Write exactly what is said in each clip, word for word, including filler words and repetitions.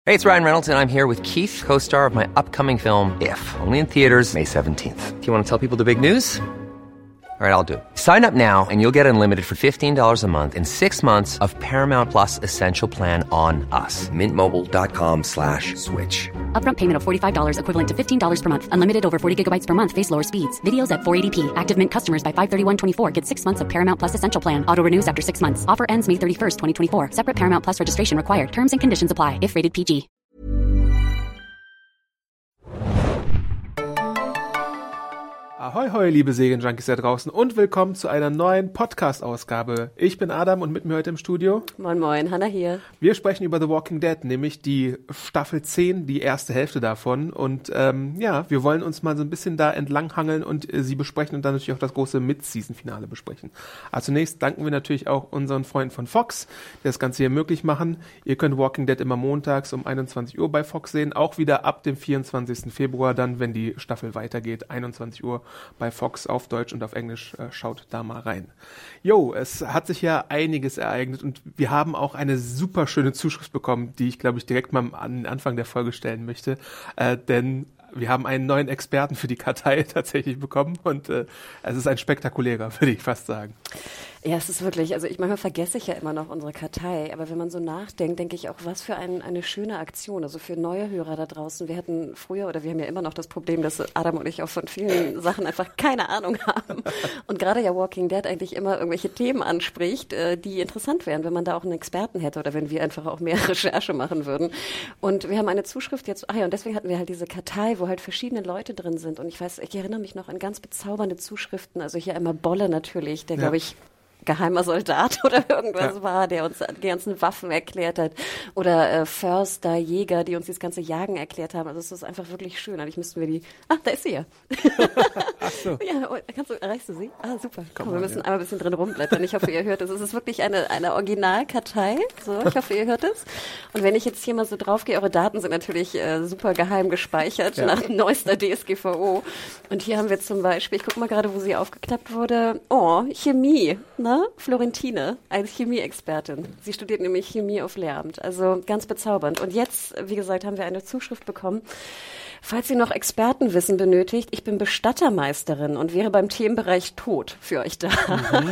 Hey, it's Ryan Reynolds, and I'm here with Keith, co-star of my upcoming film, If, only in theaters May seventeenth. Do you want to tell people the big news? All right, I'll do it. Sign up now and you'll get unlimited for fifteen dollars a month and six months of Paramount Plus Essential Plan on us. Mint Mobile dot com slash switch. Upfront payment of forty-five dollars equivalent to fifteen dollars per month. Unlimited over forty gigabytes per month. Face lower speeds. Videos at four eighty p. Active Mint customers by five thirty-one twenty-four get six months of Paramount Plus Essential Plan. Auto renews after six months. Offer ends May thirty-first, twenty twenty-four. Separate Paramount Plus registration required. Terms and conditions apply if rated P G. Ahoi, hoi, liebe Serienjunkies da draußen und willkommen zu einer neuen Podcast-Ausgabe. Ich bin Adam und mit mir heute im Studio. Moin, moin, Hannah hier. Wir sprechen über The Walking Dead, nämlich die Staffel zehn, die erste Hälfte davon. Und ähm, ja, wir wollen uns mal so ein bisschen da entlanghangeln und äh, sie besprechen und dann natürlich auch das große Mid-Season-Finale besprechen. Aber zunächst danken wir natürlich auch unseren Freunden von Fox, die das Ganze hier möglich machen. Ihr könnt Walking Dead immer montags um einundzwanzig Uhr bei Fox sehen, auch wieder ab dem vierundzwanzigsten Februar dann, wenn die Staffel weitergeht, einundzwanzig Uhr bei Fox auf Deutsch und auf Englisch. Äh, schaut da mal rein. Jo, es hat sich ja einiges ereignet und wir haben auch eine super schöne Zuschrift bekommen, die ich, glaube ich, direkt mal an den Anfang der Folge stellen möchte, äh, denn wir haben einen neuen Experten für die Kartei tatsächlich bekommen und äh, es ist ein spektakulärer, würde ich fast sagen. Ja, es ist wirklich, also ich manchmal vergesse ich ja immer noch unsere Kartei, aber wenn man so nachdenkt, denke ich auch, was für ein, eine schöne Aktion, also für neue Hörer da draußen. Wir hatten früher, oder wir haben ja immer noch das Problem, dass Adam und ich auch von vielen Sachen einfach keine Ahnung haben und gerade ja Walking Dead eigentlich immer irgendwelche Themen anspricht, die interessant wären, wenn man da auch einen Experten hätte oder wenn wir einfach auch mehr Recherche machen würden. Und wir haben eine Zuschrift jetzt, ah ja, und deswegen hatten wir halt diese Kartei, wo halt verschiedene Leute drin sind und ich weiß, ich erinnere mich noch an ganz bezaubernde Zuschriften, also hier einmal Bolle natürlich, der ja. glaube ich geheimer Soldat oder irgendwas ja. war, der uns die ganzen Waffen erklärt hat. Oder äh, Förster, Jäger, die uns das ganze Jagen erklärt haben. Also es ist einfach wirklich schön. Eigentlich müssten wir die... Ah, da ist sie ja. Ach so. Ja, kannst du, erreichst du sie? Ah, super. Komm, Komm wir müssen ja. einmal ein bisschen drin rumblättern. Ich hoffe, ihr hört es. Es ist wirklich eine, eine Originalkartei. So, ich hoffe, ihr hört es. Und wenn ich jetzt hier mal so drauf gehe, eure Daten sind natürlich äh, super geheim gespeichert ja. nach neuester D S G V O. Und hier haben wir zum Beispiel, ich gucke mal gerade, wo sie aufgeklappt wurde. Oh, Chemie, ne? Florentine, als Chemieexpertin. Sie studiert nämlich Chemie auf Lehramt. Also ganz bezaubernd. Und jetzt, wie gesagt, haben wir eine Zuschrift bekommen. Falls ihr noch Expertenwissen benötigt, ich bin Bestattermeisterin und wäre beim Themenbereich Tod für euch da. Mhm,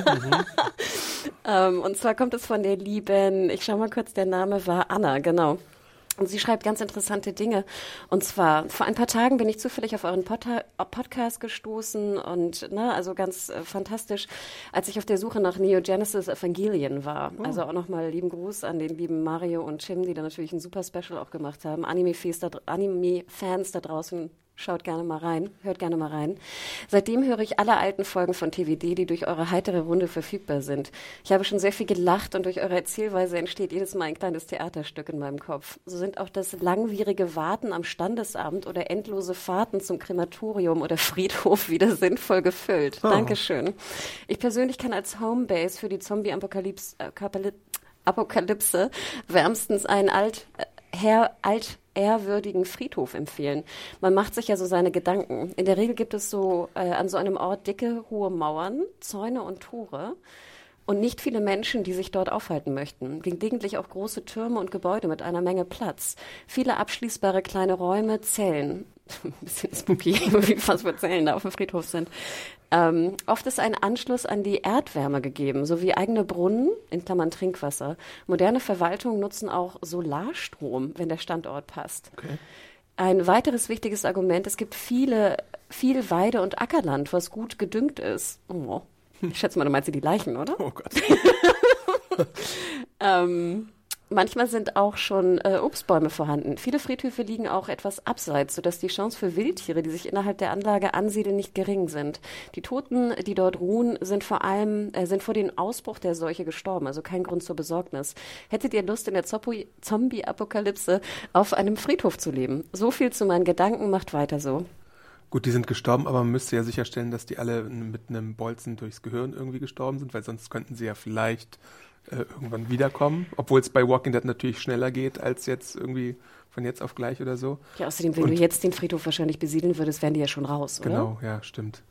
ähm, und zwar kommt es von der lieben, ich schau mal kurz, der Name war Anna, genau. Und sie schreibt ganz interessante Dinge. Und zwar, vor ein paar Tagen bin ich zufällig auf euren Pod- Podcast gestoßen und, ne, also ganz äh, fantastisch, als ich auf der Suche nach Neo Genesis Evangelion war. Oh. Also auch nochmal lieben Gruß an den lieben Mario und Tim, die da natürlich ein super Special auch gemacht haben. Anime-Fans da, Anime-Fans da draußen. Schaut gerne mal rein, hört gerne mal rein. Seitdem höre ich alle alten Folgen von T V D, die durch eure heitere Runde verfügbar sind. Ich habe schon sehr viel gelacht und durch eure Erzählweise entsteht jedes Mal ein kleines Theaterstück in meinem Kopf. So sind auch das langwierige Warten am Standesamt oder endlose Fahrten zum Krematorium oder Friedhof wieder sinnvoll gefüllt. Oh. Dankeschön. Ich persönlich kann als Homebase für die Zombie-Apokalypse äh, Apokalypse wärmstens einen alt, äh, Herr, alt, ehrwürdigen Friedhof empfehlen. Man macht sich ja so seine Gedanken. In der Regel gibt es so äh, an so einem Ort dicke, hohe Mauern, Zäune und Tore und nicht viele Menschen, die sich dort aufhalten möchten. Gelegentlich auch große Türme und Gebäude mit einer Menge Platz. Viele abschließbare kleine Räume, Zellen. Ein bisschen spooky, wie fast wir Zellen da auf dem Friedhof sind. Ähm, oft ist ein Anschluss an die Erdwärme gegeben, sowie eigene Brunnen, in Klammern Trinkwasser. Moderne Verwaltungen nutzen auch Solarstrom, wenn der Standort passt. Okay. Ein weiteres wichtiges Argument, es gibt viele, viel Weide- und Ackerland, was gut gedüngt ist. Oh. Ich schätze mal, du meinst die Leichen, oder? Oh Gott. ähm... Manchmal sind auch schon äh, Obstbäume vorhanden. Viele Friedhöfe liegen auch etwas abseits, sodass die Chance für Wildtiere, die sich innerhalb der Anlage ansiedeln, nicht gering sind. Die Toten, die dort ruhen, sind vor allem äh, sind vor dem Ausbruch der Seuche gestorben, also kein Grund zur Besorgnis. Hättet ihr Lust, in der Zombie- Zombie-Apokalypse auf einem Friedhof zu leben? So viel zu meinen Gedanken, macht weiter so. Gut, die sind gestorben, aber man müsste ja sicherstellen, dass die alle mit einem Bolzen durchs Gehirn irgendwie gestorben sind, weil sonst könnten sie ja vielleicht äh, irgendwann wiederkommen, obwohl es bei Walking Dead natürlich schneller geht als jetzt irgendwie von jetzt auf gleich oder so. Ja, außerdem, wenn Und, du jetzt den Friedhof wahrscheinlich besiedeln würdest, wären die ja schon raus, oder? Genau, ja, stimmt.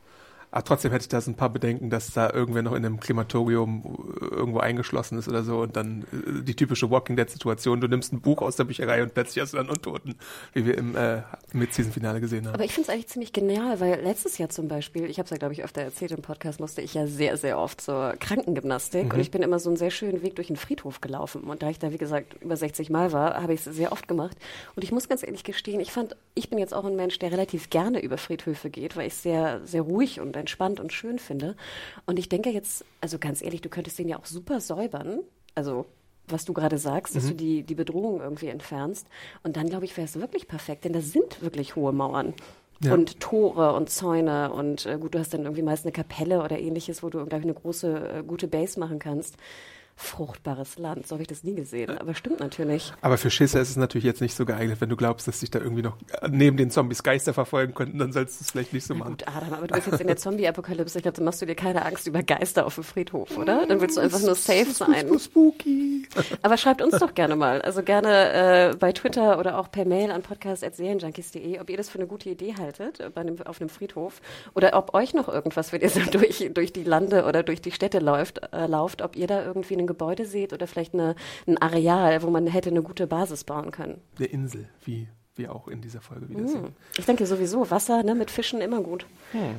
Aber trotzdem hätte ich da so ein paar Bedenken, dass da irgendwer noch in einem Krematorium irgendwo eingeschlossen ist oder so und dann äh, die typische Walking Dead-Situation, du nimmst ein Buch aus der Bücherei und plötzlich hast du dann Untoten, wie wir im äh, Mid-Season-Finale gesehen haben. Aber ich finde es eigentlich ziemlich genial, weil letztes Jahr zum Beispiel, ich habe es ja glaube ich öfter erzählt im Podcast, musste ich ja sehr, sehr oft zur Krankengymnastik mhm. und ich bin immer so einen sehr schönen Weg durch den Friedhof gelaufen und da ich da wie gesagt über sechzig Mal war, habe ich es sehr oft gemacht und ich muss ganz ehrlich gestehen, ich fand, ich bin jetzt auch ein Mensch, der relativ gerne über Friedhöfe geht, weil ich sehr, sehr ruhig und entspannt und schön finde. Und ich denke jetzt, also ganz ehrlich, du könntest den ja auch super säubern. Also, was du gerade sagst, dass mhm. du die, die Bedrohung irgendwie entfernst. Und dann, glaube ich, wäre es wirklich perfekt, denn da sind wirklich hohe Mauern. Ja. Und Tore und Zäune und äh, gut, du hast dann irgendwie meist eine Kapelle oder ähnliches, wo du irgendwie eine große, äh, gute Base machen kannst. Fruchtbares Land, so habe ich das nie gesehen, aber stimmt natürlich. Aber für Schisser ist es natürlich jetzt nicht so geeignet, wenn du glaubst, dass sich da irgendwie noch neben den Zombies Geister verfolgen könnten, dann sollst du es vielleicht nicht so machen. Na gut, Adam, aber du bist jetzt in der Zombie-Apokalypse, ich glaube, dann machst du dir keine Angst über Geister auf dem Friedhof, oder? Dann willst du einfach nur safe sein. So spooky. Aber schreibt uns doch gerne mal, also gerne äh, bei Twitter oder auch per Mail an podcast at serienjunkies punkt de, ob ihr das für eine gute Idee haltet, bei einem, auf einem Friedhof, oder ob euch noch irgendwas, wenn ihr so durch, durch die Lande oder durch die Städte läuft, äh, lauft, ob ihr da irgendwie einen Gebäude seht oder vielleicht eine, ein Areal, wo man hätte eine gute Basis bauen können. Eine Insel, wie wir auch in dieser Folge wieder mm. sehen. Ich denke sowieso, Wasser ne, mit Fischen immer gut. Hm.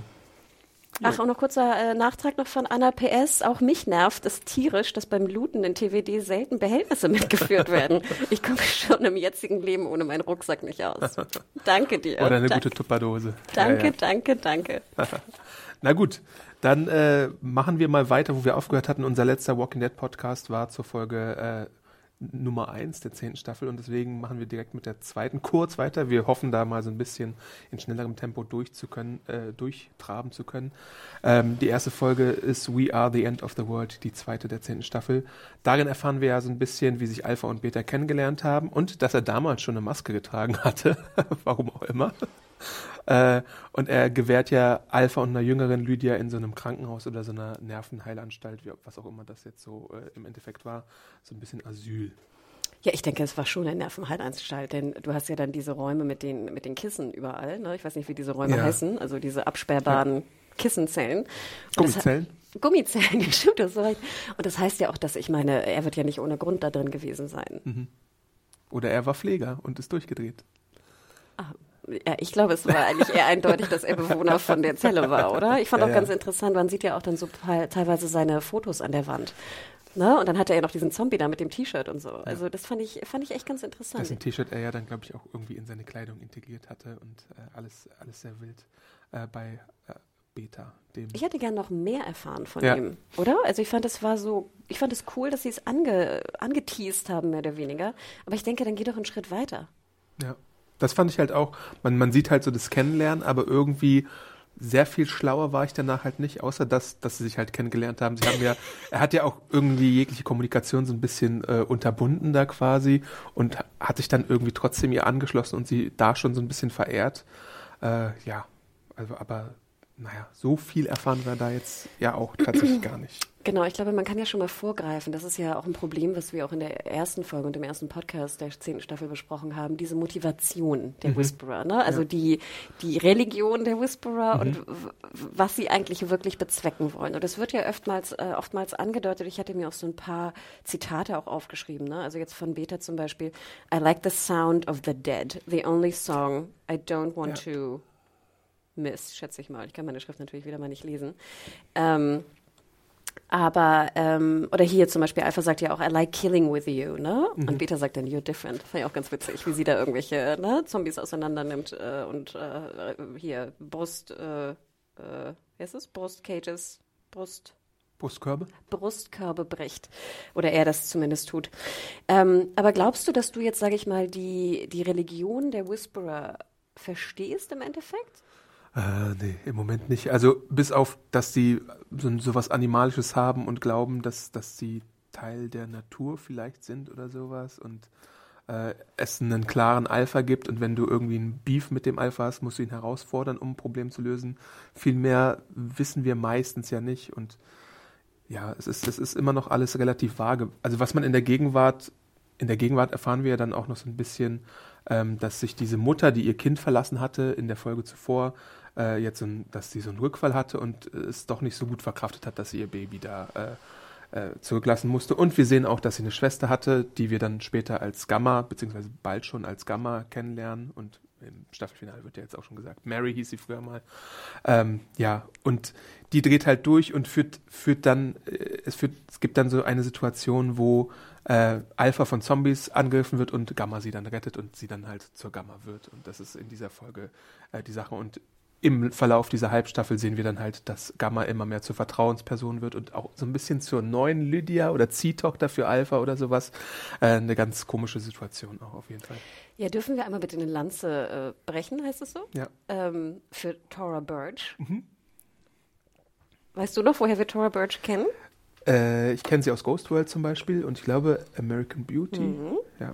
Ach, auch noch kurzer äh, Nachtrag noch von Anna P S. Auch mich nervt es tierisch, dass beim Looten in T W D selten Behältnisse mitgeführt werden. Ich komme schon im jetzigen Leben ohne meinen Rucksack nicht aus. Danke dir. Oder eine Dank. gute Tupperdose. Danke, ja, ja. danke, danke. Na gut, dann äh, machen wir mal weiter, wo wir aufgehört hatten. Unser letzter Walking Dead Podcast war zur Folge äh, Nummer eins der zehnten Staffel und deswegen machen wir direkt mit der zweiten kurz weiter. Wir hoffen da mal so ein bisschen in schnellerem Tempo durch zu können, äh, durchtraben zu können. Ähm, die erste Folge ist We Are the End of the World, die zweite der zehnten Staffel. Darin erfahren wir ja so ein bisschen, wie sich Alpha und Beta kennengelernt haben und dass er damals schon eine Maske getragen hatte, warum auch immer. Äh, und er gewährt ja Alpha und einer jüngeren Lydia in so einem Krankenhaus oder so einer Nervenheilanstalt, wie, was auch immer das jetzt so äh, im Endeffekt war, so ein bisschen Asyl. Ja, ich denke, es war schon eine Nervenheilanstalt, denn du hast ja dann diese Räume mit den, mit den Kissen überall, ne? Ich weiß nicht, wie diese Räume ja. heißen, also diese absperrbaren ja. Kissenzellen. Und Gummizellen? Das, Gummizellen, stimmt, das so recht. Und das heißt ja auch, dass, ich meine, er wird ja nicht ohne Grund da drin gewesen sein. Mhm. Oder er war Pfleger und ist durchgedreht. Ah, ja, ich glaube, es war eigentlich eher eindeutig, dass er Bewohner von der Zelle war, oder? Ich fand ja, auch ja. ganz interessant, man sieht ja auch dann so teilweise seine Fotos an der Wand. Ne? Und dann hat er ja noch diesen Zombie da mit dem T-Shirt und so. Ja. Also das fand ich, fand ich echt ganz interessant. Das ein T-Shirt er ja dann, glaube ich, auch irgendwie in seine Kleidung integriert hatte und äh, alles, alles sehr wild äh, bei äh, Beta. Dem ich hätte gern noch mehr erfahren von ja. ihm, oder? Also ich fand es war so, ich fand es cool, dass sie es ange, angeteased haben, mehr oder weniger. Aber ich denke, dann geh doch einen Schritt weiter. Ja. Das fand ich halt auch, man, man sieht halt so das Kennenlernen, aber irgendwie sehr viel schlauer war ich danach halt nicht, außer dass, dass sie sich halt kennengelernt haben. Sie haben ja, er hat ja auch irgendwie jegliche Kommunikation so ein bisschen äh, unterbunden da quasi und hat sich dann irgendwie trotzdem ihr angeschlossen und sie da schon so ein bisschen verehrt. Äh, ja, also aber naja, so viel erfahren wir da jetzt ja auch tatsächlich gar nicht. Genau, ich glaube, man kann ja schon mal vorgreifen. Das ist ja auch ein Problem, was wir auch in der ersten Folge und im ersten Podcast der zehnten Staffel besprochen haben. Diese Motivation der mhm. Whisperer, ne? Also ja. die, die Religion der Whisperer mhm. und w- was sie eigentlich wirklich bezwecken wollen. Und das wird ja oftmals, äh, oftmals angedeutet. Ich hatte mir auch so ein paar Zitate auch aufgeschrieben, ne? Also jetzt von Beta zum Beispiel. I like the sound of the dead. The only song I don't want ja. to miss, schätze ich mal. Ich kann meine Schrift natürlich wieder mal nicht lesen. Ähm, aber, ähm, oder hier zum Beispiel, Alpha sagt ja auch, I like killing with you, ne? Mhm. Und Beta sagt dann, you're different. Fand ich auch ganz witzig, wie sie da irgendwelche ne, Zombies auseinander nimmt äh, und äh, hier Brust, äh, äh, wie heißt es? Brustcages, Brust... Brustkörbe? Brustkörbe bricht. Oder er das zumindest tut. Ähm, aber glaubst du, dass du jetzt, sage ich mal, die, die Religion der Whisperer verstehst im Endeffekt? Äh, nee, im Moment nicht. Also bis auf, dass sie so, so was Animalisches haben und glauben, dass, dass sie Teil der Natur vielleicht sind oder sowas und äh, es einen klaren Alpha gibt und wenn du irgendwie einen Beef mit dem Alpha hast, musst du ihn herausfordern, um ein Problem zu lösen. Viel mehr wissen wir meistens ja nicht und ja, es ist, es ist immer noch alles relativ vage. Also was man in der Gegenwart, in der Gegenwart erfahren wir ja dann auch noch so ein bisschen, ähm, dass sich diese Mutter, die ihr Kind verlassen hatte in der Folge zuvor, äh, jetzt, so ein, dass sie so einen Rückfall hatte und äh, es doch nicht so gut verkraftet hat, dass sie ihr Baby da äh, äh, zurücklassen musste. Und wir sehen auch, dass sie eine Schwester hatte, die wir dann später als Gamma, beziehungsweise bald schon als Gamma kennenlernen. Und im Staffelfinale wird ja jetzt auch schon gesagt, Mary hieß sie früher mal. Ähm, ja, und die dreht halt durch und führt, führt dann, äh, es, führt, es gibt dann so eine Situation, wo äh, Alpha von Zombies angegriffen wird und Gamma sie dann rettet und sie dann halt zur Gamma wird. Und das ist in dieser Folge äh, die Sache. Und im Verlauf dieser Halbstaffel sehen wir dann halt, dass Gamma immer mehr zur Vertrauensperson wird und auch so ein bisschen zur neuen Lydia oder Ziehtochter für Alpha oder sowas. Äh, eine ganz komische Situation auch auf jeden Fall. Ja, dürfen wir einmal bitte eine Lanze äh, brechen, heißt es so? Ja. Ähm, für Thora Birch. Mhm. Weißt du noch, woher wir Thora Birch kennen? Äh, ich kenne sie aus Ghost World zum Beispiel und ich glaube American Beauty. Mhm. Ja.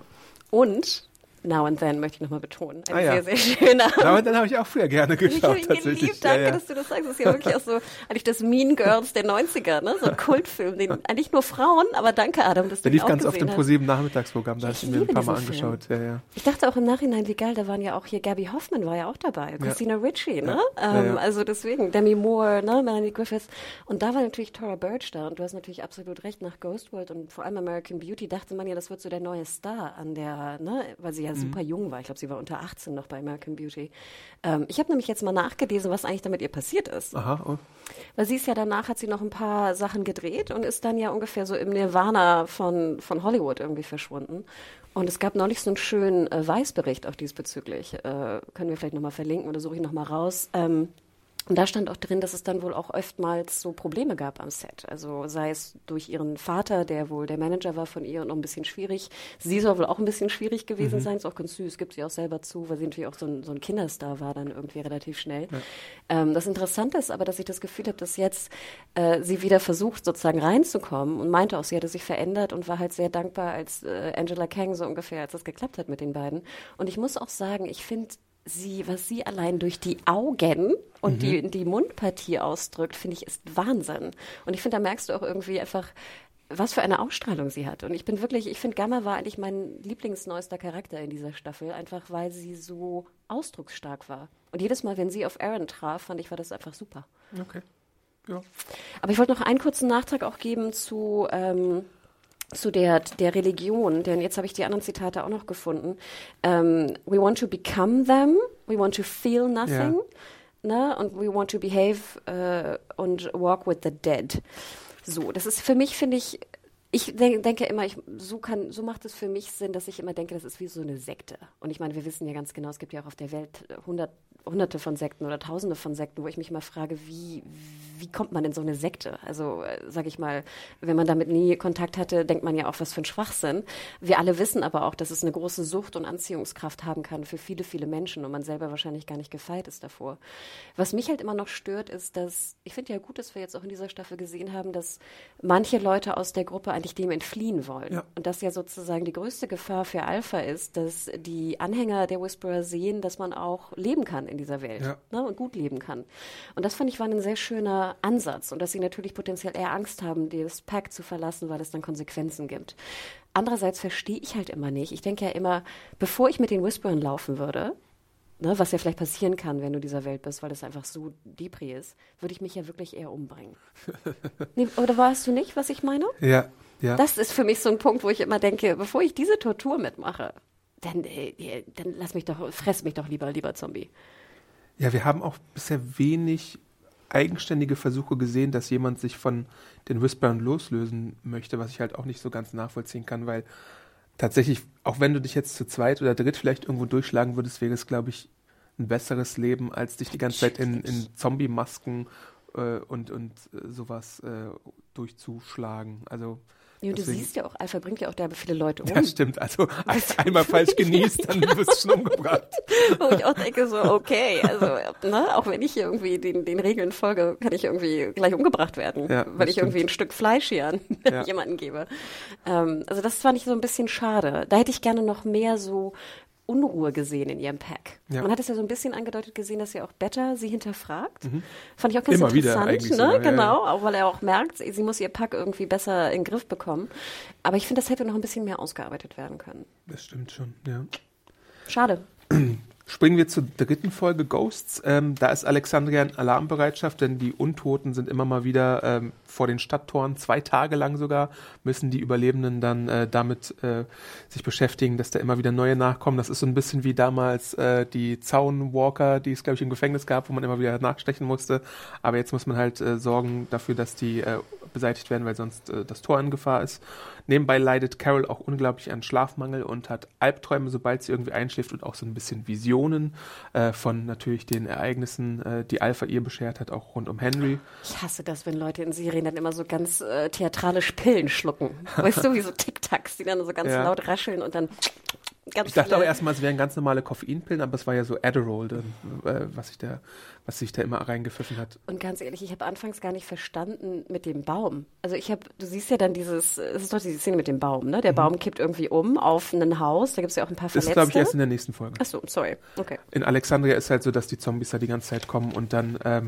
Und Now and Then möchte ich nochmal betonen. Ein Ah, ja. sehr, sehr schöner. Now and Then habe ich auch früher gerne geschaut. Ich habe ihn tatsächlich. geliebt, danke, ja, ja. dass du das sagst. Das ist ja wirklich auch so, eigentlich das Mean Girls der neunziger, ne? So ein Kultfilm, den eigentlich nur Frauen, aber danke Adam, dass du Der ihn lief auch ganz gesehen auf dem hast. ProSieben Nachmittagsprogramm, da Ja, habe ich ich mir ein liebe paar Mal diesen Film. angeschaut. Ja, ja. Ich dachte auch im Nachhinein, wie geil, da waren ja auch hier Gabby Hoffman war ja auch dabei, Christina Ricci, ne? Ja. Ähm, Ja, ja. Also deswegen, Demi Moore, ne? Melanie Griffiths. Und da war natürlich Thora Birch da und du hast natürlich absolut recht, nach Ghost World und vor allem American Beauty dachte man ja, das wird so der neue Star an der, ne? Weil sie ja Mhm. super jung war. Ich glaube, sie war unter achtzehn noch bei American Beauty. Ähm, ich habe nämlich jetzt mal nachgelesen, was eigentlich damit ihr passiert ist. Aha, oh. Weil sie ist ja danach, hat sie noch ein paar Sachen gedreht und ist dann ja ungefähr so im Nirvana von, von Hollywood irgendwie verschwunden. Und es gab neulich so einen schönen äh, Weißbericht auch diesbezüglich. Äh, können wir vielleicht nochmal verlinken oder suche ich nochmal raus. Ähm, Und da stand auch drin, dass es dann wohl auch oftmals so Probleme gab am Set. Also sei es durch ihren Vater, der wohl der Manager war von ihr und noch ein bisschen schwierig. Sie soll wohl auch ein bisschen schwierig gewesen Mhm. sein. Ist auch ganz süß, gibt sie auch selber zu, weil sie natürlich auch so ein, so ein Kinderstar war dann irgendwie relativ schnell. Ja. Ähm, das Interessante ist aber, dass ich das Gefühl habe, dass jetzt äh, sie wieder versucht, sozusagen reinzukommen und meinte auch, sie hatte sich verändert und war halt sehr dankbar als äh, Angela Kang so ungefähr, als das geklappt hat mit den beiden. Und ich muss auch sagen, ich finde, sie, was sie allein durch die Augen und mhm. die, die Mundpartie ausdrückt, finde ich, ist Wahnsinn. Und ich finde, da merkst du auch irgendwie einfach, was für eine Ausstrahlung sie hat. Und ich bin wirklich, ich finde, Gamma war eigentlich mein lieblingsneuester Charakter in dieser Staffel, einfach weil sie so ausdrucksstark war. Und jedes Mal, wenn sie auf Aaron traf, fand ich, war das einfach super. Okay. Ja. Aber ich wollte noch einen kurzen Nachtrag auch geben zu... Ähm, zu der, der Religion, denn jetzt habe ich die anderen Zitate auch noch gefunden. Um, we want to become them, we want to feel nothing, ja. ne? Und we want to behave uh, und walk with the dead. So, das ist für mich, finde ich, ich denk, denke immer, ich, so, kann, so macht es für mich Sinn, dass ich immer denke, das ist wie so eine Sekte. Und ich meine, wir wissen ja ganz genau, es gibt ja auch auf der Welt hundert, hunderte von Sekten oder tausende von Sekten, wo ich mich mal frage, wie, wie kommt man in so eine Sekte? Also, äh, sage ich mal, wenn man damit nie Kontakt hatte, denkt man ja auch, was für ein Schwachsinn. Wir alle wissen aber auch, dass es eine große Sucht und Anziehungskraft haben kann für viele, viele Menschen und man selber wahrscheinlich gar nicht gefeit ist davor. Was mich halt immer noch stört, ist, dass, ich finde ja gut, dass wir jetzt auch in dieser Staffel gesehen haben, dass manche Leute aus der Gruppe eigentlich dem entfliehen wollen. Ja. Und dass ja sozusagen die größte Gefahr für Alpha ist, dass die Anhänger der Whisperer sehen, dass man auch leben kann in dieser Welt, ja. ne, und gut leben kann. Und das fand ich war ein sehr schöner Ansatz und dass sie natürlich potenziell eher Angst haben, das Pack zu verlassen, weil es dann Konsequenzen gibt. Andererseits verstehe ich halt immer nicht. Ich denke ja immer, bevor ich mit den Whisperern laufen würde, ne, was ja vielleicht passieren kann, wenn du dieser Welt bist, weil das einfach so Depri ist, würde ich mich ja wirklich eher umbringen. Nee, oder weißt du nicht, was ich meine? Ja, ja. Das ist für mich so ein Punkt, wo ich immer denke, bevor ich diese Tortur mitmache, dann, äh, dann lass mich doch, fress mich doch lieber, lieber Zombie. Ja, wir haben auch bisher wenig eigenständige Versuche gesehen, dass jemand sich von den Whisperern loslösen möchte, was ich halt auch nicht so ganz nachvollziehen kann, weil tatsächlich, auch wenn du dich jetzt zu zweit oder dritt vielleicht irgendwo durchschlagen würdest, wäre es, glaube ich, ein besseres Leben, als dich die ganze Zeit in, in Zombie-Masken äh, und, und äh, sowas äh, durchzuschlagen. Also Ja, du deswegen, siehst ja auch, Alpha bringt ja auch derbe viele Leute um. Ja, stimmt. Also ein, einmal falsch genießt, dann wirst du schon umgebracht. Wo ich auch denke so, okay, also ne, auch wenn ich hier irgendwie den, den Regeln folge, kann ich irgendwie gleich umgebracht werden, Ja, weil ich stimmt. irgendwie ein Stück Fleisch hier an Ja. jemanden gebe. Ähm, also das fand ich so ein bisschen schade. Da hätte ich gerne noch mehr so Unruhe gesehen in ihrem Pack. Ja. Man hat es ja so ein bisschen angedeutet gesehen, dass ja auch Better sie hinterfragt. Mhm. Fand ich auch ganz Immer wieder interessant, eigentlich ne? sogar, ja, Genau, auch weil er auch merkt, sie muss ihr Pack irgendwie besser in den Griff bekommen. Aber ich finde, das hätte noch ein bisschen mehr ausgearbeitet werden können. Das stimmt schon, ja. Schade. Springen wir zur dritten Folge Ghosts. Ähm, da ist Alexandria in Alarmbereitschaft, denn die Untoten sind immer mal wieder ähm, vor den Stadttoren, zwei Tage lang sogar, müssen die Überlebenden dann äh, damit äh, sich beschäftigen, dass da immer wieder neue nachkommen. Das ist so ein bisschen wie damals äh, die Zaunwalker, die es, glaube ich, im Gefängnis gab, wo man immer wieder nachstechen musste. Aber jetzt muss man halt äh, sorgen dafür, dass die äh, beseitigt werden, weil sonst äh, das Tor in Gefahr ist. Nebenbei leidet Carol auch unglaublich an Schlafmangel und hat Albträume, sobald sie irgendwie einschläft, und auch so ein bisschen Visionen äh, von natürlich den Ereignissen, äh, die Alpha ihr beschert hat, auch rund um Henry. Ich hasse das, wenn Leute in Serien dann immer so ganz äh, theatralisch Pillen schlucken. Weißt du, wie so Tic-Tacs, die dann so ganz Ja. laut rascheln und dann ganz Ich dachte viele- aber erstmal, es wären ganz normale Koffeinpillen, aber es war ja so Adderall, dann, äh, was, ich da, was sich da immer reingepfiffen hat. Und ganz ehrlich, ich habe anfangs gar nicht verstanden mit dem Baum. Also ich habe, du siehst ja dann dieses, es ist doch diese Szene mit dem Baum, ne? Der Baum kippt irgendwie um auf ein Haus, da gibt es ja auch ein paar Das ist, Verletzte. glaube ich, erst in der nächsten Folge. Ach so, sorry. Okay. In Alexandria ist halt so, dass die Zombies da die ganze Zeit kommen und dann ähm,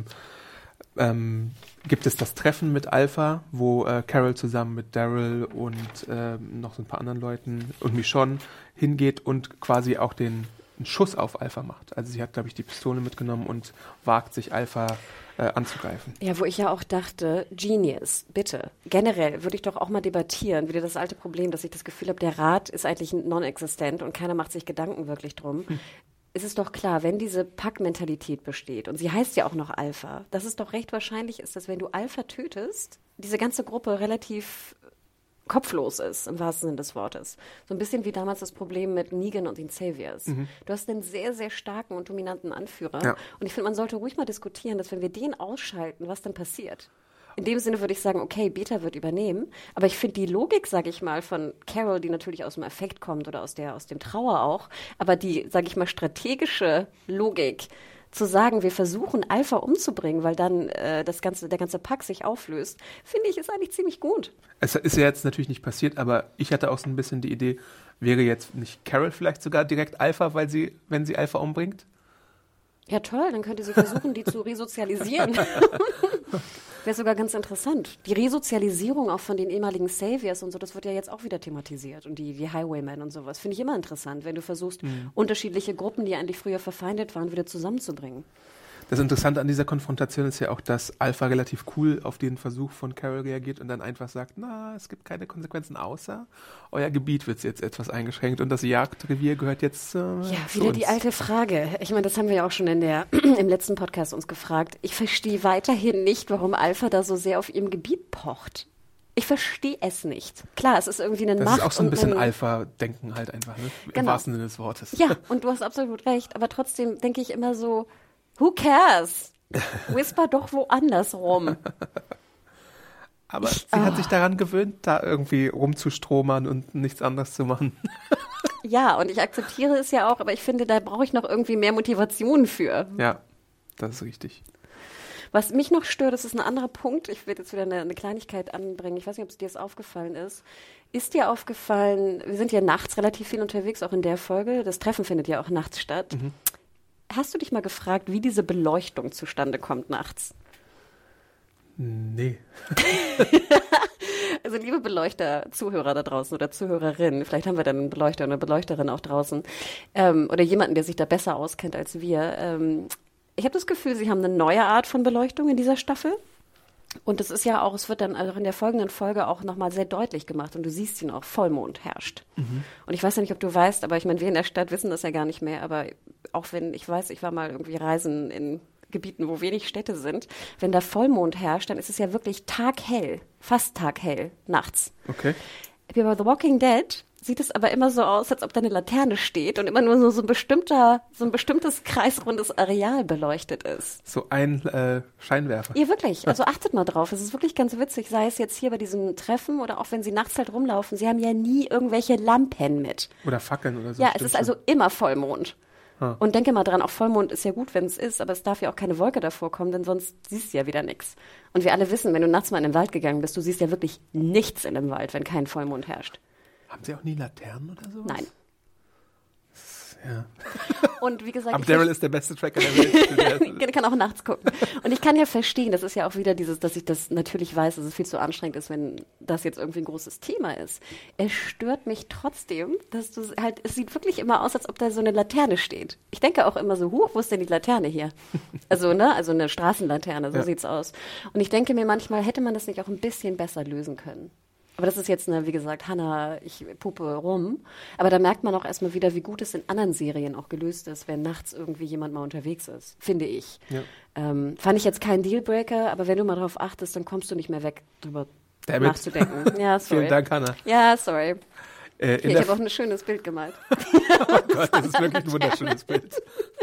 ähm, gibt es das Treffen mit Alpha, wo äh, Carol zusammen mit Daryl und ähm, noch so ein paar anderen Leuten und Michonne hingeht und quasi auch den einen Schuss auf Alpha macht. Also sie hat, glaube ich, die Pistole mitgenommen und wagt sich Alpha äh, anzugreifen. Ja, wo ich ja auch dachte, Genius, bitte. Generell würde ich doch auch mal debattieren, wieder das alte Problem, dass ich das Gefühl habe, der Rat ist eigentlich non-existent und keiner macht sich Gedanken wirklich drum. Hm. Es ist doch klar, wenn diese Pack-Mentalität besteht, und sie heißt ja auch noch Alpha, dass es doch recht wahrscheinlich ist, dass wenn du Alpha tötest, diese ganze Gruppe relativ kopflos ist, im wahrsten Sinne des Wortes. So ein bisschen wie damals das Problem mit Negan und den Saviors. Mhm. Du hast einen sehr, sehr starken und dominanten Anführer. Ja. Und ich finde, man sollte ruhig mal diskutieren, dass wenn wir den ausschalten, was dann passiert. In dem Sinne würde ich sagen, okay, Beta wird übernehmen. Aber ich finde die Logik, sage ich mal, von Carol, die natürlich aus dem Affekt kommt oder aus der aus dem Trauer auch, aber die, sage ich mal, strategische Logik, zu sagen, wir versuchen Alpha umzubringen, weil dann äh, das ganze, der ganze Pack sich auflöst, finde ich, ist eigentlich ziemlich gut. Es ist ja jetzt natürlich nicht passiert, aber ich hatte auch so ein bisschen die Idee, wäre jetzt nicht Carol vielleicht sogar direkt Alpha, weil sie, wenn sie Alpha umbringt? Ja, toll, dann könnte sie versuchen, die zu resozialisieren. Wäre sogar ganz interessant. Die Resozialisierung auch von den ehemaligen Saviors und so, das wird ja jetzt auch wieder thematisiert. Und die, die Highwaymen und sowas. Finde ich immer interessant, wenn du versuchst, mhm. unterschiedliche Gruppen, die eigentlich früher verfeindet waren, wieder zusammenzubringen. Das Interessante an dieser Konfrontation ist ja auch, dass Alpha relativ cool auf den Versuch von Carol reagiert und dann einfach sagt, na, es gibt keine Konsequenzen, außer euer Gebiet wird jetzt etwas eingeschränkt und das Jagdrevier gehört jetzt äh, Ja, zu wieder uns. Die alte Frage. Ich meine, das haben wir ja auch schon in der, im letzten Podcast uns gefragt. Ich verstehe weiterhin nicht, warum Alpha da so sehr auf ihrem Gebiet pocht. Ich verstehe es nicht. Klar, es ist irgendwie eine das Macht. Das ist auch so ein bisschen ein, Alpha-Denken halt einfach, ne? Im genau. wahrsten Sinne des Wortes. Ja, und du hast absolut recht. Aber trotzdem denke ich immer so, who cares? Whisper doch woanders rum. Aber ich, sie oh. hat sich daran gewöhnt, da irgendwie rumzustromern und nichts anderes zu machen. Ja, und ich akzeptiere es ja auch, aber ich finde, da brauche ich noch irgendwie mehr Motivation für. Ja, das ist richtig. Was mich noch stört, das ist ein anderer Punkt. Ich werde jetzt wieder eine, eine Kleinigkeit anbringen. Ich weiß nicht, ob es dir das aufgefallen ist. Ist dir aufgefallen, wir sind ja nachts relativ viel unterwegs, auch in der Folge. Das Treffen findet ja auch nachts statt. Mhm. Hast du dich mal gefragt, wie diese Beleuchtung zustande kommt nachts? Nee. Also liebe Beleuchter, Zuhörer da draußen oder Zuhörerinnen, vielleicht haben wir dann einen Beleuchter oder eine Beleuchterin auch draußen ähm, oder jemanden, der sich da besser auskennt als wir. Ähm, ich habe das Gefühl, sie haben eine neue Art von Beleuchtung in dieser Staffel. Und es ist ja auch, es wird dann also in der folgenden Folge auch nochmal sehr deutlich gemacht und du siehst ihn auch, Vollmond herrscht. Mhm. Und ich weiß ja nicht, ob du weißt, aber ich meine, wir in der Stadt wissen das ja gar nicht mehr, aber auch wenn, ich weiß, ich war mal irgendwie reisen in Gebieten, wo wenig Städte sind, wenn da Vollmond herrscht, dann ist es ja wirklich taghell, fast taghell, nachts. Okay. Wie bei The Walking Dead sieht es aber immer so aus, als ob da eine Laterne steht und immer nur so, so ein bestimmter, so ein bestimmtes kreisrundes Areal beleuchtet ist. So ein äh, Scheinwerfer. Ja, wirklich. Also achtet mal drauf. Es ist wirklich ganz witzig, sei es jetzt hier bei diesem Treffen oder auch wenn sie nachts halt rumlaufen. Sie haben ja nie irgendwelche Lampen mit. Oder Fackeln oder so. Ja, es ist also immer Vollmond. Ah. Und denke mal dran, auch Vollmond ist ja gut, wenn es ist, aber es darf ja auch keine Wolke davor kommen, denn sonst siehst du ja wieder nichts. Und wir alle wissen, wenn du nachts mal in den Wald gegangen bist, du siehst ja wirklich nichts in dem Wald, wenn kein Vollmond herrscht. Haben Sie auch nie Laternen oder sowas? Nein. Ja. Und wie gesagt, aber Daryl ist der beste Tracker der Welt. Der kann auch nachts gucken. Und ich kann ja verstehen, das ist ja auch wieder dieses, dass ich das natürlich weiß, dass es viel zu anstrengend ist, wenn das jetzt irgendwie ein großes Thema ist. Es stört mich trotzdem, dass du halt, es sieht wirklich immer aus, als ob da so eine Laterne steht. Ich denke auch immer so, huch, wo ist denn die Laterne hier? Also, ne, also eine Straßenlaterne, so ja. sieht's aus. Und ich denke mir manchmal, hätte man das nicht auch ein bisschen besser lösen können. Aber das ist jetzt, ne, wie gesagt, Hannah, ich puppe rum. Aber da merkt man auch erstmal wieder, wie gut es in anderen Serien auch gelöst ist, wenn nachts irgendwie jemand mal unterwegs ist, finde ich. Ja. Ähm, fand ich jetzt kein Dealbreaker, aber wenn du mal drauf achtest, dann kommst du nicht mehr weg, drüber Damn nachzudenken. Ja, sorry. Vielen Dank, Hannah. Ja, sorry. Äh, okay, ich habe auch ein schönes Bild gemalt. Oh Gott, das ist wirklich ein wunderschönes Bild.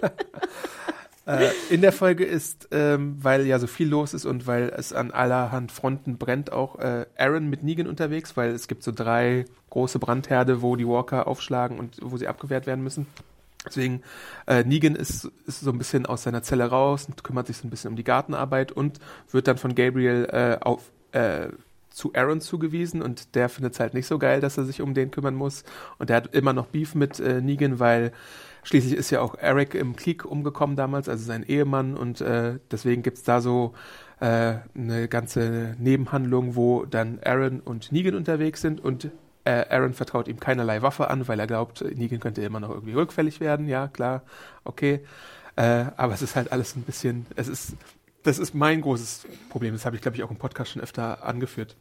Äh, in der Folge ist, ähm, weil ja so viel los ist und weil es an allerhand Fronten brennt, auch äh, Aaron mit Negan unterwegs, weil es gibt so drei große Brandherde, wo die Walker aufschlagen und wo sie abgewehrt werden müssen. Deswegen, äh, Negan ist, ist so ein bisschen aus seiner Zelle raus und kümmert sich so ein bisschen um die Gartenarbeit und wird dann von Gabriel äh, auf äh, zu Aaron zugewiesen und der findet es halt nicht so geil, dass er sich um den kümmern muss und der hat immer noch Beef mit äh, Negan, weil schließlich ist ja auch Eric im Krieg umgekommen damals, also sein Ehemann und äh, deswegen gibt's da so äh, eine ganze Nebenhandlung, wo dann Aaron und Negan unterwegs sind und äh, Aaron vertraut ihm keinerlei Waffe an, weil er glaubt, Negan könnte immer noch irgendwie rückfällig werden, ja klar, okay, äh, aber es ist halt alles ein bisschen, es ist, das ist mein großes Problem, das habe ich glaube ich auch im Podcast schon öfter angeführt.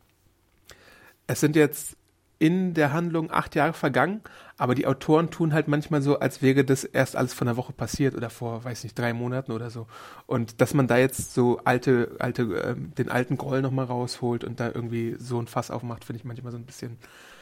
Es sind jetzt in der Handlung acht Jahre vergangen, aber die Autoren tun halt manchmal so, als wäre das erst alles vor einer Woche passiert oder vor, weiß nicht, drei Monaten oder so. Und dass man da jetzt so alte, alte, äh, den alten Groll nochmal rausholt und da irgendwie so ein Fass aufmacht, finde ich manchmal so ein bisschen,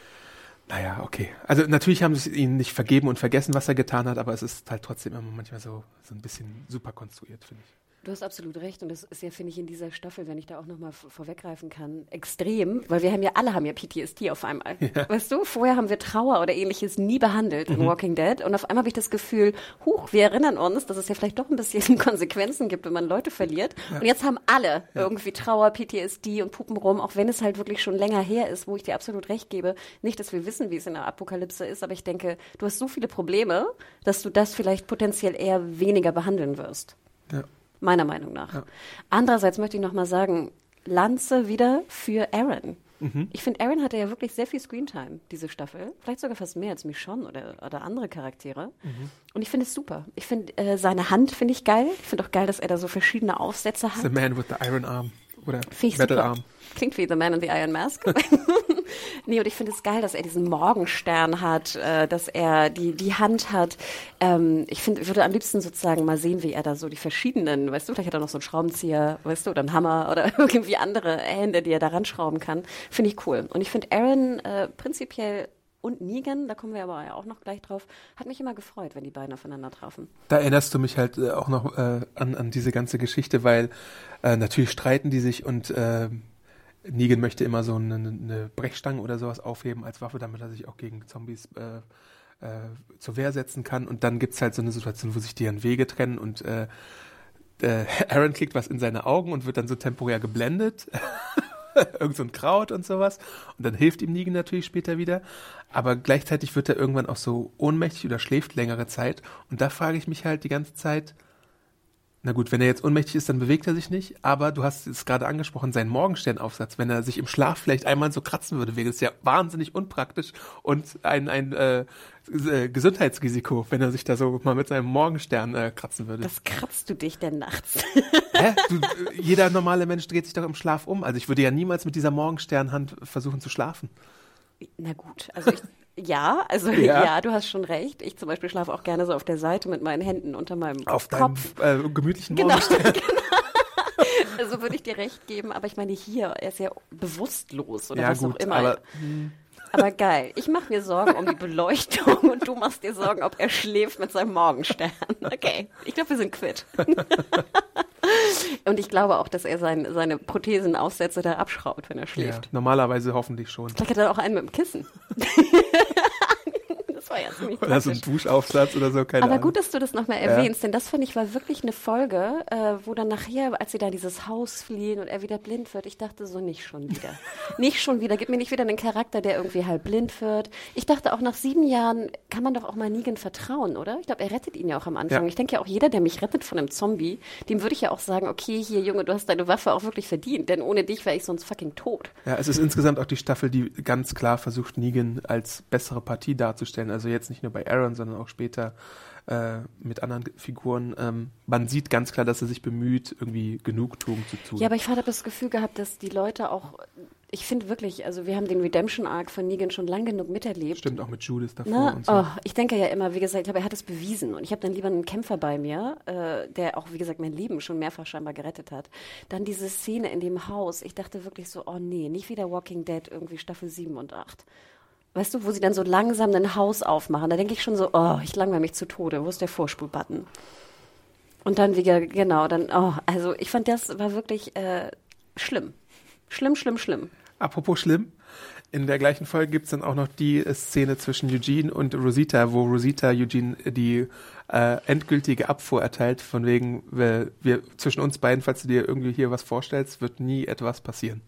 naja, okay. Also natürlich haben sie ihn nicht vergeben und vergessen, was er getan hat, aber es ist halt trotzdem immer manchmal so, so ein bisschen super konstruiert, finde ich. Du hast absolut recht und das ist ja, finde ich, in dieser Staffel, wenn ich da auch nochmal v- vorweggreifen kann, extrem, weil wir haben ja, alle haben ja P T S D auf einmal. Ja. Weißt du, vorher haben wir Trauer oder ähnliches nie behandelt in mhm. Walking Dead und auf einmal habe ich das Gefühl, huch, wir erinnern uns, dass es ja vielleicht doch ein bisschen Konsequenzen gibt, wenn man Leute verliert ja. und jetzt haben alle ja. irgendwie Trauer, P T S D und pupen rum, auch wenn es halt wirklich schon länger her ist, wo ich dir absolut recht gebe. Nicht, dass wir wissen, wie es in der Apokalypse ist, aber ich denke, du hast so viele Probleme, dass du das vielleicht potenziell eher weniger behandeln wirst. Ja. Meiner Meinung nach. Ja. Andererseits möchte ich noch mal sagen, Lanze wieder für Aaron. Mhm. Ich finde, Aaron hatte ja wirklich sehr viel Screentime, diese Staffel. Vielleicht sogar fast mehr als Michonne oder, oder andere Charaktere. Mhm. Und ich finde es super. Ich finde, äh, seine Hand finde ich geil. Ich finde auch geil, dass er da so verschiedene Aufsätze hat. The Man with the Iron Arm. Oder Metal Arm. Klingt wie The Man in the Iron Mask. Nee, und ich finde es geil, dass er diesen Morgenstern hat, äh, dass er die, die Hand hat. Ähm, ich finde, ich würde am liebsten sozusagen mal sehen, wie er da so die verschiedenen, weißt du, vielleicht hat er noch so einen Schraubenzieher, weißt du, oder einen Hammer oder irgendwie andere Hände, die er da ranschrauben kann. Finde ich cool. Und ich finde Aaron äh, prinzipiell und Negan, da kommen wir aber ja auch noch gleich drauf, hat mich immer gefreut, wenn die beiden aufeinander trafen. Da erinnerst du mich halt äh, auch noch äh, an, an diese ganze Geschichte, weil äh, natürlich streiten die sich und äh, Negan möchte immer so eine, eine Brechstange oder sowas aufheben als Waffe, damit er sich auch gegen Zombies äh, äh, zur Wehr setzen kann. Und dann gibt's halt so eine Situation, wo sich deren Wege trennen und äh, äh, Aaron kriegt was in seine Augen und wird dann so temporär geblendet. Irgend so ein Kraut und sowas. Und dann hilft ihm Negan natürlich später wieder. Aber gleichzeitig wird er irgendwann auch so ohnmächtig oder schläft längere Zeit. Und da frage ich mich halt die ganze Zeit, na gut, wenn er jetzt ohnmächtig ist, dann bewegt er sich nicht. Aber du hast es gerade angesprochen, seinen Morgensternaufsatz. Wenn er sich im Schlaf vielleicht einmal so kratzen würde, wäre es ja wahnsinnig unpraktisch und ein, ein äh, Gesundheitsrisiko, wenn er sich da so mal mit seinem Morgenstern äh, kratzen würde. Was kratzt du dich denn nachts? Hä? Du, jeder normale Mensch dreht sich doch im Schlaf um. Also ich würde ja niemals mit dieser Morgensternhand versuchen zu schlafen. Na gut, also ich... Ja, also ja. ja, du hast schon recht. Ich zum Beispiel schlafe auch gerne so auf der Seite mit meinen Händen unter meinem auf Kopf. Auf deinem äh, gemütlichen genau, Morgenstern. Genau. Also würde ich dir recht geben, aber ich meine hier, er ist ja bewusstlos oder ja, was gut, auch immer. Aber, hm. aber geil. Ich mache mir Sorgen um die Beleuchtung und du machst dir Sorgen, ob er schläft mit seinem Morgenstern. Okay, ich glaube, wir sind quitt. Und ich glaube auch, dass er sein, seine Prothesenaufsätze da abschraubt, wenn er schläft. Ja, normalerweise hoffentlich schon. Vielleicht hat er auch einen mit dem Kissen. Das Das war jetzt nicht oder so ein Duschaufsatz oder so, keine Aber Ahnung. gut, dass du das nochmal erwähnst, ja. Denn das fand ich war wirklich eine Folge, äh, wo dann nachher, als sie da dieses Haus fliehen und er wieder blind wird, ich dachte so, nicht schon wieder. Nicht schon wieder, gib mir nicht wieder einen Charakter, der irgendwie halb blind wird. Ich dachte auch, nach sieben Jahren kann man doch auch mal Negan vertrauen, oder? Ich glaube, er rettet ihn ja auch am Anfang. Ja. Ich denke ja auch, jeder, der mich rettet von einem Zombie, dem würde ich ja auch sagen, okay, hier, Junge, du hast deine Waffe auch wirklich verdient, denn ohne dich wäre ich sonst fucking tot. Ja, es ist insgesamt auch die Staffel, die ganz klar versucht, Negan als bessere Partie darzustellen. Also jetzt nicht nur bei Aaron, sondern auch später äh, mit anderen Figuren. Ähm, man sieht ganz klar, dass er sich bemüht, irgendwie Genugtuung zu tun. Ja, aber ich habe das Gefühl gehabt, dass die Leute auch, ich finde wirklich, also wir haben den Redemption-Arc von Negan schon lang genug miterlebt. Stimmt, auch mit Judith davor Na, und so. Oh, ich denke ja immer, wie gesagt, ich glaube, er hat es bewiesen. Und ich habe dann lieber einen Kämpfer bei mir, äh, der auch, wie gesagt, mein Leben schon mehrfach scheinbar gerettet hat. Dann diese Szene in dem Haus. Ich dachte wirklich so, oh nee, nicht wieder Walking Dead, irgendwie Staffel sieben und acht. Weißt du, wo sie dann so langsam ein Haus aufmachen. Da denke ich schon so, oh, ich langweile mich zu Tode. Wo ist der Vorspulbutton? Und dann wieder, genau, dann, oh, also ich fand, das war wirklich äh, schlimm. Schlimm, schlimm, schlimm. Apropos schlimm, in der gleichen Folge gibt es dann auch noch die Szene zwischen Eugene und Rosita, wo Rosita Eugene die äh, endgültige Abfuhr erteilt, von wegen, wir, wir zwischen uns beiden, falls du dir irgendwie hier was vorstellst, wird nie etwas passieren.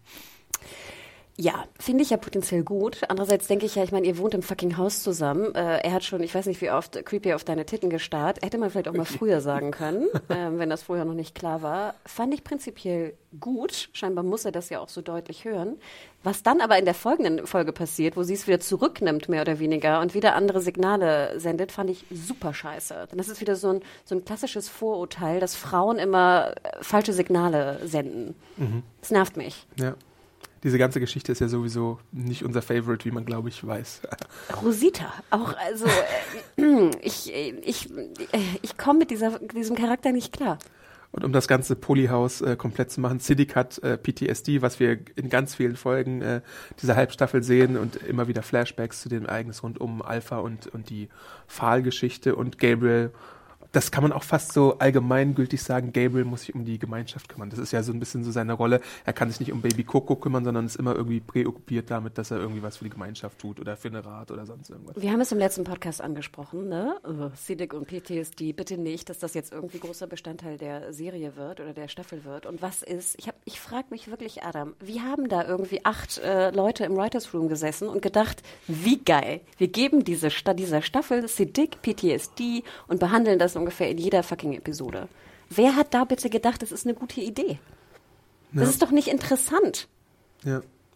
Ja, finde ich ja potenziell gut. Andererseits denke ich ja, ich meine, ihr wohnt im fucking Haus zusammen. Äh, er hat schon, ich weiß nicht, wie oft Creepy auf deine Titten gestarrt. Hätte man vielleicht auch mal früher sagen können, äh, wenn das vorher noch nicht klar war. Fand ich prinzipiell gut. Scheinbar muss er das ja auch so deutlich hören. Was dann aber in der folgenden Folge passiert, wo sie es wieder zurücknimmt, mehr oder weniger, und wieder andere Signale sendet, fand ich super scheiße. Denn das ist wieder so ein, so ein klassisches Vorurteil, dass Frauen immer äh, falsche Signale senden. Mhm. Das nervt mich. Ja. Diese ganze Geschichte ist ja sowieso nicht unser Favorite, wie man, glaube ich, weiß. Rosita, auch, also, äh, ich, ich, ich komme mit dieser, diesem Charakter nicht klar. Und um das ganze Polyhaus äh, komplett zu machen, Siddiq hat äh, P T S D, was wir in ganz vielen Folgen äh, dieser Halbstaffel sehen und immer wieder Flashbacks zu dem Ereignis rund um Alpha und, und die Pfahl-Geschichte und Gabriel. Das kann man auch fast so allgemeingültig sagen, Gabriel muss sich um die Gemeinschaft kümmern. Das ist ja so ein bisschen so seine Rolle. Er kann sich nicht um Baby Coco kümmern, sondern ist immer irgendwie präoccupiert damit, dass er irgendwie was für die Gemeinschaft tut oder für eine Rat oder sonst irgendwas. Wir haben es im letzten Podcast angesprochen, ne? Uh, Siddiq und P T S D, bitte nicht, dass das jetzt irgendwie großer Bestandteil der Serie wird oder der Staffel wird. Und was ist, ich, hab, ich frage mich wirklich, Adam, wie haben da irgendwie acht äh, Leute im Writers Room gesessen und gedacht, wie geil, wir geben diese, dieser Staffel Siddiq, P T S D und behandeln das ungefähr in jeder fucking Episode. Wer hat da bitte gedacht, das ist eine gute Idee? Das Ja. ist doch nicht interessant. Ja.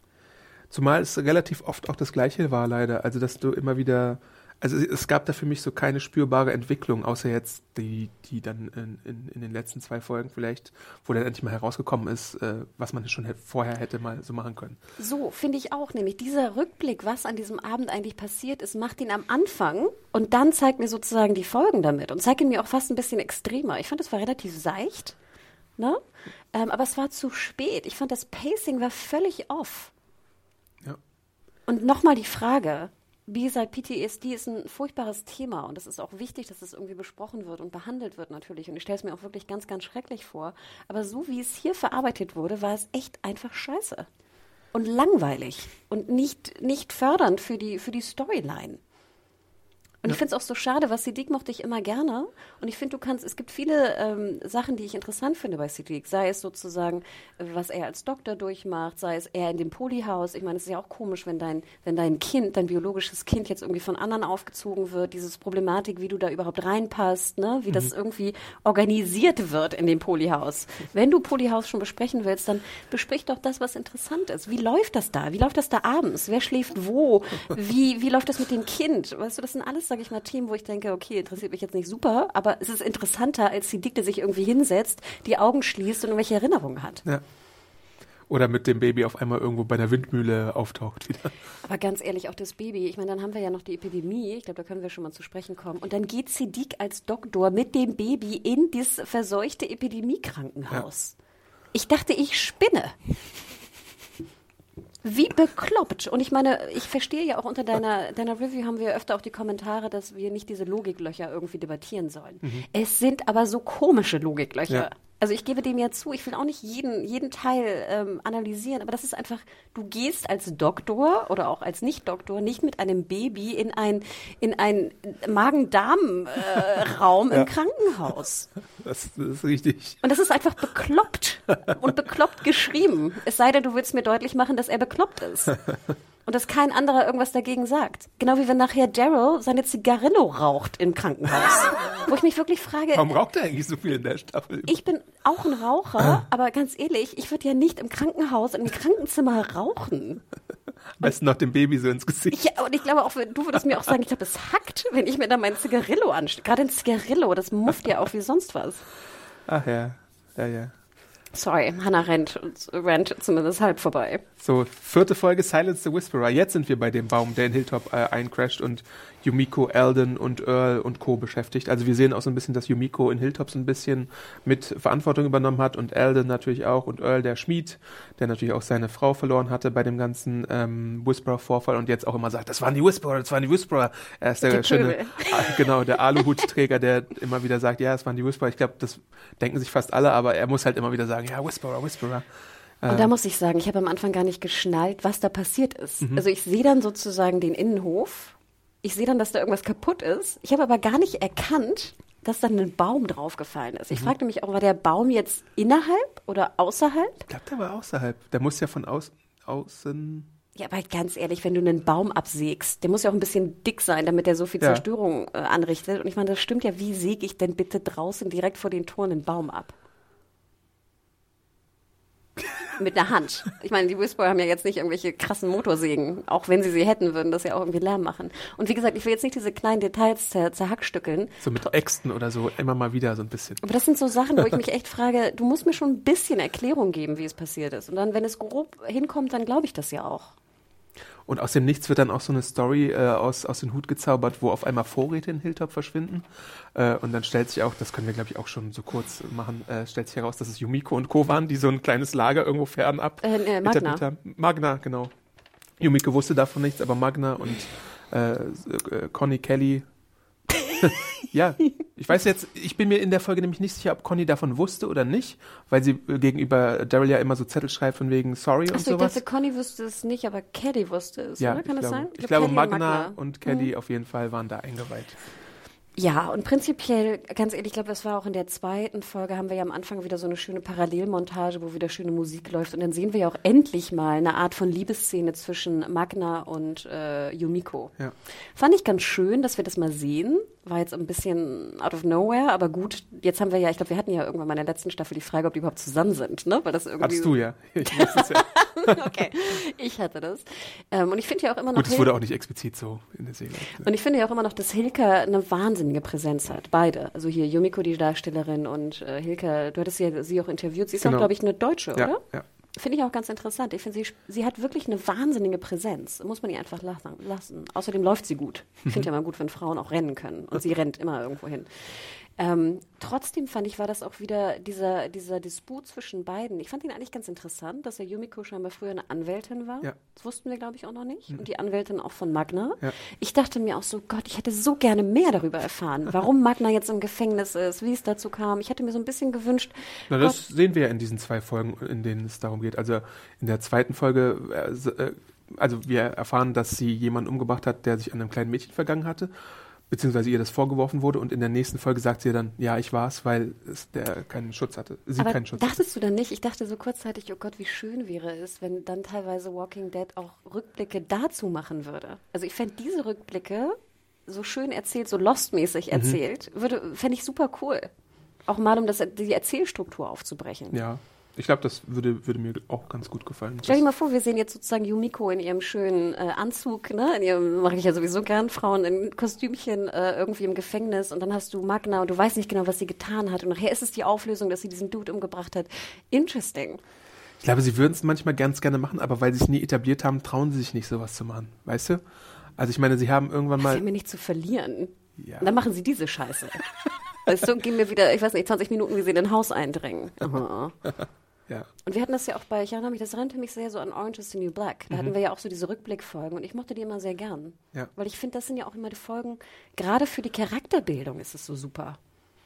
Zumal es relativ oft auch das Gleiche war, leider. Also, dass du immer wieder, also es gab da für mich so keine spürbare Entwicklung, außer jetzt die, die dann in, in, in den letzten zwei Folgen vielleicht, wo dann endlich mal herausgekommen ist, äh, was man schon hätte, vorher hätte mal so machen können. So, finde ich auch, nämlich dieser Rückblick, was an diesem Abend eigentlich passiert ist, macht ihn am Anfang und dann zeigt mir sozusagen die Folgen damit und zeigt ihn mir auch fast ein bisschen extremer. Ich fand, es war relativ seicht, ne? Ähm, aber es war zu spät. Ich fand, das Pacing war völlig off. Ja. Und nochmal die Frage, wie gesagt, P T S D ist ein furchtbares Thema und es ist auch wichtig, dass es irgendwie besprochen wird und behandelt wird natürlich. Und ich stelle es mir auch wirklich ganz, ganz schrecklich vor. Aber so wie es hier verarbeitet wurde, war es echt einfach scheiße. Und langweilig und nicht, nicht fördernd für die, für die Storyline. Und ich finde es auch so schade, was Siddiq mochte ich immer gerne. Und ich finde, du kannst, es gibt viele ähm, Sachen, die ich interessant finde bei Siddiq. Sei es sozusagen, was er als Doktor durchmacht, sei es er in dem Polyhaus. Ich meine, es ist ja auch komisch, wenn dein, wenn dein Kind, dein biologisches Kind jetzt irgendwie von anderen aufgezogen wird. Dieses Problematik, wie du da überhaupt reinpasst, ne? Wie mhm. das irgendwie organisiert wird in dem Polyhaus. Wenn du Polyhaus schon besprechen willst, dann besprich doch das, was interessant ist. Wie läuft das da? Wie läuft das da abends? Wer schläft wo? Wie, wie läuft das mit dem Kind? Weißt du, das sind alles, sage ich mal, Themen, wo ich denke, okay, interessiert mich jetzt nicht super, aber es ist interessanter, als Siddiq, der sich irgendwie hinsetzt, die Augen schließt und irgendwelche Erinnerungen hat. Ja. Oder mit dem Baby auf einmal irgendwo bei der Windmühle auftaucht wieder. Aber ganz ehrlich, auch das Baby, ich meine, dann haben wir ja noch die Epidemie, ich glaube, da können wir schon mal zu sprechen kommen. Und dann geht Siddiq als Doktor mit dem Baby in das verseuchte Epidemiekrankenhaus. Ja. Ich dachte, ich spinne. Wie bekloppt. Und ich meine, ich verstehe ja auch unter deiner, deiner Review haben wir öfter auch die Kommentare, dass wir nicht diese Logiklöcher irgendwie debattieren sollen. Mhm. Es sind aber so komische Logiklöcher. Ja. Also ich gebe dem ja zu, ich will auch nicht jeden, jeden Teil ähm, analysieren, aber das ist einfach, du gehst als Doktor oder auch als Nicht-Doktor nicht mit einem Baby in ein, in ein Magen-Darm-Raum äh, Ja. im Krankenhaus. Das, das ist richtig. Und das ist einfach bekloppt und bekloppt geschrieben. Es sei denn, du willst mir deutlich machen, dass er bekloppt ist. Und dass kein anderer irgendwas dagegen sagt. Genau wie wenn nachher Daryl seine Zigarillo raucht im Krankenhaus. Wo ich mich wirklich frage, Warum raucht er eigentlich so viel in der Staffel? ich bin auch ein Raucher, aber ganz ehrlich, ich würde ja nicht im Krankenhaus, im Krankenzimmer rauchen. Am besten noch dem Baby so ins Gesicht. Ich, und ich glaube auch, du würdest mir auch sagen, ich glaube, es hackt, wenn ich mir da mein Zigarillo anstelle. Gerade ein Zigarillo, das mufft ja auch wie sonst was. Ach ja, ja, ja. Sorry, Hannah rennt, rennt zumindest halb vorbei. So, vierte Folge Silence the Whisperer. Jetzt sind wir bei dem Baum, der in Hilltop äh, eincrasht und Yumiko, Alden und Earl und Co. beschäftigt. Also wir sehen auch so ein bisschen, dass Yumiko in Hilltop so ein bisschen mit Verantwortung übernommen hat und Alden natürlich auch und Earl, der Schmied, der natürlich auch seine Frau verloren hatte bei dem ganzen ähm, Whisperer-Vorfall und jetzt auch immer sagt, das waren die Whisperer, das waren die Whisperer. Er ist der Die schöne, Pöbel. ah, genau, der Aluhutträger, der immer wieder sagt, ja, es waren die Whisperer. Ich glaube, das denken sich fast alle, aber er muss halt immer wieder sagen, ja, Whisperer, Whisperer. Und da muss ich sagen, ich habe am Anfang gar nicht geschnallt, was da passiert ist. Mhm. Also ich sehe dann sozusagen den Innenhof. Ich sehe dann, dass da irgendwas kaputt ist. Ich habe aber gar nicht erkannt, dass dann ein Baum draufgefallen ist. Ich mhm. fragte mich auch, war der Baum jetzt innerhalb oder außerhalb? Ich glaube, der war außerhalb. Der muss ja von außen... außen ja, aber ganz ehrlich, wenn du einen Baum absägst, der muss ja auch ein bisschen dick sein, damit der so viel Ja. Zerstörung äh, anrichtet. Und ich meine, das stimmt ja, wie säge ich denn bitte draußen direkt vor den Toren einen Baum ab? Mit einer Hand. Ich meine, die Whisperer haben ja jetzt nicht irgendwelche krassen Motorsägen. Auch wenn sie sie hätten, würden das ja auch irgendwie Lärm machen. Und wie gesagt, ich will jetzt nicht diese kleinen Details zer zerhackstückeln. So mit Äxten oder so, immer mal wieder so ein bisschen. Aber das sind so Sachen, wo ich mich echt frage, du musst mir schon ein bisschen Erklärung geben, wie es passiert ist. Und dann, wenn es grob hinkommt, dann glaube ich das ja auch. Und aus dem Nichts wird dann auch so eine Story äh, aus, aus dem Hut gezaubert, wo auf einmal Vorräte in Hilltop verschwinden. Äh, und dann stellt sich auch, das können wir glaube ich auch schon so kurz machen, äh, stellt sich heraus, dass es Yumiko und Co. waren, die so ein kleines Lager irgendwo fernab Äh, äh, Magna. etabliert haben. Magna, genau. Yumiko wusste davon nichts, aber Magna und äh, äh, Connie Kelly. Ja, ich weiß jetzt, ich bin mir in der Folge nämlich nicht sicher, ob Connie davon wusste oder nicht, weil sie äh, gegenüber Daryl ja immer so Zettel schreibt von wegen Sorry und Achso, ich sowas. dachte, Connie wusste es nicht, aber Kelly wusste es, Ja, oder? Kann ich das glaube, sein? Ich, glaube, Kelly Magna, Magna und Kelly auf jeden Fall waren da eingeweiht. Ja, und prinzipiell, ganz ehrlich, ich glaube, das war auch in der zweiten Folge, haben wir ja am Anfang wieder so eine schöne Parallelmontage, wo wieder schöne Musik läuft. Und dann sehen wir ja auch endlich mal eine Art von Liebesszene zwischen Magna und äh, Yumiko. Ja. Fand ich ganz schön, dass wir das mal sehen. War jetzt ein bisschen out of nowhere, aber gut, jetzt haben wir ja, ich glaube, wir hatten ja irgendwann mal in der letzten Staffel die Frage, ob die überhaupt zusammen sind, ne? Weil das irgendwie Hattest du ja. Ich wusste es ja. Okay, ich hatte das. Ähm, und ich finde ja auch immer noch... Gut, es wurde auch nicht explizit so in der Serie. Und ich finde ja auch immer noch, dass Hilke eine wahnsinnige Präsenz hat. Beide. Also hier Yumiko, die Darstellerin, und äh, Hilke, du hattest ja sie auch interviewt. Sie ist Genau. auch, glaube ich, eine Deutsche, Ja, oder? ja. Finde ich auch ganz interessant. Ich finde, sie, sie hat wirklich eine wahnsinnige Präsenz. Muss man ihr einfach lassen. lassen. Außerdem läuft sie gut. Ich finde ja mal gut, wenn Frauen auch rennen können. Und sie rennt immer irgendwo hin. Ähm, trotzdem fand ich, war das auch wieder dieser, dieser Disput zwischen beiden. Ich fand ihn eigentlich ganz interessant, dass ja Yumiko scheinbar früher eine Anwältin war. Ja. Das wussten wir, glaube ich, auch noch nicht. Und die Anwältin auch von Magna. Ja. Ich dachte mir auch so, Gott, ich hätte so gerne mehr darüber erfahren, warum Magna jetzt im Gefängnis ist, wie es dazu kam. Ich hätte mir so ein bisschen gewünscht. Na, Gott, das sehen wir ja in diesen zwei Folgen, in denen es darum geht. Also in der zweiten Folge, äh, also wir erfahren, dass sie jemanden umgebracht hat, der sich an einem kleinen Mädchen vergangen hatte, beziehungsweise ihr das vorgeworfen wurde. Und in der nächsten Folge sagt sie dann, ja, ich war's, weil es, der keinen Schutz hatte. Sie aber keinen Schutz hatte. dachtest du dann nicht? Ich dachte so kurzzeitig, oh Gott, wie schön wäre es, wenn dann teilweise Walking Dead auch Rückblicke dazu machen würde. Also ich fände diese Rückblicke so schön erzählt, so Lost-mäßig erzählt, würde, fände ich super cool. Auch mal, um das, die Erzählstruktur aufzubrechen. Ja, ich glaube, das würde, würde mir auch ganz gut gefallen. Stell dir mal vor, wir sehen jetzt sozusagen Yumiko in ihrem schönen äh, Anzug, ne? In ihrem, mache ich ja sowieso gern, Frauen in Kostümchen äh, irgendwie im Gefängnis, und dann hast du Magna und du weißt nicht genau, was sie getan hat, und nachher ist es die Auflösung, dass sie diesen Dude umgebracht hat. Interesting. Ich glaube, sie würden es manchmal ganz gerne machen, aber weil sie es nie etabliert haben, trauen sie sich nicht, sowas zu machen. Weißt du? Also ich meine, sie haben irgendwann Sie mal... haben mir nicht zu verlieren. Ja. Und dann machen sie diese Scheiße. Weißt du, gehen wir wieder, ich weiß nicht, zwanzig Minuten, wie sie in ein Haus eindringen. Aha. Ja. Und wir hatten das ja auch bei, ich erinnere mich, das erinnerte mich sehr so an Orange is the New Black. Da Mhm. hatten wir ja auch so diese Rückblickfolgen, und ich mochte die immer sehr gern. Ja. Weil ich finde, das sind ja auch immer die Folgen, gerade für die Charakterbildung ist es so super.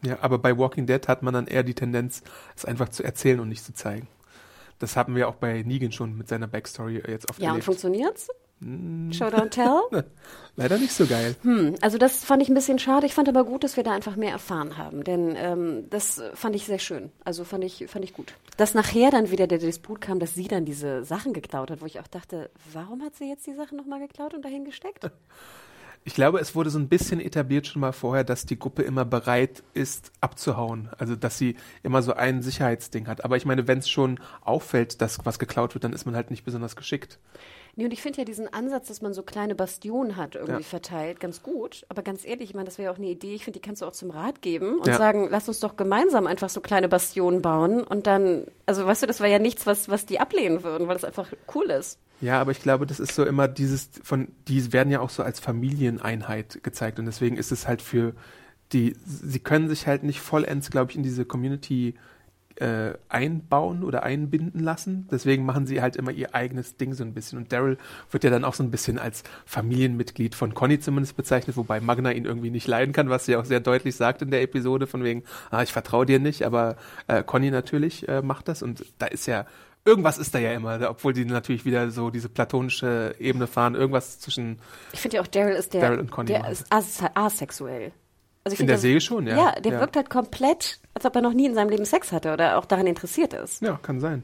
Ja, aber bei Walking Dead hat man dann eher die Tendenz, es einfach zu erzählen und nicht zu zeigen. Das haben wir auch bei Negan schon mit seiner Backstory jetzt oft Ja, erlebt. und funktioniert's? Show don't tell? Leider nicht so geil. Hm, also das fand ich ein bisschen schade. Ich fand aber gut, dass wir da einfach mehr erfahren haben, denn ähm, das fand ich sehr schön. Also fand ich, fand ich gut. Dass nachher dann wieder der Disput kam, dass sie dann diese Sachen geklaut hat, wo ich auch dachte, warum hat sie jetzt die Sachen nochmal geklaut und dahin gesteckt? Ich glaube, es wurde so ein bisschen etabliert schon mal vorher, dass die Gruppe immer bereit ist, abzuhauen. Also, dass sie immer so ein Sicherheitsding hat. Aber ich meine, wenn es schon auffällt, dass was geklaut wird, dann ist man halt nicht besonders geschickt. Nee, und ich finde ja diesen Ansatz, dass man so kleine Bastionen hat, irgendwie Ja. verteilt, ganz gut. Aber ganz ehrlich, ich meine, das wäre ja auch eine Idee. Ich finde, die kannst du auch zum Rat geben und Ja. sagen, lass uns doch gemeinsam einfach so kleine Bastionen bauen. Und dann, also weißt du, das war ja nichts, was, was die ablehnen würden, weil es einfach cool ist. Ja, aber ich glaube, das ist so immer dieses von, die werden ja auch so als Familieneinheit gezeigt und deswegen ist es halt für die, sie können sich halt nicht vollends, glaube ich, in diese Community äh, einbauen oder einbinden lassen. Deswegen machen sie halt immer ihr eigenes Ding so ein bisschen. Und Daryl wird ja dann auch so ein bisschen als Familienmitglied von Conny zumindest bezeichnet, wobei Magna ihn irgendwie nicht leiden kann, was sie auch sehr deutlich sagt in der Episode, von wegen, ah, ich vertraue dir nicht, aber äh, Conny natürlich äh, macht das und da ist ja irgendwas ist da ja immer, obwohl die natürlich wieder so diese platonische Ebene fahren, irgendwas zwischen Ich finde ja auch, Daryl ist der, Daryl und Conny der machen. ist as asexuell. Also ich in find, der das- Serie schon, ja. Ja, der ja. wirkt halt komplett, als ob er noch nie in seinem Leben Sex hatte oder auch daran interessiert ist. Ja, kann sein.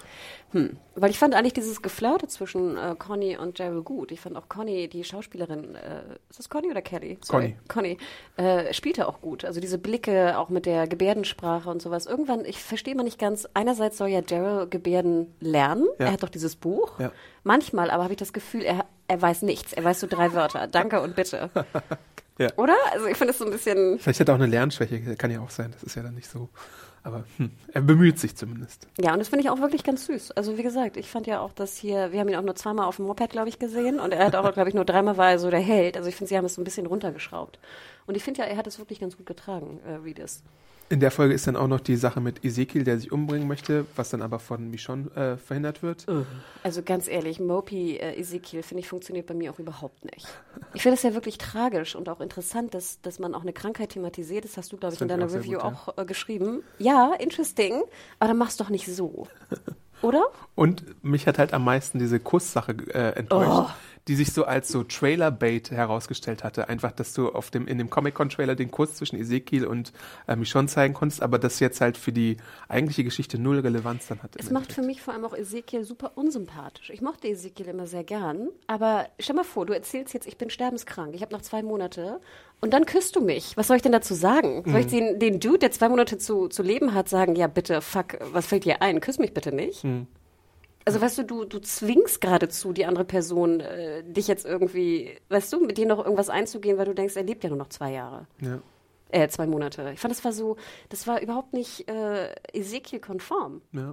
Hm. Weil ich fand eigentlich dieses Geflirte zwischen äh, Conny und Daryl gut. Ich fand auch Conny, die Schauspielerin, äh, ist das Conny oder Kelly? Sorry. Conny. Äh, spielte auch gut. Also diese Blicke, auch mit der Gebärdensprache und sowas. Irgendwann, ich verstehe mal nicht ganz, einerseits soll ja Daryl Gebärden lernen. Ja. Er hat doch dieses Buch. Ja. Manchmal aber habe ich das Gefühl, er, er weiß nichts. Er weiß so drei Wörter. Danke und bitte. Ja. Oder? Also ich finde es so ein bisschen... Vielleicht hat er auch eine Lernschwäche, kann ja auch sein, das ist ja dann nicht so. Aber hm, er bemüht sich zumindest. Ja, und das finde ich auch wirklich ganz süß. Also wie gesagt, ich fand ja auch, dass hier, wir haben ihn auch nur zweimal auf dem Moped, glaube ich, gesehen und er hat auch, glaube ich, nur dreimal war er so der Held. Also ich finde, sie haben es so ein bisschen runtergeschraubt. Und ich finde ja, er hat es wirklich ganz gut getragen, äh, Reedus. In der Folge ist dann auch noch die Sache mit Ezekiel, der sich umbringen möchte, was dann aber von Michonne äh, verhindert wird. Also ganz ehrlich, Mopey äh, Ezekiel, finde ich, funktioniert bei mir auch überhaupt nicht. Ich finde es ja wirklich tragisch und auch interessant, dass, dass man auch eine Krankheit thematisiert. Das hast du, glaube ich, in Das find deiner ich auch sehr Review gut, ja. auch äh, geschrieben. Ja, interesting, aber dann mach's doch nicht so. Oder? Und mich hat halt am meisten diese Kusssache äh, enttäuscht, Oh. die sich so als so Trailer-Bait herausgestellt hatte. Einfach, dass du auf dem in dem Comic-Con-Trailer den Kuss zwischen Ezekiel und äh, Michonne zeigen konntest, aber das jetzt halt für die eigentliche Geschichte null Relevanz dann hat. Es macht für mich vor allem auch Ezekiel super unsympathisch. Ich mochte Ezekiel immer sehr gern, aber stell mal vor, du erzählst jetzt, ich bin sterbenskrank, ich habe noch zwei Monate und dann küsst du mich. Was soll ich denn dazu sagen? Soll ich den, den Dude, der zwei Monate zu, zu leben hat, sagen, ja bitte, fuck, was fällt dir ein? Küss mich bitte nicht. Also weißt du, du, du zwingst geradezu die andere Person, äh, dich jetzt irgendwie, weißt du, mit dir noch irgendwas einzugehen, weil du denkst, er lebt ja nur noch zwei Jahre. Ja. Äh, zwei Monate. Ich fand, das war so, das war überhaupt nicht äh, Ezekiel-konform. Ja.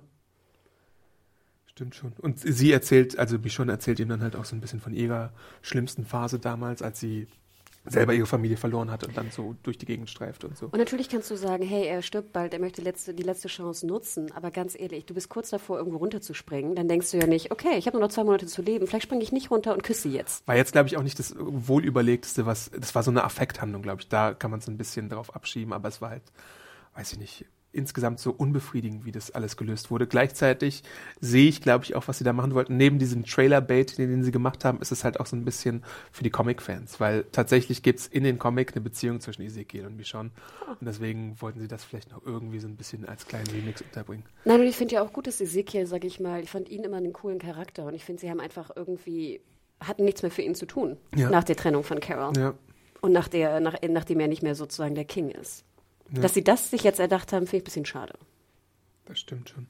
Stimmt schon. Und sie erzählt, also Michonne erzählt ihm dann halt auch so ein bisschen von ihrer schlimmsten Phase damals, als sie selber ihre Familie verloren hat und dann so durch die Gegend streift und so. Und natürlich kannst du sagen, hey, er stirbt bald, er möchte letzte, die letzte Chance nutzen. Aber ganz ehrlich, du bist kurz davor, irgendwo runterzuspringen. Dann denkst du ja nicht, okay, ich habe nur noch zwei Monate zu leben, vielleicht springe ich nicht runter und küsse sie jetzt. War jetzt, glaube ich, auch nicht das wohlüberlegteste, was, das war so eine Affekthandlung, glaube ich. Da kann man es ein bisschen drauf abschieben, aber es war halt, weiß ich nicht, insgesamt so unbefriedigend, wie das alles gelöst wurde. Gleichzeitig sehe ich, glaube ich, auch, was sie da machen wollten. Neben diesem Trailer-Bait, den, den sie gemacht haben, ist es halt auch so ein bisschen für die Comic-Fans, weil tatsächlich gibt es in den Comic eine Beziehung zwischen Ezekiel und Michonne und deswegen wollten sie das vielleicht noch irgendwie so ein bisschen als kleinen Remix unterbringen. Nein, und ich finde ja auch gut, dass Ezekiel, sag ich mal, ich fand ihn immer einen coolen Charakter und ich finde, sie haben einfach irgendwie, hatten nichts mehr für ihn zu tun, Ja. nach der Trennung von Carol. Ja, Und nach der, nach, nachdem er nicht mehr sozusagen der King ist. Ja. Dass sie das sich jetzt erdacht haben, finde ich ein bisschen schade. das stimmt schon.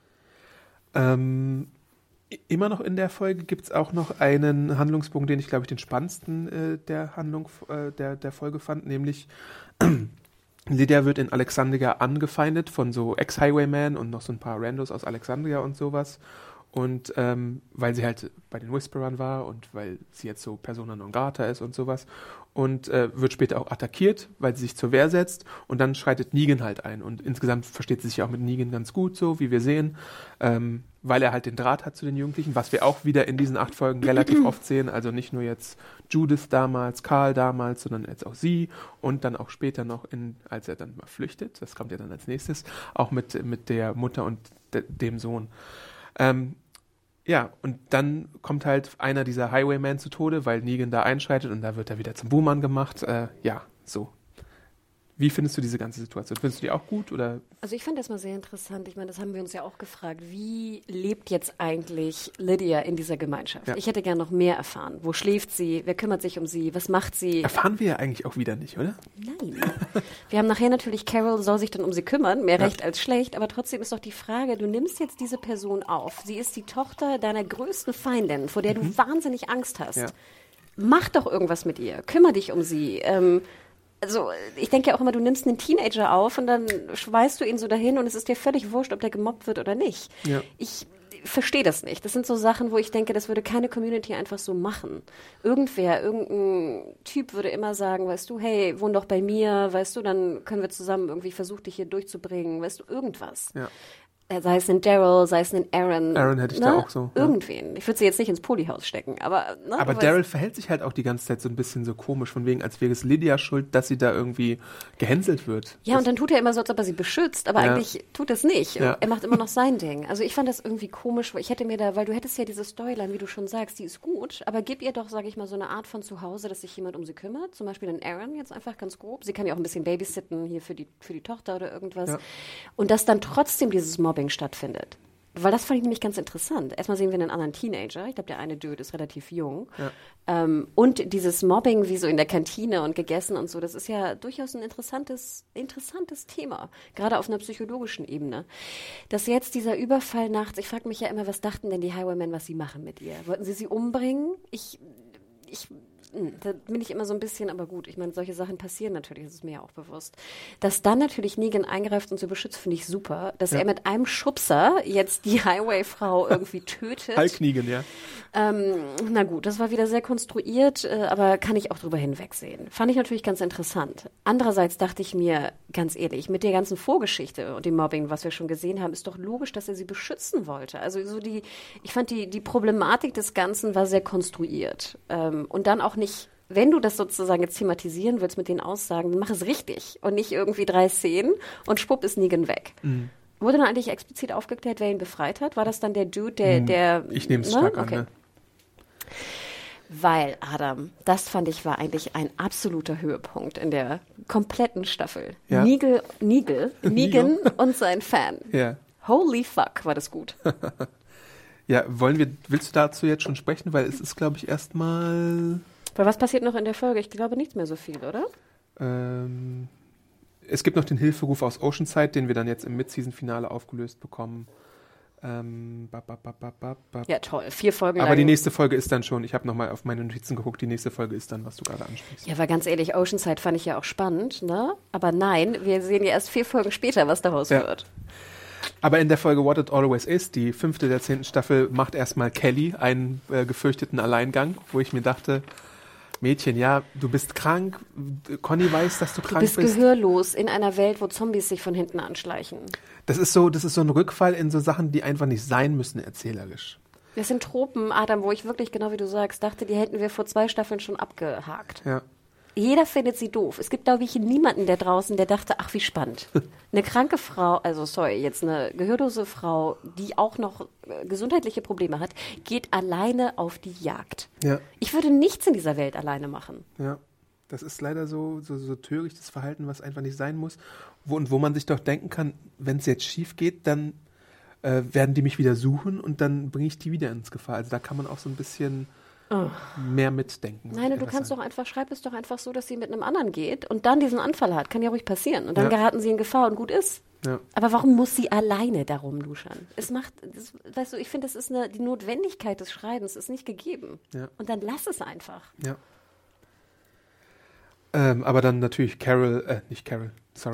Ähm, i- immer noch in der Folge gibt es auch noch einen Handlungspunkt, den ich, glaube ich, den spannendsten äh, der Handlung äh, der, der Folge fand, nämlich Lydia wird in Alexandria angefeindet von so Ex-Highwaymen und noch so ein paar Randos aus Alexandria und sowas. Und ähm, weil sie halt bei den Whisperern war und weil sie jetzt so Persona non grata ist und sowas. Und äh, wird später auch attackiert, weil sie sich zur Wehr setzt. Und dann schreitet Negan halt ein. Und insgesamt versteht sie sich auch mit Negan ganz gut, so wie wir sehen. Ähm, weil er halt den Draht hat zu den Jugendlichen, was wir auch wieder in diesen acht Folgen relativ oft sehen. Also nicht nur jetzt Judith damals, Carl damals, sondern jetzt auch sie. Und dann auch später noch, in, als er dann mal flüchtet, das kommt ja dann als nächstes, auch mit, mit der Mutter und de, dem Sohn. Ähm, ja, und dann kommt halt einer dieser Highwaymen zu Tode, weil Negan da einschreitet und da wird er wieder zum Buhmann gemacht. Äh, ja, so. Wie findest du diese ganze Situation? Findest du die auch gut? Oder? Also ich fand das mal sehr interessant. Ich meine, das haben wir uns ja auch gefragt. Wie lebt jetzt eigentlich Lydia in dieser Gemeinschaft? Ja. Ich hätte gern noch mehr erfahren. Wo schläft sie? Wer kümmert sich um sie? Was macht sie? Erfahren wir ja eigentlich auch wieder nicht, oder? Nein. Wir haben nachher natürlich, Carol soll sich dann um sie kümmern, mehr Ja. recht als schlecht. Aber trotzdem ist doch die Frage, du nimmst jetzt diese Person auf. Sie ist die Tochter deiner größten Feindin, vor der du mhm. wahnsinnig Angst hast. Ja. Mach doch irgendwas mit ihr. Kümmere dich um sie. Ähm, Also ich denke ja auch immer, du nimmst einen Teenager auf und dann schweißt du ihn so dahin und es ist dir völlig wurscht, ob der gemobbt wird oder nicht. Ja. Ich verstehe das nicht. Das sind so Sachen, wo ich denke, das würde keine Community einfach so machen. Irgendwer, irgendein Typ würde immer sagen, weißt du, hey, wohn doch bei mir, weißt du, dann können wir zusammen irgendwie versuchen, dich hier durchzubringen, weißt du, irgendwas. Ja. Sei es ein Daryl, sei es ein Aaron. Aaron hätte ich ne? da auch so. Ja. Irgendwen. Ich würde sie jetzt nicht ins Polyhaus stecken, aber... Ne, Aber du Daryl weißt- verhält sich halt auch die ganze Zeit so ein bisschen so komisch, von wegen, als wäre es Lydia schuld, dass sie da irgendwie gehänselt wird. Ja, das, und dann tut er immer so, als ob er sie beschützt, aber Ja. eigentlich tut er es nicht. Ja. Er macht immer noch sein Ding. Also ich fand das irgendwie komisch, weil ich hätte mir da, weil du hättest ja diese Storyline, wie du schon sagst, die ist gut, aber gib ihr doch, sage ich mal, so eine Art von Zuhause, dass sich jemand um sie kümmert. Zum Beispiel den Aaron jetzt einfach ganz grob. Sie kann ja auch ein bisschen babysitten hier für die, für die Tochter oder irgendwas. Ja. Und dass dann trotzdem dieses Mobbing stattfindet. Weil das fand ich nämlich ganz interessant. Erstmal sehen wir einen anderen Teenager. Ich glaube, der eine Dude ist relativ jung. Ja. Ähm, und dieses Mobbing, wie so in der Kantine und gegessen und so, das ist ja durchaus ein interessantes, interessantes Thema. Gerade auf einer psychologischen Ebene. Dass jetzt dieser Überfall nachts, ich frage mich ja immer, was dachten denn die Highwaymen, was sie machen mit ihr? Wollten sie sie umbringen? Ich, ich, da bin ich immer so ein bisschen, aber gut, ich meine, solche Sachen passieren natürlich, das ist mir ja auch bewusst. Dass dann natürlich Negan eingreift und sie beschützt, finde ich super. Dass Ja. er mit einem Schubser jetzt die Highway-Frau irgendwie tötet. Hulk Negan, ja. Ähm, na gut, das war wieder sehr konstruiert, äh, aber kann ich auch drüber hinwegsehen. Fand ich natürlich ganz interessant. Andererseits dachte ich mir, ganz ehrlich, mit der ganzen Vorgeschichte und dem Mobbing, was wir schon gesehen haben, ist doch logisch, dass er sie beschützen wollte. Also so die, ich fand die, die Problematik des Ganzen war sehr konstruiert. Ähm, und dann auch nicht, wenn du das sozusagen jetzt thematisieren willst mit den Aussagen, dann mach es richtig und nicht irgendwie drei Szenen und schwupp ist Negan weg. Mhm. Wurde dann eigentlich explizit aufgeklärt, wer ihn befreit hat? War das dann der Dude, der... der Ich nehme es ne? stark Okay. an, ne? Weil, Adam, das fand ich war eigentlich ein absoluter Höhepunkt in der kompletten Staffel. Ja. Nigel, Nigel, Negan und sein Fan. Ja. Holy fuck, war das gut. Ja, wollen wir, willst du dazu jetzt schon sprechen? Weil es ist, glaube ich, erstmal... Weil was passiert noch in der Folge? Ich glaube nicht mehr so viel, oder? Ähm, es gibt noch den Hilferuf aus Oceanside, den wir dann jetzt im Mid-Season-Finale aufgelöst bekommen. Ähm, bap, bap, bap, bap, bap. Ja, toll. Vier Folgen Aber lang. die nächste Folge ist dann schon, ich habe nochmal auf meine Notizen geguckt, die nächste Folge ist dann, was du gerade ansprichst. Ja, weil ganz ehrlich, Oceanside fand ich ja auch spannend, ne? Aber nein, wir sehen ja erst vier Folgen später, was daraus Ja. wird. Aber in der Folge What It Always Is, die fünfte der zehnten Staffel, macht erstmal Kelly einen äh, gefürchteten Alleingang, wo ich mir dachte, Mädchen, ja, du bist krank, Conny weiß, dass du Du krank bist bist. gehörlos in einer Welt, wo Zombies sich von hinten anschleichen. Das ist so, das ist so ein Rückfall in so Sachen, die einfach nicht sein müssen, erzählerisch. Das sind Tropen, Adam, wo ich wirklich, genau wie du sagst, dachte, die hätten wir vor zwei Staffeln schon abgehakt. Ja. Jeder findet sie doof. Es gibt, glaube ich, niemanden da draußen, der dachte, ach, wie spannend. Eine kranke Frau, also sorry, jetzt eine gehörlose Frau, die auch noch äh, gesundheitliche Probleme hat, geht alleine auf die Jagd. Ja. Ich würde nichts in dieser Welt alleine machen. Ja, das ist leider so, so, so törichtes Verhalten, was einfach nicht sein muss. Wo, und wo man sich doch denken kann, wenn es jetzt schief geht, dann äh, werden die mich wieder suchen und dann bringe ich die wieder ins Gefahr. Also da kann man auch so ein bisschen Oh. mehr mitdenken. Nein, du kannst doch einfach, schreib es doch einfach so, dass sie mit einem anderen geht und dann diesen Anfall hat. Kann ja ruhig passieren. Und dann Ja. geraten sie in Gefahr und gut ist. Ja. Aber warum muss sie alleine darum luschern? Es macht, das, weißt du, ich finde, das ist eine, die Notwendigkeit des Schreibens ist nicht gegeben. Ja. Und dann lass es einfach. Ja. Ähm, aber dann natürlich Carol, äh, nicht Carol, sorry,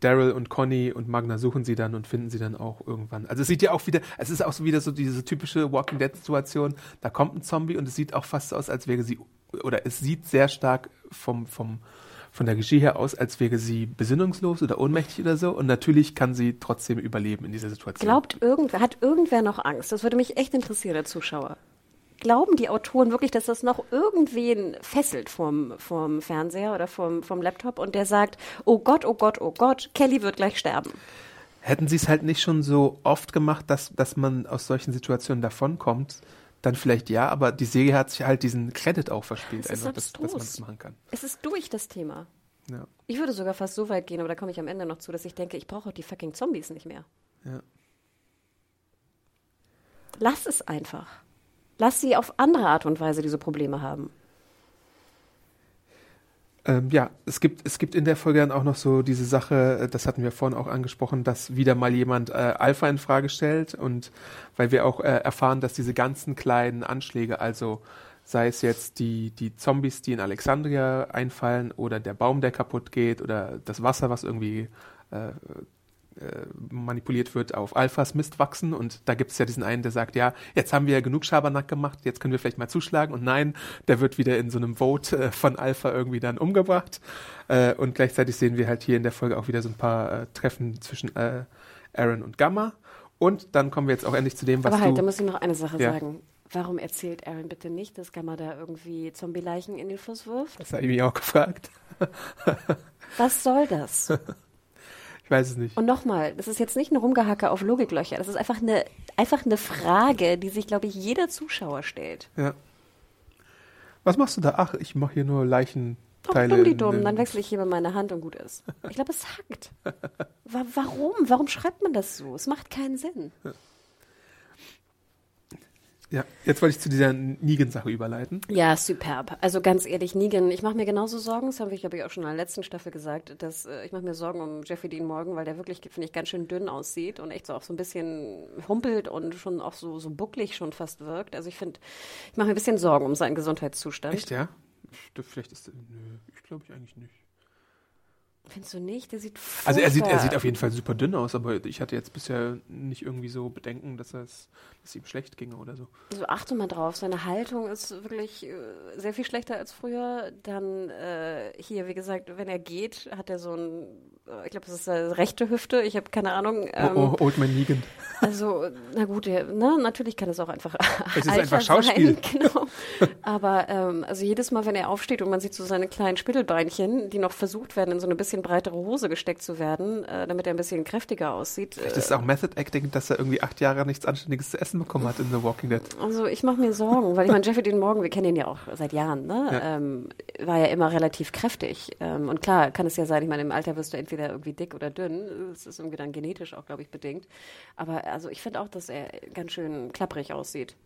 Daryl und Connie und Magna suchen sie dann und finden sie dann auch irgendwann. Also es sieht ja auch wieder, es ist auch so wieder so diese typische Walking Dead Situation, da kommt ein Zombie und es sieht auch fast aus, als wäre sie, oder es sieht sehr stark vom, vom, von der Regie her aus, als wäre sie besinnungslos oder ohnmächtig oder so und natürlich kann sie trotzdem überleben in dieser Situation. Glaubt irgendwer, hat irgendwer noch Angst? Das würde mich echt interessieren, der Zuschauer. Glauben die Autoren wirklich, dass das noch irgendwen fesselt vom, vom Fernseher oder vom, vom Laptop und der sagt, oh Gott, oh Gott, oh Gott, Kelly wird gleich sterben? Hätten sie es halt nicht schon so oft gemacht, dass, dass man aus solchen Situationen davonkommt, dann vielleicht ja, aber die Serie hat sich halt diesen Credit auch verspielt, einfach, dass, dass man das machen kann. Es ist durch, das Thema. Ja. Ich würde sogar fast so weit gehen, aber da komme ich am Ende noch zu, dass ich denke, ich brauche auch die fucking Zombies nicht mehr. Ja. Lass es einfach. Lass sie auf andere Art und Weise diese Probleme haben. Ähm, ja, es gibt, es gibt in der Folge dann auch noch so diese Sache, das hatten wir vorhin auch angesprochen, dass wieder mal jemand äh, Alpha in Frage stellt und weil wir auch äh, erfahren, dass diese ganzen kleinen Anschläge, also sei es jetzt die, die Zombies, die in Alexandria einfallen oder der Baum, der kaputt geht oder das Wasser, was irgendwie äh, manipuliert wird, auf Alphas Mist wachsen und da gibt es ja diesen einen, der sagt, ja, jetzt haben wir ja genug Schabernack gemacht, jetzt können wir vielleicht mal zuschlagen und nein, der wird wieder in so einem Vote äh, von Alpha irgendwie dann umgebracht äh, und gleichzeitig sehen wir halt hier in der Folge auch wieder so ein paar äh, Treffen zwischen äh, Aaron und Gamma und dann kommen wir jetzt auch endlich zu dem, was Aber halt, du... da muss ich noch eine Sache ja. sagen. Warum erzählt Aaron bitte nicht, dass Gamma da irgendwie Zombie-Leichen in den Fluss wirft? Das habe ich mich auch gefragt. Was soll das? Ich weiß es nicht. Und nochmal, das ist jetzt nicht ein Rumgehacke auf Logiklöcher. Das ist einfach eine, einfach eine Frage, die sich, glaube ich, jeder Zuschauer stellt. Ja. Was machst du da? Ach, ich mache hier nur Leichenteile. Ach, dumm die dumm, dann wechsle ich hier mal meine Hand und gut ist. Ich glaube, es hackt. Wa- warum? Warum schreibt man das so? Es macht keinen Sinn. Ja. Ja, jetzt wollte ich zu dieser Negan-Sache überleiten. Ja, superb. Also ganz ehrlich, Negan, ich mache mir genauso Sorgen, das habe ich, glaube ich, auch schon in der letzten Staffel gesagt, dass äh, ich mache mir Sorgen um Jeffrey Dean Morgan, weil der wirklich, finde ich, ganz schön dünn aussieht und echt so auch so ein bisschen humpelt und schon auch so, so bucklig schon fast wirkt. Also ich finde, ich mache mir ein bisschen Sorgen um seinen Gesundheitszustand. Echt, ja? Ich, vielleicht ist, nö, ich glaube ich eigentlich nicht. Findest du nicht? Der sieht furchtbar. Also er sieht, er sieht auf jeden Fall super dünn aus, aber ich hatte jetzt bisher nicht irgendwie so Bedenken, dass es dass ihm schlecht ginge oder so. Also achte mal drauf, seine Haltung ist wirklich äh, sehr viel schlechter als früher. Dann äh, hier, wie gesagt, wenn er geht, hat er so ein, äh, ich glaube, das ist eine rechte Hüfte, ich habe keine Ahnung. Ähm, oh, oh, Old Man Negan. Also, na gut, der, ne, natürlich kann es auch einfach Es ist Alter einfach Schauspiel. sein, genau. Aber ähm, also jedes Mal, wenn er aufsteht und man sieht so seine kleinen Spittelbeinchen, die noch versucht werden, in so eine bisschen breitere Hose gesteckt zu werden, äh, damit er ein bisschen kräftiger aussieht. Vielleicht ist es auch Method Acting, dass er irgendwie acht Jahre nichts Anständiges zu essen bekommen hat in The Walking Dead. Also ich mache mir Sorgen, weil ich meine, Jeffrey Dean Morgan, wir kennen ihn ja auch seit Jahren, ne? Ja. Ähm, war ja immer relativ kräftig. Ähm, und klar, kann es ja sein, ich meine, im Alter wirst du entweder irgendwie dick oder dünn. Das ist irgendwie dann genetisch auch, glaube ich, bedingt. Aber also ich finde auch, dass er ganz schön klapprig aussieht.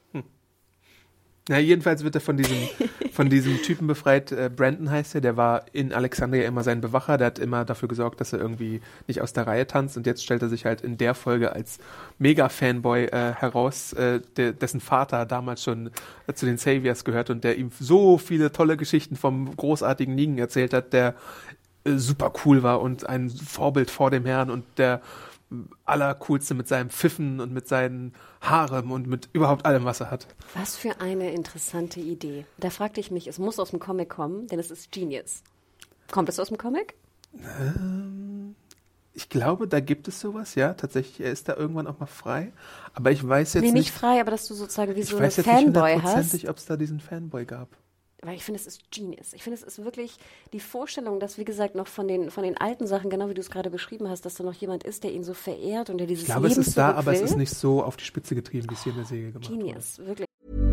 Ja, jedenfalls wird er von diesem, von diesem Typen befreit. Äh, Brandon heißt er, der war in Alexandria immer sein Bewacher, der hat immer dafür gesorgt, dass er irgendwie nicht aus der Reihe tanzt und jetzt stellt er sich halt in der Folge als Mega-Fanboy äh, heraus, äh, der, dessen Vater damals schon äh, zu den Saviors gehört und der ihm so viele tolle Geschichten vom großartigen Negan erzählt hat, der äh, super cool war und ein Vorbild vor dem Herrn und der allercoolste mit seinem Pfiffen und mit seinen Haaren und mit überhaupt allem, was er hat. Was für eine interessante Idee. Da fragte ich mich, es muss aus dem Comic kommen, denn es ist Genius. Kommt es aus dem Comic? Ähm, ich glaube, da gibt es sowas, ja, tatsächlich. Er ist da irgendwann auch mal frei. Aber ich weiß jetzt nee, nicht... nicht frei, aber dass du sozusagen wie ich so eine weiß jetzt nicht Fanboy hast. hundertprozentig, ob es da diesen Fanboy gab. Weil ich finde, es ist Genius. Ich finde, es ist wirklich die Vorstellung, dass, wie gesagt, noch von den, von den alten Sachen, genau wie du es gerade beschrieben hast, dass da noch jemand ist, der ihn so verehrt und der dieses Ich glaube, Leben es ist da, zurück aber es will. ist nicht so auf die Spitze getrieben, wie es hier in der Serie gemacht wurde. Genius, wirklich.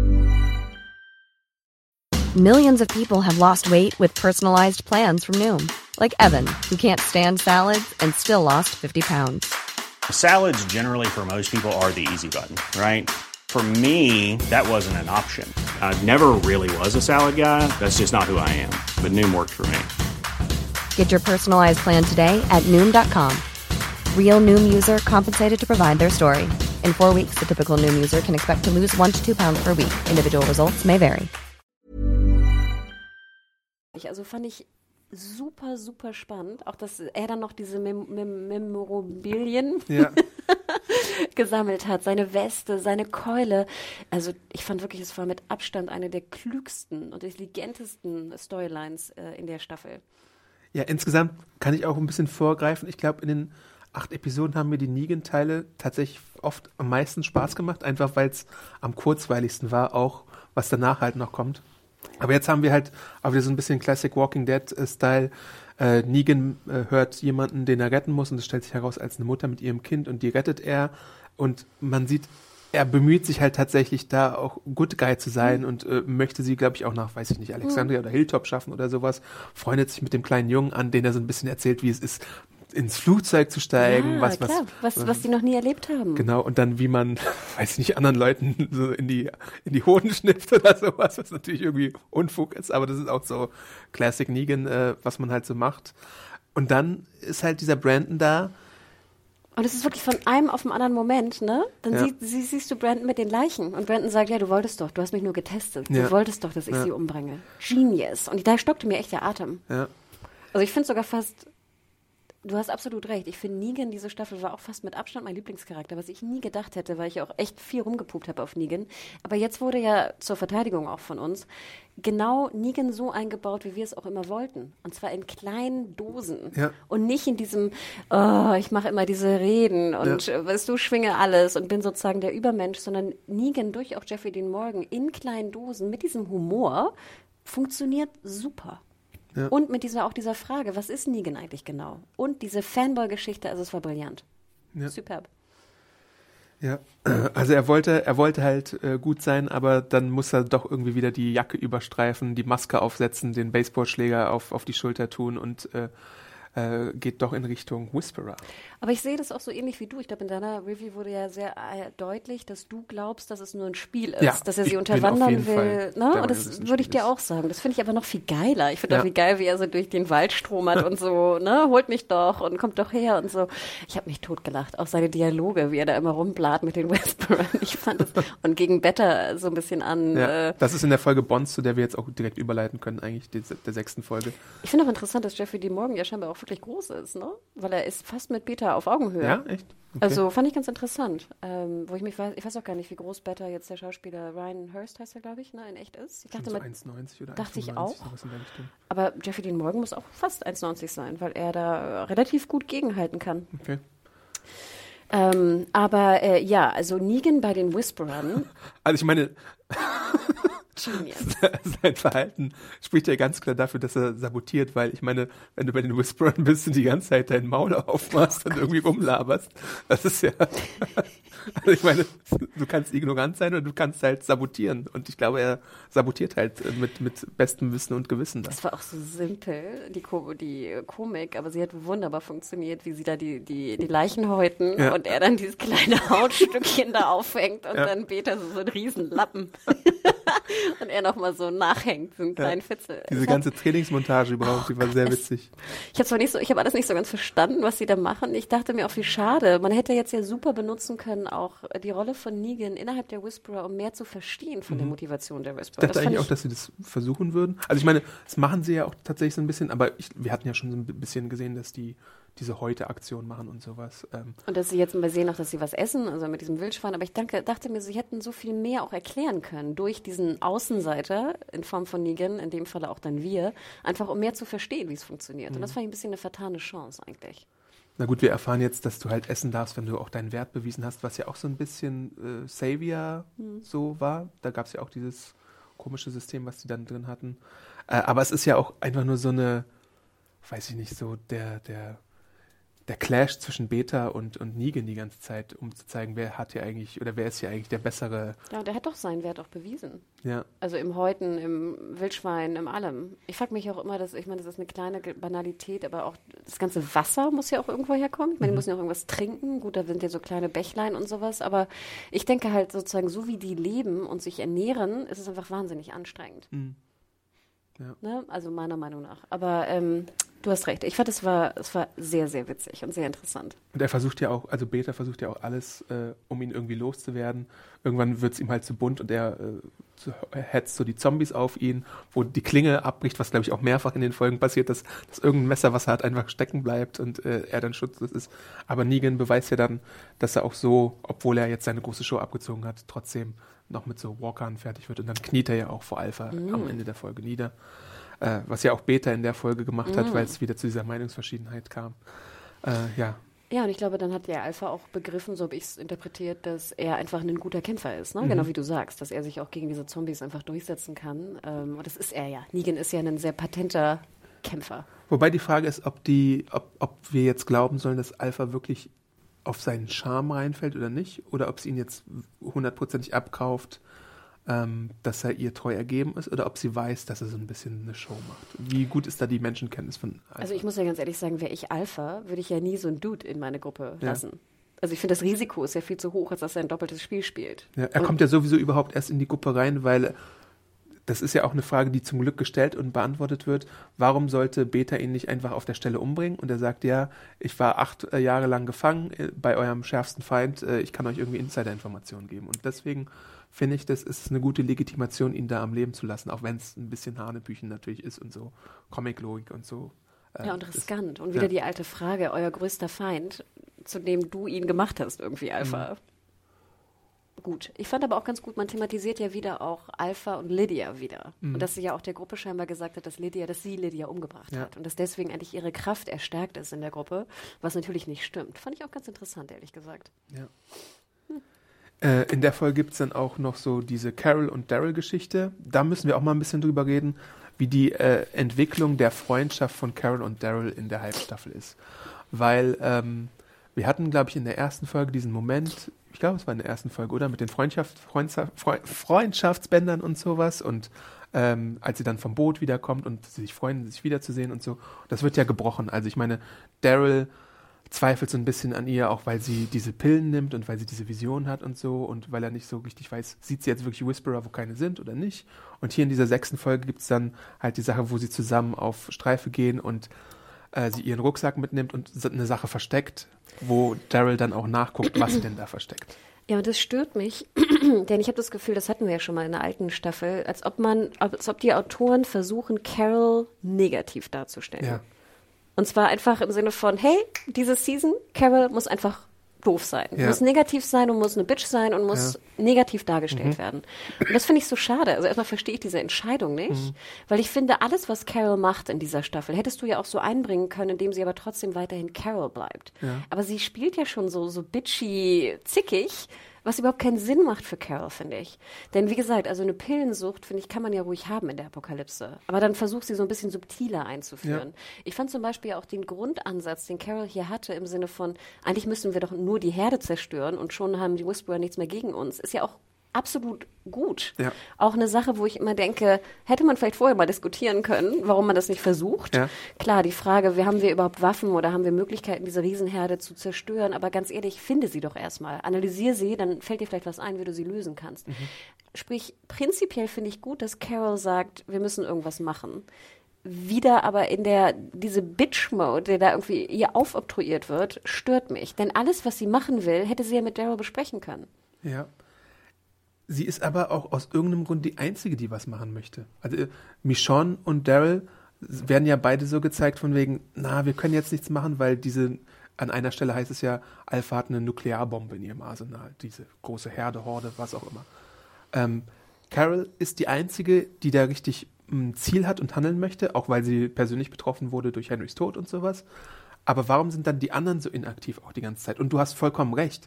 Millions of people have lost weight with personalized plans from Noom. Like Evan, who can't stand salads and still lost fifty pounds. Salads generally for most people are the easy button, right? For me, that wasn't an option. I never really was a salad guy. That's just not who I am. But Noom worked for me. Get your personalized plan today at Noom dot com. Real Noom user compensated to provide their story. In four weeks, the typical Noom user can expect to lose one to two pounds per week. Individual results may vary. Also fand ich super, super spannend. Auch, dass er dann noch diese Mem- Mem- Memorabilien Ja. gesammelt hat. Seine Weste, seine Keule. Also ich fand wirklich, es war mit Abstand eine der klügsten und intelligentesten Storylines äh, in der Staffel. Ja, insgesamt kann ich auch ein bisschen vorgreifen. Ich glaube, in den acht Episoden haben mir die Negan-Teile tatsächlich oft am meisten Spaß gemacht, einfach weil es am kurzweiligsten war, auch was danach halt noch kommt. Aber jetzt haben wir halt auch wieder so ein bisschen Classic Walking Dead-Style. Äh, Negan äh, hört jemanden, den er retten muss, und es stellt sich heraus als eine Mutter mit ihrem Kind, und die rettet er. Und man sieht, er bemüht sich halt tatsächlich da auch Good Guy zu sein, mhm. und äh, möchte sie, glaube ich, auch nach, weiß ich nicht, Alexandria mhm. oder Hilltop schaffen oder sowas. Freundet sich mit dem kleinen Jungen an, den er so ein bisschen erzählt, wie es ist, ins Flugzeug zu steigen. Ja, was, klar. was, was, was die noch nie erlebt haben. Genau, und dann wie man, weiß ich nicht, anderen Leuten so in die, in die Hoden schnippt oder sowas, was natürlich irgendwie Unfug ist, aber das ist auch so Classic Negan, äh, was man halt so macht. Und dann ist halt dieser Brandon da. Und es ist wirklich von einem auf den anderen Moment, ne? Dann Ja. sie, sie, siehst du Brandon mit den Leichen. Und Brandon sagt, ja, du wolltest doch, du hast mich nur getestet. Ja. Du wolltest doch, dass ich Ja. sie umbringe. Genius. Und da stockte mir echt der Atem. Ja. Also ich finde sogar fast, du hast absolut recht. Ich finde, Negan, diese Staffel, war auch fast mit Abstand mein Lieblingscharakter, was ich nie gedacht hätte, weil ich auch echt viel rumgepupt habe auf Negan. Aber jetzt wurde ja zur Verteidigung auch von uns genau Negan so eingebaut, wie wir es auch immer wollten. Und zwar in kleinen Dosen. Ja. Und nicht in diesem, oh, ich mache immer diese Reden und Ja. äh, weißt du, schwinge alles und bin sozusagen der Übermensch, sondern Negan durch auch Jeffrey Dean Morgan in kleinen Dosen mit diesem Humor funktioniert super. Ja. Und mit dieser auch dieser Frage, was ist Negan eigentlich genau? Und diese Fanboy-Geschichte, also es war brillant. Ja. Superb. Ja, also er wollte, er wollte halt äh, gut sein, aber dann muss er doch irgendwie wieder die Jacke überstreifen, die Maske aufsetzen, den Baseballschläger auf, auf die Schulter tun und äh, äh, geht doch in Richtung Whisperer. Aber ich sehe das auch so ähnlich wie du. Ich glaube, in deiner Review wurde ja sehr äh, deutlich, dass du glaubst, dass es nur ein Spiel ist, Ja, dass er sie ich bin unterwandern auf jeden will. Fall Ne? der Meinung, Und dass es das ein würde ich Spiel dir ist. auch sagen. Das finde ich aber noch viel geiler. Ich finde Ja. auch wie geil, wie er so durch den Wald stromert und so, ne, holt mich doch und kommt doch her und so. Ich habe mich totgelacht. Auch seine Dialoge, wie er da immer rumblat mit den Whisperern. Ich fand es, und gegen Better so ein bisschen an. Ja, Äh, das ist in der Folge Bonds, zu der wir jetzt auch direkt überleiten können, eigentlich die, der sechsten Folge. ich finde auch interessant, dass Jeffrey Dean Morgan ja scheinbar auch wirklich groß ist, ne? Weil er ist fast mit Beta auf Augenhöhe. Ja, echt? Okay. Also fand ich ganz interessant. Ähm, wo ich mich weiß, ich weiß auch gar nicht, wie groß Beta jetzt der Schauspieler Ryan Hurst heißt er, glaube ich, ne, in echt ist. Ich Schon dachte so mit, eins neunzig oder dachte ich eins fünfundneunzig, auch. sowas in der Richtung. aber Jeffrey Dean Morgan muss auch fast eins neunzig sein, weil er da relativ gut gegenhalten kann. Okay. Ähm, aber äh, ja, also Negan bei den Whisperern, Also ich meine, Genius. sein Verhalten spricht ja ganz klar dafür, dass er sabotiert, weil ich meine, wenn du bei den Whisperern bist und die ganze Zeit dein Maul aufmachst und irgendwie rumlaberst, das ist ja, also ich meine, du kannst ignorant sein oder du kannst halt sabotieren, und ich glaube, er sabotiert halt mit, mit bestem Wissen und Gewissen. Das. Das war auch so simpel, die, Ko- die Komik, aber sie hat wunderbar funktioniert, wie sie da die, die, die Leichen häuten Ja. und er dann dieses kleine Hautstückchen da aufhängt und Ja. dann Beta so, so einen riesen Lappen und er nochmal so nachhängt, so einen kleinen Fitzel. Diese Es hat- ganze Trainingsmontage überhaupt, die war sehr es- witzig. Ich habe zwar nicht so, ich habe alles nicht so ganz verstanden, was sie da machen. Ich dachte mir auch, wie schade. Man hätte jetzt ja super benutzen können, auch die Rolle von Negan innerhalb der Whisperer, um mehr zu verstehen von der Motivation der Ich Whisperer. dachte fand eigentlich auch, dass sie das versuchen würden. Also ich meine, das machen sie ja auch tatsächlich so ein bisschen, aber ich, wir hatten ja schon so ein bisschen gesehen, dass die diese Heute-Aktion machen und sowas. Ähm, Und dass sie jetzt mal sehen, auch, dass sie was essen, also mit diesem Wildschwein. Aber ich danke, dachte mir, sie hätten so viel mehr auch erklären können durch diesen Außenseiter in Form von Negan, in dem Falle auch dann wir, einfach um mehr zu verstehen, wie es funktioniert. Und das fand ich ein bisschen eine vertane Chance eigentlich. Na gut, wir erfahren jetzt, dass du halt essen darfst, wenn du auch deinen Wert bewiesen hast, was ja auch so ein bisschen äh, Savior so war. Da gab es ja auch dieses komische System, was die dann drin hatten. Äh, aber es ist ja auch einfach nur so eine, weiß ich nicht, so der, der, der Clash zwischen Beta und, und Negan die ganze Zeit, um zu zeigen, wer hat hier eigentlich, oder wer ist hier eigentlich der bessere, Ja, und er hat doch seinen Wert auch bewiesen. ja. Also im Häuten, im Wildschwein, im allem. Ich frage mich auch immer, dass, ich meine, das ist eine kleine Ge- Banalität, aber auch das ganze Wasser muss ja auch irgendwo herkommen. Ich meine, die müssen ja auch irgendwas trinken. Gut, da sind ja so kleine Bächlein und sowas, aber ich denke halt sozusagen, so wie die leben und sich ernähren, ist es einfach wahnsinnig anstrengend. Mhm. Ja. Ne? Also meiner Meinung nach. Aber ähm, Du hast recht. Ich fand, es war, es war sehr, sehr witzig und sehr interessant. Und er versucht ja auch, also Beta versucht ja auch alles, äh, um ihn irgendwie loszuwerden. Irgendwann wird es ihm halt zu bunt und er äh, so, hetzt so die Zombies auf ihn, wo die Klinge abbricht, was glaube ich auch mehrfach in den Folgen passiert, dass, dass irgendein Messer, was er hat, einfach stecken bleibt und äh, er dann schutzlos ist. Aber Negan beweist ja dann, dass er auch so, obwohl er jetzt seine große Show abgezogen hat, trotzdem noch mit so Walkern fertig wird. Und dann kniet er ja auch vor Alpha mm. am Ende der Folge nieder. Äh, was ja auch Beta in der Folge gemacht mm. hat, weil es wieder zu dieser Meinungsverschiedenheit kam. Äh, ja. Ja, und ich glaube, dann hat der Alpha auch begriffen, so habe ich es interpretiert, dass er einfach ein guter Kämpfer ist, ne? Mhm. Genau wie du sagst, dass er sich auch gegen diese Zombies einfach durchsetzen kann. Ähm, und das ist er ja. Negan ist ja ein sehr patenter Kämpfer. Wobei die Frage ist, ob, die, ob, ob wir jetzt glauben sollen, dass Alpha wirklich auf seinen Charme reinfällt oder nicht, oder ob sie ihn jetzt hundertprozentig abkauft, ähm, dass er ihr treu ergeben ist, oder ob sie weiß, dass er so ein bisschen eine Show macht. Wie gut ist da die Menschenkenntnis von Alpha? Also ich muss ja ganz ehrlich sagen, wäre ich Alpha, würde ich ja nie so einen Dude in meine Gruppe lassen. Ja. Also ich finde, das Risiko ist ja viel zu hoch, als dass er ein doppeltes Spiel spielt. Ja, er und kommt ja sowieso überhaupt erst in die Gruppe rein, weil das ist ja auch eine Frage, die zum Glück gestellt und beantwortet wird. Warum sollte Beta ihn nicht einfach auf der Stelle umbringen? Und er sagt, ja, ich war acht äh, Jahre lang gefangen äh, bei eurem schärfsten Feind. Äh, ich kann euch irgendwie Insider-Informationen geben. Und deswegen finde ich, das ist eine gute Legitimation, ihn da am Leben zu lassen, auch wenn es ein bisschen Hanebüchen natürlich ist und so Comic-Logik und so. Äh, ja, und riskant. Und wieder ja. die alte Frage, euer größter Feind, zu dem du ihn gemacht hast, irgendwie Alpha. Mhm. Gut. Ich fand aber auch ganz gut, man thematisiert ja wieder auch Alpha und Lydia wieder. Mhm. Und dass sie ja auch der Gruppe scheinbar gesagt hat, dass Lydia, dass sie Lydia umgebracht ja. hat. Und dass deswegen eigentlich ihre Kraft erstärkt ist in der Gruppe, was natürlich nicht stimmt. Fand ich auch ganz interessant, ehrlich gesagt. Ja. Hm. Äh, in der Folge gibt es dann auch noch so diese Carol und Daryl-Geschichte. Da müssen wir auch mal ein bisschen drüber reden, wie die äh, Entwicklung der Freundschaft von Carol und Daryl in der Halbstaffel ist. Weil ähm, wir hatten, glaube ich, in der ersten Folge diesen Moment, ich glaube, es war in der ersten Folge, oder? Mit den Freundschaft, Freundschaft, Freundschaftsbändern und sowas. Und ähm, als sie dann vom Boot wiederkommt und sie sich freuen, sich wiederzusehen und so. Das wird ja gebrochen. Also ich meine, Daryl zweifelt so ein bisschen an ihr, auch weil sie diese Pillen nimmt und weil sie diese Vision hat und so. Und weil er nicht so richtig weiß, sieht sie jetzt wirklich Whisperer, wo keine sind oder nicht. Und hier in dieser sechsten Folge gibt es dann halt die Sache, wo sie zusammen auf Streife gehen und äh, sie ihren Rucksack mitnimmt und eine Sache versteckt, wo Daryl dann auch nachguckt, was sie denn da versteckt. Ja, und das stört mich, denn ich habe das Gefühl, das hatten wir ja schon mal in der alten Staffel, als ob man, als ob die Autoren versuchen, Carol negativ darzustellen. Ja. Und zwar einfach im Sinne von, hey, diese Season, Carol muss einfach doof sein. Ja. Muss negativ sein und muss eine Bitch sein und muss ja. negativ dargestellt mhm. werden. Und das finde ich so schade. Also erstmal verstehe ich diese Entscheidung nicht, mhm. weil ich finde, alles, was Carol macht in dieser Staffel, hättest du ja auch so einbringen können, indem sie aber trotzdem weiterhin Carol bleibt. Ja. Aber sie spielt ja schon so, so bitchy, zickig, was überhaupt keinen Sinn macht für Carol, finde ich. Denn wie gesagt, also eine Pillensucht, finde ich, kann man ja ruhig haben in der Apokalypse. Aber dann versucht sie so ein bisschen subtiler einzuführen. Ja. Ich fand zum Beispiel ja auch den Grundansatz, den Carol hier hatte, im Sinne von, eigentlich müssen wir doch nur die Herde zerstören und schon haben die Whisperer nichts mehr gegen uns, ist ja auch absolut gut. Ja. Auch eine Sache, wo ich immer denke, hätte man vielleicht vorher mal diskutieren können, warum man das nicht versucht. Ja. Klar, die Frage, wir, haben wir überhaupt Waffen oder haben wir Möglichkeiten, diese Riesenherde zu zerstören? Aber ganz ehrlich, finde sie doch erstmal. Analysier sie, dann fällt dir vielleicht was ein, wie du sie lösen kannst. Mhm. Sprich, prinzipiell finde ich gut, dass Carol sagt, wir müssen irgendwas machen. Wieder aber in der, diese Bitch-Mode, der da irgendwie ihr aufoktroyiert wird, stört mich. Denn alles, was sie machen will, hätte sie ja mit Daryl besprechen können. Ja. Sie ist aber auch aus irgendeinem Grund die Einzige, die was machen möchte. Also äh, Michonne und Daryl werden ja beide so gezeigt von wegen, na, wir können jetzt nichts machen, weil diese, an einer Stelle heißt es ja, Alpha hat eine Nuklearbombe in ihrem Arsenal. Diese große Herde, Horde, was auch immer. Ähm, Carol ist die Einzige, die da richtig ein Ziel hat und handeln möchte, auch weil sie persönlich betroffen wurde durch Henrys Tod und sowas. Aber warum sind dann die anderen so inaktiv auch die ganze Zeit? Und du hast vollkommen recht.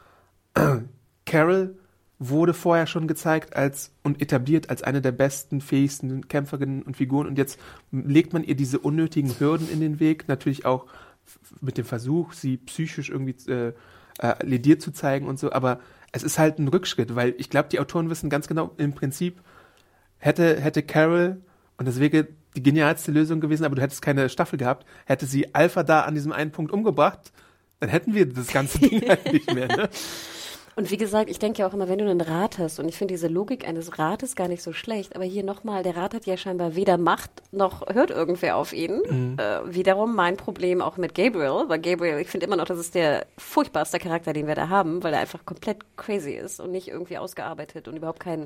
Carol wurde vorher schon gezeigt als und etabliert als eine der besten, fähigsten Kämpferinnen und Figuren. Und jetzt legt man ihr diese unnötigen Hürden in den Weg. Natürlich auch f- mit dem Versuch, sie psychisch irgendwie äh, äh, lediert zu zeigen und so. Aber es ist halt ein Rückschritt, weil ich glaube, die Autoren wissen ganz genau, im Prinzip hätte, hätte Carol, und das wäre die genialste Lösung gewesen, aber du hättest keine Staffel gehabt, hätte sie Alpha da an diesem einen Punkt umgebracht, dann hätten wir das ganze Ding halt nicht mehr, ne? Und wie gesagt, ich denke ja auch immer, wenn du einen Rat hast, und ich finde diese Logik eines Rates gar nicht so schlecht, aber hier nochmal, der Rat hat ja scheinbar weder Macht, noch hört irgendwer auf ihn. Mhm. Äh, wiederum mein Problem auch mit Gabriel, weil Gabriel, ich finde immer noch, das ist der furchtbarste Charakter, den wir da haben, weil er einfach komplett crazy ist und nicht irgendwie ausgearbeitet und überhaupt keinen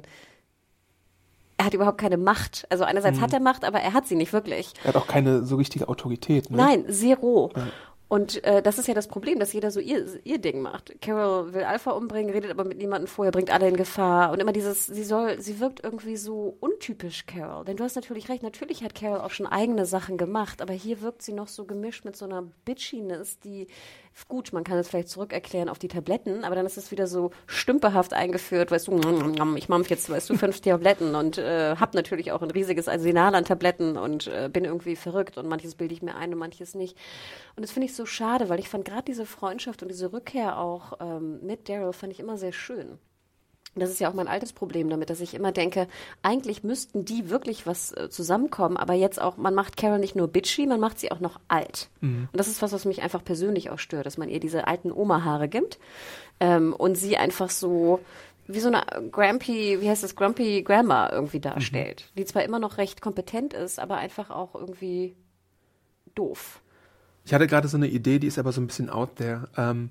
Er hat überhaupt keine Macht. Also einerseits mhm. hat er Macht, aber er hat sie nicht wirklich. Er hat auch keine so richtige Autorität. Ne? Nein, zero. Ja. Und äh, das ist ja das Problem, dass jeder so ihr, ihr Ding macht. Carol will Alpha umbringen, redet aber mit niemandem vorher, bringt alle in Gefahr. Und immer dieses, sie soll, sie wirkt irgendwie so untypisch Carol. Denn du hast natürlich recht, natürlich hat Carol auch schon eigene Sachen gemacht, aber hier wirkt sie noch so gemischt mit so einer Bitchiness, die, gut, man kann es vielleicht zurückerklären auf die Tabletten, aber dann ist es wieder so stümperhaft eingeführt, weißt du, ich mampf jetzt, weißt du, fünf Tabletten und äh, hab natürlich auch ein riesiges Arsenal an Tabletten und äh, bin irgendwie verrückt und manches bilde ich mir ein und manches nicht. Und das finde ich so schade, weil ich fand gerade diese Freundschaft und diese Rückkehr auch ähm, mit Daryl fand ich immer sehr schön. Und das ist ja auch mein altes Problem damit, dass ich immer denke, eigentlich müssten die wirklich was äh, zusammenkommen, aber jetzt auch, man macht Carol nicht nur bitchy, man macht sie auch noch alt. Mhm. Und das ist was, was mich einfach persönlich auch stört, dass man ihr diese alten Oma-Haare gibt ähm, und sie einfach so wie so eine Grumpy, wie heißt das, Grumpy Grandma irgendwie darstellt, mhm. die zwar immer noch recht kompetent ist, aber einfach auch irgendwie doof. Ich hatte gerade so eine Idee, die ist aber so ein bisschen out there. Ähm,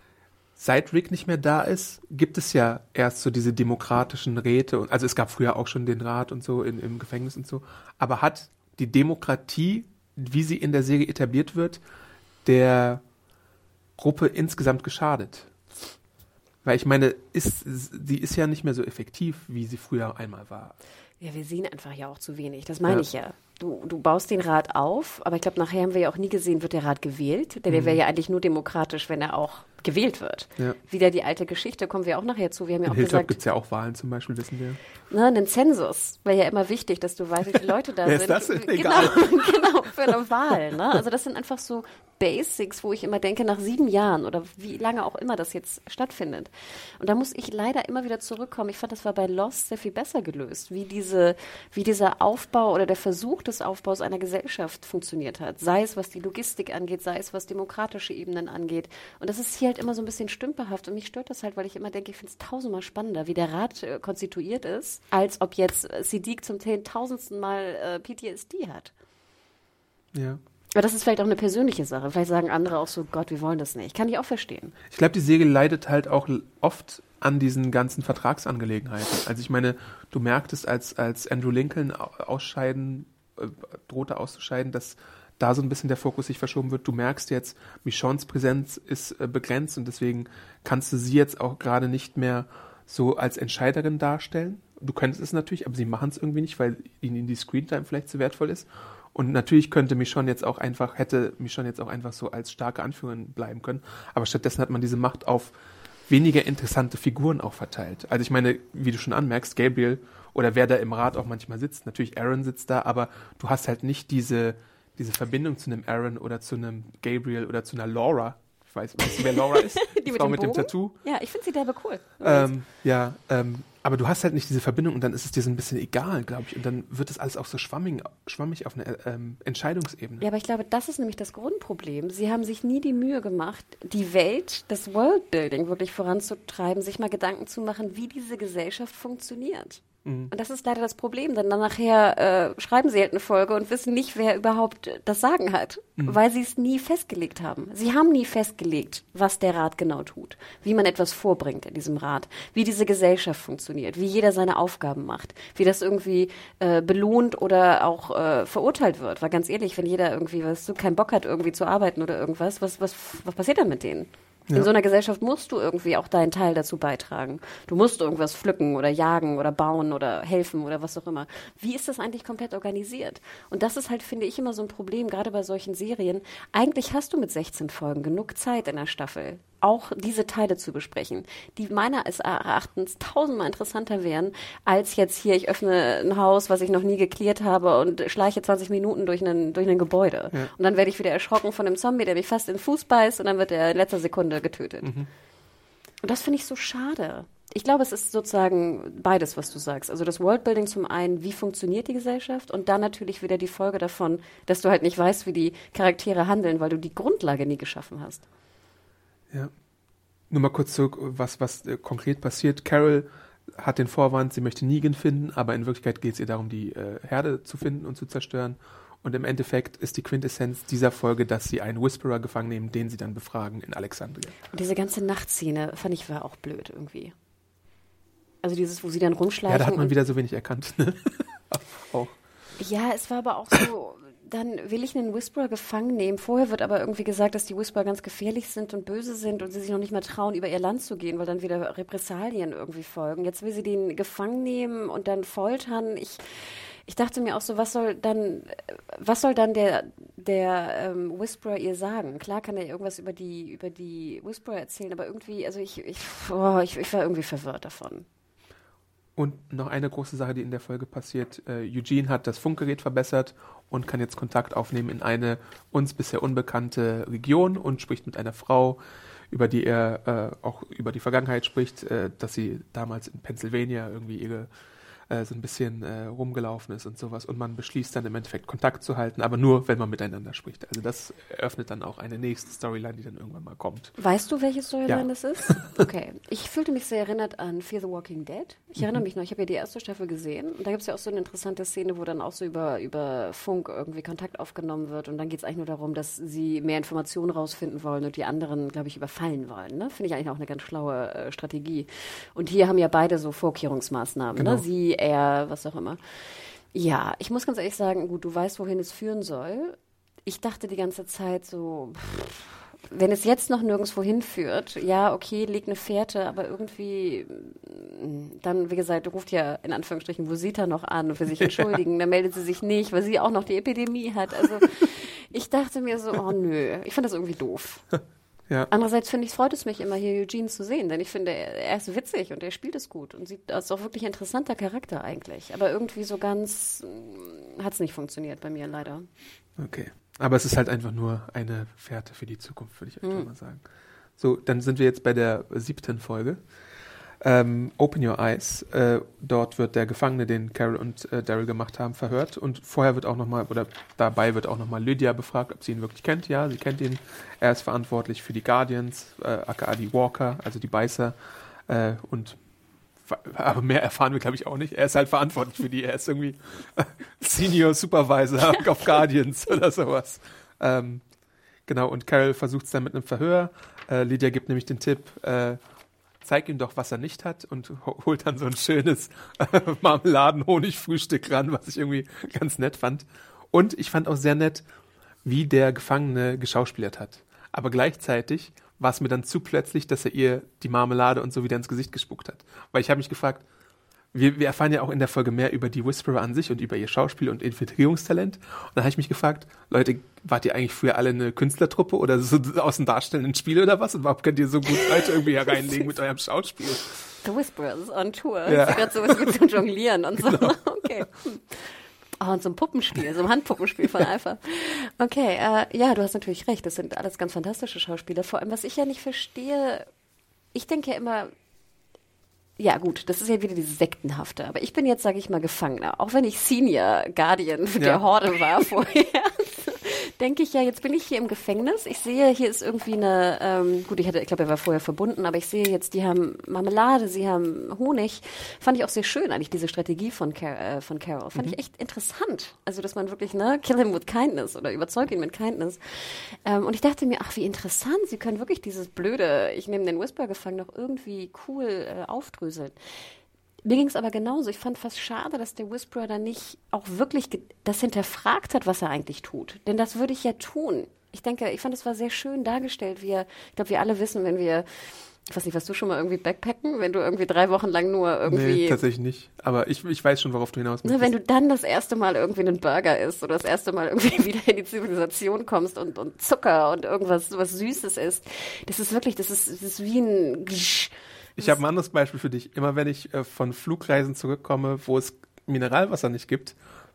Seit Rick nicht mehr da ist, gibt es ja erst so diese demokratischen Räte. Und, also es gab früher auch schon den Rat und so in, im Gefängnis und so. Aber hat die Demokratie, wie sie in der Serie etabliert wird, der Gruppe insgesamt geschadet? Weil ich meine, ist, sie ist ja nicht mehr so effektiv, wie sie früher einmal war. Ja, wir sehen einfach ja auch zu wenig. Das meine ja. ich ja. Du, du baust den Rat auf, aber ich glaube, nachher haben wir ja auch nie gesehen, wird der Rat gewählt. Denn der wäre ja eigentlich nur demokratisch, wenn er auch gewählt wird. Ja. Wieder die alte Geschichte, kommen wir auch nachher zu. Wir haben ja in auch Hilltop gesagt, gibt es ja auch Wahlen zum Beispiel, wissen wir. Na, einen Zensus wäre ja immer wichtig, dass du weißt, wie viele Leute da Wer sind. ist das denn? Genau, Egal. genau, für eine Wahl. Ne? Also das sind einfach so Basics, wo ich immer denke, nach sieben Jahren oder wie lange auch immer das jetzt stattfindet. Und da muss ich leider immer wieder zurückkommen. Ich fand, das war bei Lost sehr viel besser gelöst, wie diese, wie dieser Aufbau oder der Versuch des Aufbaus einer Gesellschaft funktioniert hat. Sei es, was die Logistik angeht, sei es, was demokratische Ebenen angeht. Und das ist hier halt immer so ein bisschen stümperhaft. Und mich stört das halt, weil ich immer denke, ich finde es tausendmal spannender, wie der Rat äh, konstituiert ist, als ob jetzt äh, Siddiq zum tausendsten Mal äh, P T S D hat. Ja. Aber das ist vielleicht auch eine persönliche Sache. Vielleicht sagen andere auch so, Gott, wir wollen das nicht. Kann ich auch verstehen. Ich glaube, die Serie leidet halt auch oft an diesen ganzen Vertragsangelegenheiten. Also ich meine, du merktest, als, als Andrew Lincoln ausscheiden, äh, drohte auszuscheiden, dass da so ein bisschen der Fokus sich verschoben wird. Du merkst jetzt, Michonnes Präsenz ist äh, begrenzt und deswegen kannst du sie jetzt auch gerade nicht mehr so als Entscheiderin darstellen. Du könntest es natürlich, aber sie machen es irgendwie nicht, weil ihnen die Screentime vielleicht zu wertvoll ist. Und natürlich könnte Michonne jetzt auch einfach, hätte Michonne jetzt auch einfach so als starke Anführerin bleiben können. Aber stattdessen hat man diese Macht auf weniger interessante Figuren auch verteilt. Also ich meine, wie du schon anmerkst, Gabriel oder wer da im Rat auch manchmal sitzt, natürlich Aaron sitzt da, aber du hast halt nicht diese, diese Verbindung zu einem Aaron oder zu einem Gabriel oder zu einer Laura. Ich weiß nicht, wer Laura ist. Die, die mit, Frau dem, mit dem Tattoo. Ja, ich finde sie derbe cool. Ähm, ja, ähm, aber du hast halt nicht diese Verbindung und dann ist es dir so ein bisschen egal, glaube ich. Und dann wird das alles auch so schwammig, schwammig auf einer ähm, Entscheidungsebene. Ja, aber ich glaube, das ist nämlich das Grundproblem. Sie haben sich nie die Mühe gemacht, die Welt, das Worldbuilding wirklich voranzutreiben, sich mal Gedanken zu machen, wie diese Gesellschaft funktioniert. Und das ist leider das Problem, denn dann nachher äh, schreiben sie halt eine Folge und wissen nicht, wer überhaupt das Sagen hat, mhm. weil sie es nie festgelegt haben. Sie haben nie festgelegt, was der Rat genau tut, wie man etwas vorbringt in diesem Rat, wie diese Gesellschaft funktioniert, wie jeder seine Aufgaben macht, wie das irgendwie äh, belohnt oder auch äh, verurteilt wird. Weil ganz ehrlich, wenn jeder irgendwie was so keinen Bock hat, irgendwie zu arbeiten oder irgendwas, was, was, was passiert dann mit denen? Ja. In so einer Gesellschaft musst du irgendwie auch deinen Teil dazu beitragen. Du musst irgendwas pflücken oder jagen oder bauen oder helfen oder was auch immer. Wie ist das eigentlich komplett organisiert? Und das ist halt, finde ich, immer so ein Problem, gerade bei solchen Serien. Eigentlich hast du mit sechzehn Folgen genug Zeit in der Staffel, auch diese Teile zu besprechen, die meines Erachtens tausendmal interessanter wären, als jetzt hier, ich öffne ein Haus, was ich noch nie geklärt habe und schleiche zwanzig Minuten durch ein durch ein Gebäude. Ja. Und dann werde ich wieder erschrocken von einem Zombie, der mich fast in den Fuß beißt und dann wird er in letzter Sekunde getötet. Mhm. Und das finde ich so schade. Ich glaube, es ist sozusagen beides, was du sagst. Also das Worldbuilding zum einen, wie funktioniert die Gesellschaft und dann natürlich wieder die Folge davon, dass du halt nicht weißt, wie die Charaktere handeln, weil du die Grundlage nie geschaffen hast. Ja. Nur mal kurz zurück, was, was äh, konkret passiert. Carol hat den Vorwand, sie möchte Negan finden, aber in Wirklichkeit geht es ihr darum, die äh, Herde zu finden und zu zerstören. Und im Endeffekt ist die Quintessenz dieser Folge, dass sie einen Whisperer gefangen nehmen, den sie dann befragen in Alexandria. Und diese ganze Nachtszene fand ich war auch blöd irgendwie. Also dieses, wo sie dann rumschleichen. Ja, da hat man wieder so wenig erkannt. Ne? Auch. Ja, es war aber auch so, dann will ich einen Whisperer gefangen nehmen. Vorher wird aber irgendwie gesagt, dass die Whisperer ganz gefährlich sind und böse sind und sie sich noch nicht mal trauen, über ihr Land zu gehen, weil dann wieder Repressalien irgendwie folgen. Jetzt will sie den gefangen nehmen und dann foltern. Ich... Ich dachte mir auch so, was soll dann, was soll dann der, der ähm, Whisperer ihr sagen? Klar kann er irgendwas über die, über die Whisperer erzählen, aber irgendwie, also ich, ich, oh, ich, ich war irgendwie verwirrt davon. Und noch eine große Sache, die in der Folge passiert. Äh, Eugene hat das Funkgerät verbessert und kann jetzt Kontakt aufnehmen in eine uns bisher unbekannte Region und spricht mit einer Frau, über die er äh, auch über die Vergangenheit spricht, äh, dass sie damals in Pennsylvania irgendwie ihre so ein bisschen äh, rumgelaufen ist und sowas. Und man beschließt dann im Endeffekt Kontakt zu halten, aber nur, wenn man miteinander spricht. Also das eröffnet dann auch eine nächste Storyline, die dann irgendwann mal kommt. Weißt du, welche Storyline ja. das ist? Okay. Ich fühlte mich sehr erinnert an Fear the Walking Dead. Ich mhm. erinnere mich noch, ich habe ja die erste Staffel gesehen. Und da gibt es ja auch so eine interessante Szene, wo dann auch so über, über Funk irgendwie Kontakt aufgenommen wird. Und dann geht es eigentlich nur darum, dass sie mehr Informationen rausfinden wollen und die anderen, glaube ich, überfallen wollen. Ne? Finde ich eigentlich auch eine ganz schlaue äh, Strategie. Und hier haben ja beide so Vorkehrungsmaßnahmen. Genau. Ne? Sie er, was auch immer. Ja, ich muss ganz ehrlich sagen, gut, du weißt, wohin es führen soll. Ich dachte die ganze Zeit so, pff, wenn es jetzt noch nirgendwo hinführt, ja, okay, leg eine Fährte, aber irgendwie, dann, wie gesagt, ruft ja in Anführungsstrichen Rosita noch an und will sich entschuldigen, ja. Dann meldet sie sich nicht, weil sie auch noch die Epidemie hat. Also ich dachte mir so, oh nö, ich fand das irgendwie doof. Ja. Andererseits finde ich, freut es mich immer, hier Eugene zu sehen, denn ich finde, er, er ist witzig und er spielt es gut und sieht, er ist auch wirklich ein interessanter Charakter eigentlich. Aber irgendwie so ganz hat es nicht funktioniert bei mir leider. Okay, aber es ist halt einfach nur eine Fährte für die Zukunft, würde ich einfach hm. mal sagen. So, dann sind wir jetzt bei der siebten Folge. Ähm, Open Your Eyes. Äh, dort wird der Gefangene, den Carol und äh, Daryl gemacht haben, verhört. Und vorher wird auch nochmal, oder dabei wird auch nochmal Lydia befragt, ob sie ihn wirklich kennt. Ja, sie kennt ihn. Er ist verantwortlich für die Guardians, äh, aka die Walker, also die Beißer. Äh, und aber mehr erfahren wir, glaube ich, auch nicht. Er ist halt verantwortlich für die. Er ist irgendwie Senior Supervisor auf Guardians oder sowas. Ähm, genau, und Carol versucht es dann mit einem Verhör. Äh, Lydia gibt nämlich den Tipp, äh, zeig ihm doch, was er nicht hat und holt dann so ein schönes äh, Marmeladen-Honig-Frühstück ran, was ich irgendwie ganz nett fand. Und ich fand auch sehr nett, wie der Gefangene geschauspielert hat. Aber gleichzeitig war es mir dann zu plötzlich, dass er ihr die Marmelade und so wieder ins Gesicht gespuckt hat. Weil ich habe mich gefragt, wir, wir erfahren ja auch in der Folge mehr über die Whisperer an sich und über ihr Schauspiel und Infiltrierungstalent. Und dann habe ich mich gefragt, Leute, wart ihr eigentlich früher alle eine Künstlertruppe oder so aus dem darstellenden Spiel oder was? Und warum könnt ihr so gut Leute irgendwie hereinlegen mit eurem Schauspiel? The Whisperers on Tour. Ja. Das ist gerade sowas wie zum Jonglieren und so. Genau. Okay. Oh, und so ein Puppenspiel, so ein Handpuppenspiel von Alpha. Okay, äh, ja, du hast natürlich recht. Das sind alles ganz fantastische Schauspieler. Vor allem, was ich ja nicht verstehe, ich denke ja immer, ja gut, das ist ja wieder dieses Sektenhafte. Aber ich bin jetzt, sage ich mal, Gefangener. Auch wenn ich Senior Guardian ja. der Horde war vorher, denke ich ja, jetzt bin ich hier im Gefängnis. Ich sehe, hier ist irgendwie eine, ähm, gut, ich, hatte, ich glaube, er war vorher verbunden, aber ich sehe jetzt, die haben Marmelade, sie haben Honig. Fand ich auch sehr schön eigentlich, diese Strategie von, Car- äh, von Carol. Fand mhm. ich echt interessant. Also, dass man wirklich, ne, kill him with kindness oder überzeug ihn mit kindness. Ähm, und ich dachte mir, ach, wie interessant, sie können wirklich dieses blöde, ich nehme den Whisper gefangen, noch irgendwie cool äh, aufdröseln. Mir ging es aber genauso. Ich fand fast schade, dass der Whisperer dann nicht auch wirklich ge- das hinterfragt hat, was er eigentlich tut. Denn das würde ich ja tun. Ich denke, ich fand, es war sehr schön dargestellt, wie er, ich glaube, wir alle wissen, wenn wir, ich weiß nicht, warst du schon mal irgendwie backpacken, wenn du irgendwie drei Wochen lang nur irgendwie... Nee, tatsächlich nicht. Aber ich, ich weiß schon, worauf du hinaus möchtest. Wenn du dann das erste Mal irgendwie einen Burger isst oder das erste Mal irgendwie wieder in die Zivilisation kommst und, und Zucker und irgendwas was Süßes isst, das ist wirklich, das ist, das ist wie ein... Ich habe ein anderes Beispiel für dich. Immer wenn ich äh, von Flugreisen zurückkomme, wo es Mineralwasser nicht gibt,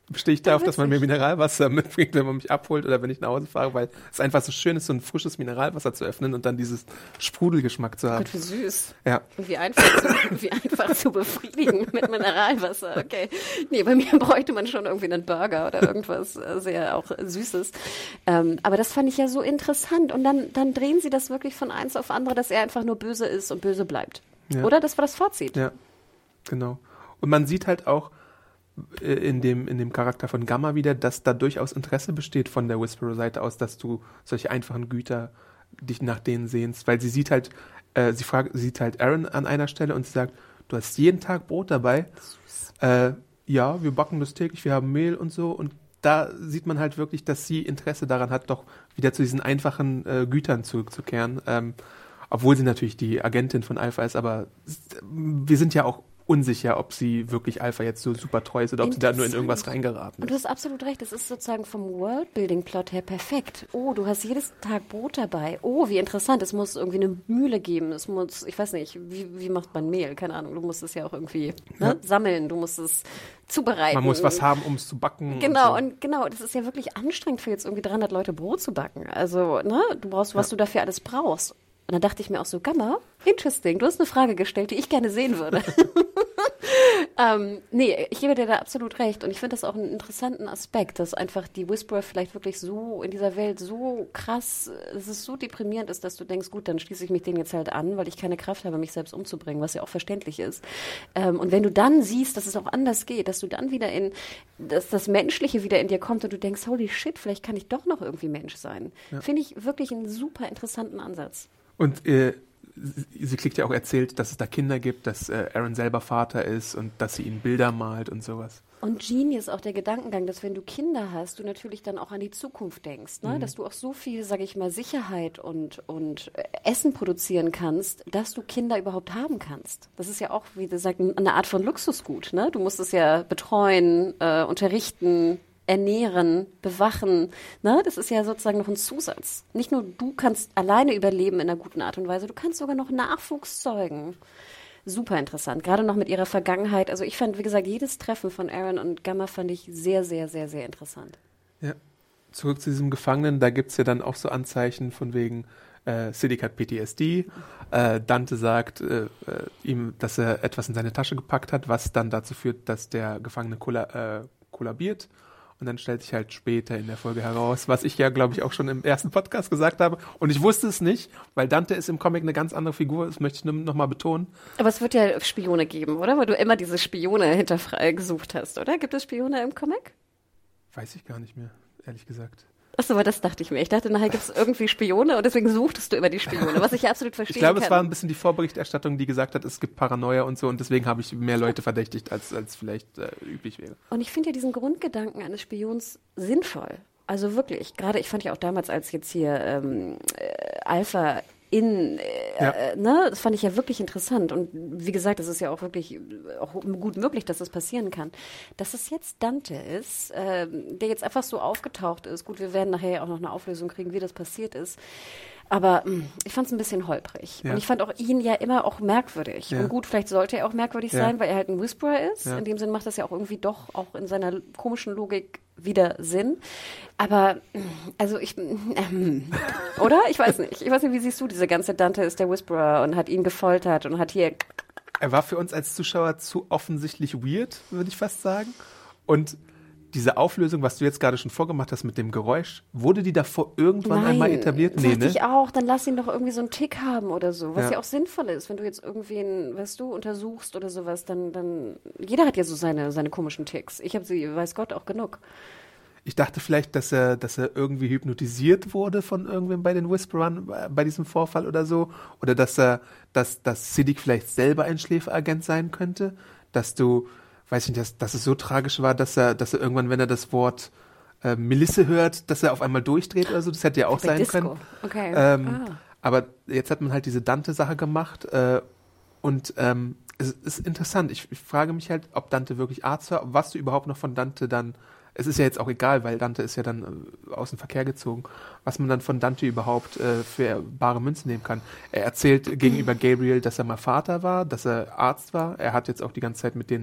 bestehe ich darauf, dass man mir Mineralwasser mitbringt, wenn man mich abholt oder wenn ich nach Hause fahre, weil es einfach so schön ist, so ein frisches Mineralwasser zu öffnen und dann dieses Sprudelgeschmack zu haben. Gott, wie süß. Ja. Und wie einfach, zu, wie einfach zu befriedigen mit Mineralwasser. Okay. Nee, bei mir bräuchte man schon irgendwie einen Burger oder irgendwas sehr auch Süßes. Ähm, aber das fand ich ja so interessant. Und dann, dann drehen sie das wirklich von eins auf andere, dass er einfach nur böse ist und böse bleibt. Ja. Oder? Das war das Fazit. Ja, genau. Und man sieht halt auch in dem, in dem Charakter von Gamma wieder, dass da durchaus Interesse besteht von der Whisperer-Seite aus, dass du solche einfachen Güter dich nach denen sehnst, weil sie sieht halt, äh, sie fragt, sieht halt Aaron an einer Stelle und sie sagt, du hast jeden Tag Brot dabei. Äh, ja, wir backen das täglich, wir haben Mehl und so, und da sieht man halt wirklich, dass sie Interesse daran hat, doch wieder zu diesen einfachen äh, Gütern zurückzukehren, ähm, obwohl sie natürlich die Agentin von Alpha ist, aber wir sind ja auch unsicher, ob sie wirklich Alpha jetzt so super treu ist oder ob sie da nur in irgendwas reingeraten ist. Und du hast absolut recht, das ist sozusagen vom Worldbuilding-Plot her perfekt. Oh, du hast jedes Tag Brot dabei. Oh, wie interessant, es muss irgendwie eine Mühle geben. Es muss, ich weiß nicht, wie, wie macht man Mehl? Keine Ahnung, du musst es ja auch irgendwie ne, ja. sammeln, du musst es zubereiten. Man muss was haben, um es zu backen. Genau, und, und, so. und genau, das ist ja wirklich anstrengend für jetzt irgendwie dreihundert Leute Brot zu backen. Also, ne, du brauchst, was ja. du dafür alles brauchst. Und dann dachte ich mir auch so, Gamma, interesting, du hast eine Frage gestellt, die ich gerne sehen würde. ähm, nee, ich gebe dir da absolut recht. Und ich finde das auch einen interessanten Aspekt, dass einfach die Whisperer vielleicht wirklich so in dieser Welt so krass, dass es so deprimierend ist, dass du denkst, gut, dann schließe ich mich denen jetzt halt an, weil ich keine Kraft habe, mich selbst umzubringen, was ja auch verständlich ist. Ähm, und wenn du dann siehst, dass es auch anders geht, dass du dann wieder in, dass das Menschliche wieder in dir kommt und du denkst, holy shit, vielleicht kann ich doch noch irgendwie Mensch sein. Ja. Finde ich wirklich einen super interessanten Ansatz. Und äh, sie, sie kriegt ja auch erzählt, dass es da Kinder gibt, dass äh, Aaron selber Vater ist und dass sie ihnen Bilder malt und sowas. Und Genius auch der Gedankengang, dass wenn du Kinder hast, du natürlich dann auch an die Zukunft denkst, ne? Mhm. Dass du auch so viel, sage ich mal, Sicherheit und, und Essen produzieren kannst, dass du Kinder überhaupt haben kannst. Das ist ja auch, wie gesagt, eine Art von Luxusgut. Ne? Du musst es ja betreuen, äh, unterrichten, ernähren, bewachen, ne? Das ist ja sozusagen noch ein Zusatz. Nicht nur du kannst alleine überleben in einer guten Art und Weise, du kannst sogar noch Nachwuchs zeugen. Super interessant, gerade noch mit ihrer Vergangenheit. Also ich fand, wie gesagt, jedes Treffen von Aaron und Gamma fand ich sehr, sehr, sehr, sehr interessant. Ja, zurück zu diesem Gefangenen, da gibt es ja dann auch so Anzeichen von wegen, äh, Siddiq hat P T S D, äh, Dante sagt äh, äh, ihm, dass er etwas in seine Tasche gepackt hat, was dann dazu führt, dass der Gefangene kolla- äh, kollabiert. Und dann stellt sich halt später in der Folge heraus, was ich ja, glaube ich, auch schon im ersten Podcast gesagt habe. Und ich wusste es nicht, weil Dante ist im Comic eine ganz andere Figur. Das möchte ich noch mal betonen. Aber es wird ja Spione geben, oder? Weil du immer diese Spione hinterfragt gesucht hast, oder? Gibt es Spione im Comic? Weiß ich gar nicht mehr, ehrlich gesagt. Achso, aber das dachte ich mir. Ich dachte, nachher gibt es irgendwie Spione und deswegen suchtest du immer die Spione, was ich ja absolut verstehen Ich glaube, kann. Es war ein bisschen die Vorberichterstattung, die gesagt hat, es gibt Paranoia und so, und deswegen habe ich mehr Leute verdächtigt, als, als vielleicht äh, üblich wäre. Und ich finde ja diesen Grundgedanken eines Spions sinnvoll. Also wirklich, gerade ich fand ja auch damals, als jetzt hier ähm, äh, Alpha in, äh, ja. äh, ne, das fand ich ja wirklich interessant. Und wie gesagt, es ist ja auch wirklich auch gut möglich, dass das passieren kann. Dass es jetzt Dante ist, äh, der jetzt einfach so aufgetaucht ist. Gut, wir werden nachher ja auch noch eine Auflösung kriegen, wie das passiert ist. Aber mh, ich fand es ein bisschen holprig. Ja. Und ich fand auch ihn ja immer auch merkwürdig. Ja. Und gut, vielleicht sollte er auch merkwürdig ja. sein, weil er halt ein Whisperer ist. Ja. In dem Sinn macht das ja auch irgendwie doch auch in seiner komischen Logik wieder Sinn. Aber, also ich, ähm, oder? Ich weiß nicht. Ich weiß nicht, wie siehst du diese ganze Dante ist der Whisperer und hat ihn gefoltert und hat hier... Er war für uns als Zuschauer zu offensichtlich weird, würde ich fast sagen. Und diese Auflösung, was du jetzt gerade schon vorgemacht hast mit dem Geräusch, wurde die davor irgendwann Nein, einmal etabliert? Nee, ne? ich auch. Dann lass ihn doch irgendwie so einen Tick haben oder so, was ja, ja auch sinnvoll ist. Wenn du jetzt irgendwen, weißt du, untersuchst oder sowas, dann, dann, jeder hat ja so seine, seine komischen Ticks. Ich habe sie, weiß Gott, auch genug. Ich dachte vielleicht, dass er, dass er irgendwie hypnotisiert wurde von irgendwem bei den Whisperern bei diesem Vorfall oder so. Oder dass er, dass, dass Siddiq vielleicht selber ein Schläferagent sein könnte. Dass du, weiß ich nicht, dass, dass es so tragisch war, dass er, dass er irgendwann, wenn er das Wort äh, Melisse hört, dass er auf einmal durchdreht oder so. Das hätte ja auch bei sein Disco. können. Okay. Ähm, ah. Aber jetzt hat man halt diese Dante-Sache gemacht äh, und ähm, es ist interessant. Ich, ich frage mich halt, ob Dante wirklich Arzt war, was du überhaupt noch von Dante dann, es ist ja jetzt auch egal, weil Dante ist ja dann äh, aus dem Verkehr gezogen, was man dann von Dante überhaupt äh, für bare Münze nehmen kann. Er erzählt gegenüber Gabriel, dass er mal Vater war, dass er Arzt war. Er hat jetzt auch die ganze Zeit mit den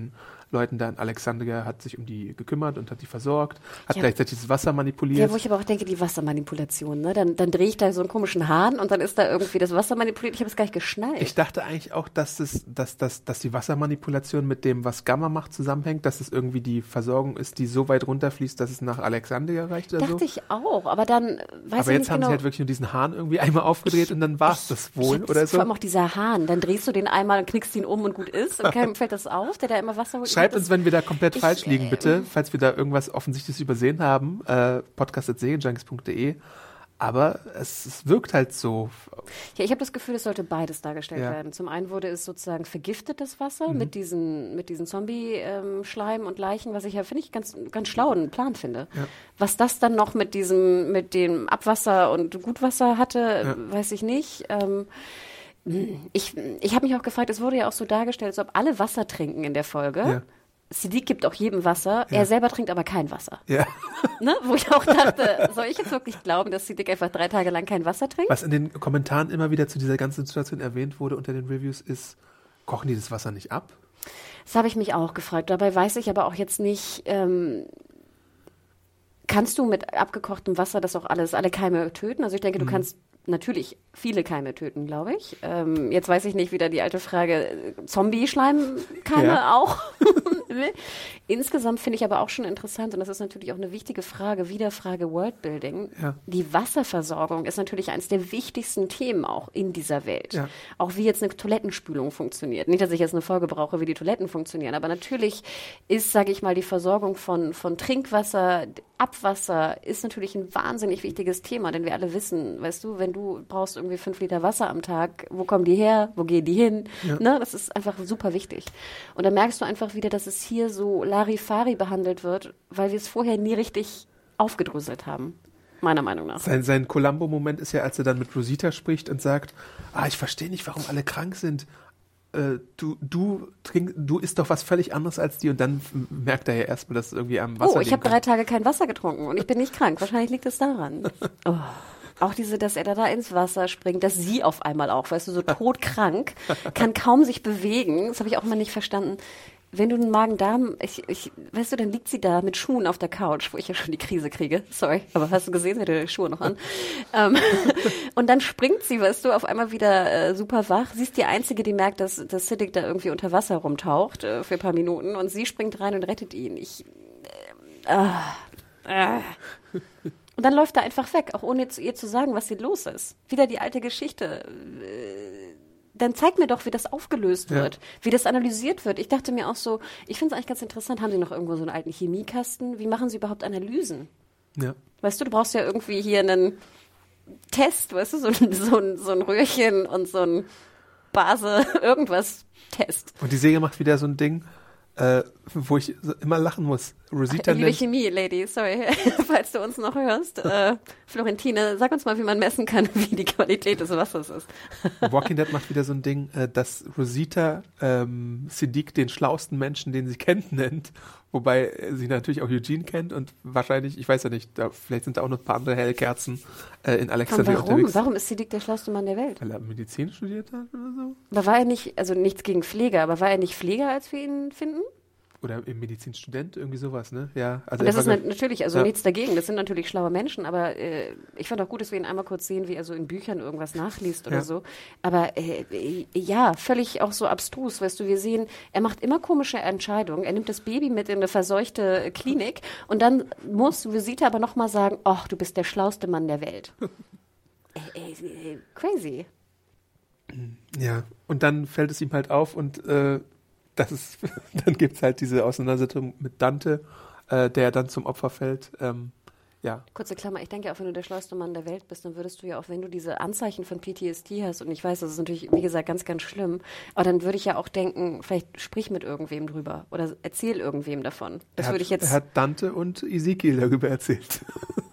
Leuten da in Alexandria, hat sich um die gekümmert und hat die versorgt, hat Ja. gleichzeitig das Wasser manipuliert. Ja, wo ich aber auch denke, die Wassermanipulation, ne? Dann, dann drehe ich da so einen komischen Hahn und dann ist da irgendwie das Wasser manipuliert. Ich habe es gar nicht geschnallt. Ich dachte eigentlich auch, dass, es, dass, dass, dass die Wassermanipulation mit dem, was Gamma macht, zusammenhängt, dass es irgendwie die Versorgung ist, die so weit runterfließt, dass es nach Alexandria reicht oder Dachte so. ich auch, aber dann weiß Aber ich jetzt nicht haben genau. sie halt wirklich nur diesen Hahn irgendwie einmal aufgedreht und dann war es das wohl Ich hab oder das- so. Vor allem auch dieser Hahn, dann drehst du den einmal und knickst ihn um und gut ist und keinem fällt das auf, der da immer Wasser holt. Schreibt Das- uns, wenn wir da komplett ich, falsch liegen, äh, bitte, falls wir da irgendwas Offensichtliches übersehen haben. Äh, podcast at serienjunkies punkt de. Aber es, es wirkt halt so. Ja, ich habe das Gefühl, es sollte beides dargestellt Ja. werden. Zum einen wurde es sozusagen vergiftetes Wasser Mhm. mit diesen, mit diesen Zombie-Schleim und Leichen, was ich ja, finde ich, ganz, ganz schlau einen Plan finde. Ja. Was das dann noch mit diesem, mit dem Abwasser und Gutwasser hatte, Ja. weiß ich nicht. Ähm, ich ich habe mich auch gefragt, es wurde ja auch so dargestellt, als ob alle Wasser trinken in der Folge. Ja. Siddiq gibt auch jedem Wasser, Ja. er selber trinkt aber kein Wasser. Ja. Ne? Wo ich auch dachte, soll ich jetzt wirklich glauben, dass Siddiq einfach drei Tage lang kein Wasser trinkt? Was in den Kommentaren immer wieder zu dieser ganzen Situation erwähnt wurde unter den Reviews ist, kochen die das Wasser nicht ab? Das habe ich mich auch gefragt. Dabei weiß ich aber auch jetzt nicht, ähm, kannst du mit abgekochtem Wasser das auch alles, alle Keime töten? Also ich denke, du kannst natürlich viele Keime töten, glaube ich. Ähm, jetzt weiß ich nicht, wieder die alte Frage, äh, Zombie-Schleimkeime Ja. auch? Insgesamt finde ich aber auch schon interessant, und das ist natürlich auch eine wichtige Frage, wieder Frage Worldbuilding. Ja. Die Wasserversorgung ist natürlich eines der wichtigsten Themen auch in dieser Welt. Ja. Auch wie jetzt eine Toilettenspülung funktioniert. Nicht, dass ich jetzt eine Folge brauche, wie die Toiletten funktionieren, aber natürlich ist, sage ich mal, die Versorgung von, von Trinkwasser, Abwasser ist natürlich ein wahnsinnig wichtiges Thema, denn wir alle wissen, weißt du, wenn du brauchst irgendwie fünf Liter Wasser am Tag, wo kommen die her, wo gehen die hin? Ja. Ne? Das ist einfach super wichtig. Und da merkst du einfach wieder, dass es hier so Larifari behandelt wird, weil wir es vorher nie richtig aufgedröselt haben, meiner Meinung nach. Sein, sein Columbo-Moment ist ja, als er dann mit Rosita spricht und sagt, ah, ich verstehe nicht, warum alle krank sind. Äh, du, du, trink, du isst doch was völlig anderes als die. Und dann f- merkt er ja erstmal, dass es irgendwie am Wasser Oh, ich liegen habe drei Tage kein Wasser getrunken und ich bin nicht krank. Wahrscheinlich liegt es daran. Oh. Auch diese, dass er da, da ins Wasser springt, dass sie auf einmal auch, weißt du, so todkrank, kann kaum sich bewegen. Das habe ich auch mal nicht verstanden. Wenn du einen Magen-Darm, ich, ich, weißt du, dann liegt sie da mit Schuhen auf der Couch, wo ich ja schon die Krise kriege. Sorry, aber hast du gesehen, sie hat die Schuhe noch an. ähm, und dann springt sie, weißt du, auf einmal wieder äh, super wach. Sie ist die Einzige, die merkt, dass, dass Siddiq da irgendwie unter Wasser rumtaucht äh, für ein paar Minuten und sie springt rein und rettet ihn. Ich, äh, ah, ah. Und dann läuft er einfach weg, auch ohne zu ihr zu sagen, was hier los ist. Wieder die alte Geschichte. Äh, Dann zeig mir doch, wie das aufgelöst Ja. wird, wie das analysiert wird. Ich dachte mir auch so, ich finde es eigentlich ganz interessant, haben Sie noch irgendwo so einen alten Chemiekasten? Wie machen Sie überhaupt Analysen? Ja. Weißt du, du brauchst ja irgendwie hier einen Test, weißt du, so ein, so ein, so ein Röhrchen und so ein Base, irgendwas Test. Und die Serie macht wieder so ein Ding, äh, wo ich so immer lachen muss. Rosita Liebe nennt, Chemie-Lady, sorry, falls du uns noch hörst. Äh, Florentine, sag uns mal, wie man messen kann, wie die Qualität des Wassers ist. Walking Dead macht wieder so ein Ding, äh, dass Rosita ähm, Siddiq den schlauesten Menschen, den sie kennt, nennt. Wobei äh, sie natürlich auch Eugene kennt und wahrscheinlich, ich weiß ja nicht, da, vielleicht sind da auch noch ein paar andere helle Kerzen äh, in Und Alexandria warum? unterwegs. Warum ist Siddiq der schlauste Mann der Welt? Weil er Medizin studiert hat oder so? Aber war er nicht, also nichts gegen Pfleger, aber war er nicht Pfleger, als wir ihn finden? Oder im Medizinstudent, irgendwie sowas, ne? Ja, also Und das er ist war na- natürlich, also ja. nichts dagegen, das sind natürlich schlaue Menschen, aber äh, ich fand auch gut, dass wir ihn einmal kurz sehen, wie er so in Büchern irgendwas nachliest oder Ja. so. Aber äh, äh, ja, völlig auch so abstrus, weißt du, wir sehen, er macht immer komische Entscheidungen, er nimmt das Baby mit in eine verseuchte Klinik und dann muss Rosita aber nochmal sagen, ach, du bist der schlauste Mann der Welt. äh, äh, äh, crazy. Ja, und dann fällt es ihm halt auf und äh, das ist, dann gibt es halt diese Auseinandersetzung mit Dante, äh, der dann zum Opfer fällt. Ähm, ja, Kurze Klammer, ich denke ja auch, wenn du der schlauste Mann der Welt bist, dann würdest du ja auch, wenn du diese Anzeichen von P T S D hast, und ich weiß, das ist natürlich, wie gesagt, ganz, ganz schlimm, aber dann würde ich ja auch denken, vielleicht sprich mit irgendwem drüber oder erzähl irgendwem davon. Das er, würde hat, ich jetzt... er hat Dante und Ezekiel darüber erzählt.